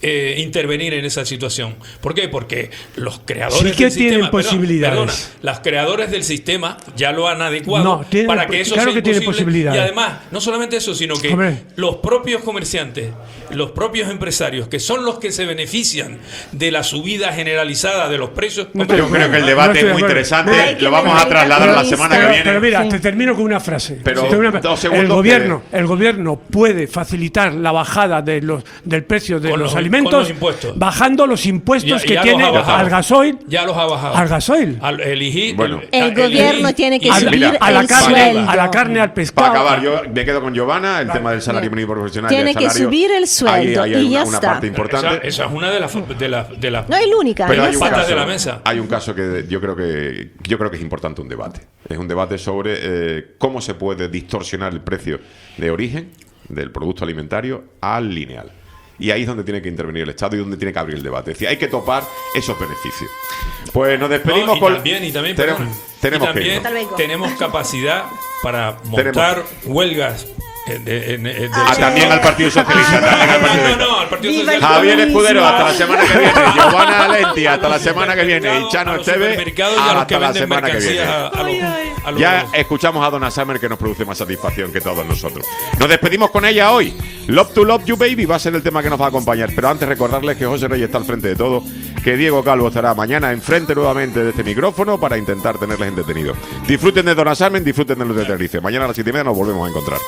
Speaker 12: eh, intervenir en esa situación. ¿Por qué? Porque los creadores
Speaker 14: Sí que
Speaker 12: del
Speaker 14: tienen
Speaker 12: sistema,
Speaker 14: posibilidades.
Speaker 12: Perdona, perdona, los creadores del sistema ya lo han adecuado
Speaker 14: No, tienen-
Speaker 12: para que eso
Speaker 14: claro
Speaker 12: sea
Speaker 14: que tienen
Speaker 12: imposible.
Speaker 14: posibilidades.
Speaker 12: Y además, no solamente eso, sino que
Speaker 14: Hombre.
Speaker 12: los propios comerciantes, los propios empresarios, que son los que se benefician de la subida generalizada de los precios.
Speaker 14: No
Speaker 12: hombre,
Speaker 3: Yo creo que el
Speaker 14: No
Speaker 3: debate
Speaker 14: estoy
Speaker 3: es
Speaker 14: de
Speaker 3: muy
Speaker 14: acuerdo.
Speaker 3: interesante.
Speaker 14: Hay que
Speaker 3: Lo vamos a
Speaker 14: meter-
Speaker 3: trasladar la
Speaker 14: pero-
Speaker 3: semana
Speaker 14: pero-
Speaker 3: que viene.
Speaker 14: Pero mira, te termino con una frase.
Speaker 3: Pero
Speaker 14: Te termino-
Speaker 3: dos
Speaker 14: el
Speaker 3: segundos
Speaker 14: gobierno, el gobierno puede facilitar la bajada de los, del precio de
Speaker 12: Con
Speaker 14: los,
Speaker 12: los-
Speaker 14: alimentos
Speaker 12: con los impuestos.
Speaker 14: bajando los impuestos
Speaker 12: Ya-
Speaker 14: que
Speaker 12: ya los
Speaker 14: tiene
Speaker 12: ha bajado.
Speaker 14: al gasoil.
Speaker 12: Ya los ha bajado.
Speaker 14: Al gasoil.
Speaker 12: Al elegir,
Speaker 3: Bueno.
Speaker 13: El gobierno tiene que
Speaker 14: a,
Speaker 13: subir
Speaker 3: mira,
Speaker 14: a la
Speaker 13: el
Speaker 14: carne,
Speaker 13: sueldo.
Speaker 14: a la carne, al
Speaker 3: Para
Speaker 14: pescado.
Speaker 3: acabar, yo me quedo con Giovanna, el tema del salario mínimo profesional. y
Speaker 13: Tiene
Speaker 3: el
Speaker 13: que
Speaker 3: salario.
Speaker 13: subir el sueldo
Speaker 3: Ahí, ahí hay
Speaker 13: y
Speaker 3: una,
Speaker 13: ya
Speaker 3: una
Speaker 13: está.
Speaker 3: parte importante.
Speaker 12: Esa, esa es una de las de las de las
Speaker 13: No es la única,
Speaker 3: Pero
Speaker 13: ya
Speaker 3: hay un,
Speaker 13: está.
Speaker 12: patas
Speaker 3: caso,
Speaker 12: de la mesa.
Speaker 3: hay un caso que yo creo que yo creo que es importante un debate. Es un debate sobre eh, cómo se puede distorsionar el precio de origen del producto alimentario al lineal. Y ahí es donde tiene que intervenir el Estado y donde tiene que abrir el debate. Es decir, hay que topar esos beneficios. Pues nos despedimos
Speaker 12: No, y
Speaker 3: con...
Speaker 12: también, y también,
Speaker 3: tenemos,
Speaker 12: perdona,
Speaker 3: tenemos
Speaker 12: y
Speaker 3: que
Speaker 12: también
Speaker 3: irnos.
Speaker 13: Hasta luego.
Speaker 12: tenemos capacidad para montar huelgas. En, en- en- de-
Speaker 3: Ah, también al Partido Socialista. también al Partido
Speaker 12: No, no,
Speaker 3: Socialista.
Speaker 12: no, al Partido
Speaker 13: Viva el
Speaker 12: Socialista.
Speaker 3: Javier
Speaker 13: comunismo.
Speaker 3: Escudero, hasta la semana que viene. Giovanna Alenti, hasta la semana que viene. Y
Speaker 12: Supermercado,
Speaker 3: Chano
Speaker 12: a los
Speaker 3: Esteve,
Speaker 12: supermercados y a los que
Speaker 3: hasta la
Speaker 12: venden
Speaker 3: semana que viene.
Speaker 12: mercancías a- a los- a los-
Speaker 3: Ya escuchamos a Donna Summer, que nos produce más satisfacción que todos nosotros. Nos despedimos con ella hoy. Love to Love You Baby va a ser el tema que nos va a acompañar. Pero antes recordarles que José Reyes está al frente de todo, que Diego Calvo estará mañana enfrente nuevamente de este micrófono para intentar tenerles entretenidos. Disfruten de Donna Summer, disfruten de los de Tenerife. Mañana a las siete y media nos volvemos a encontrar.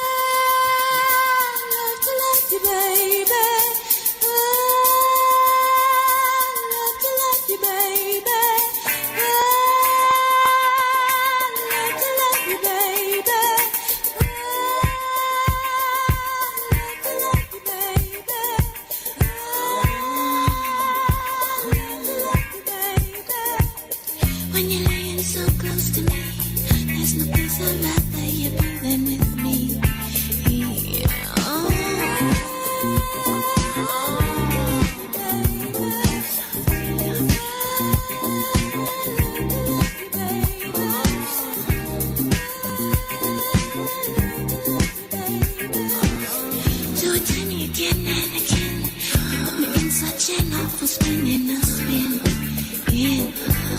Speaker 1: You, baby. I love to love you, baby. I love to love you, baby. I love to love you, baby. When you're laying so close to me, there's no place I'd rather you be than with me. Do it to me again and again. You put me in such an awful spin and a spin. Yeah.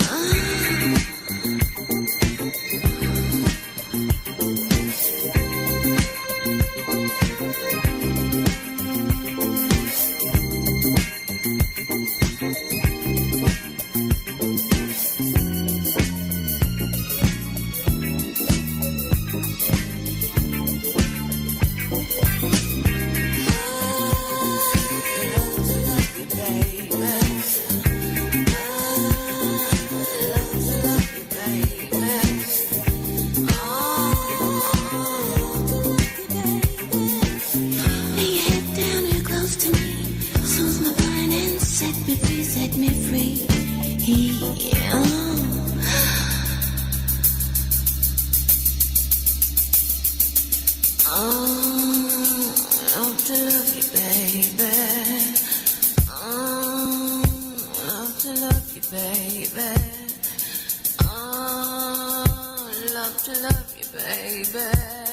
Speaker 1: Lay your head down real close to me. Soothe my mind and set me free, set me free. Oh, love to love you, baby. Oh, love to love you, baby. Oh, love to love you, baby.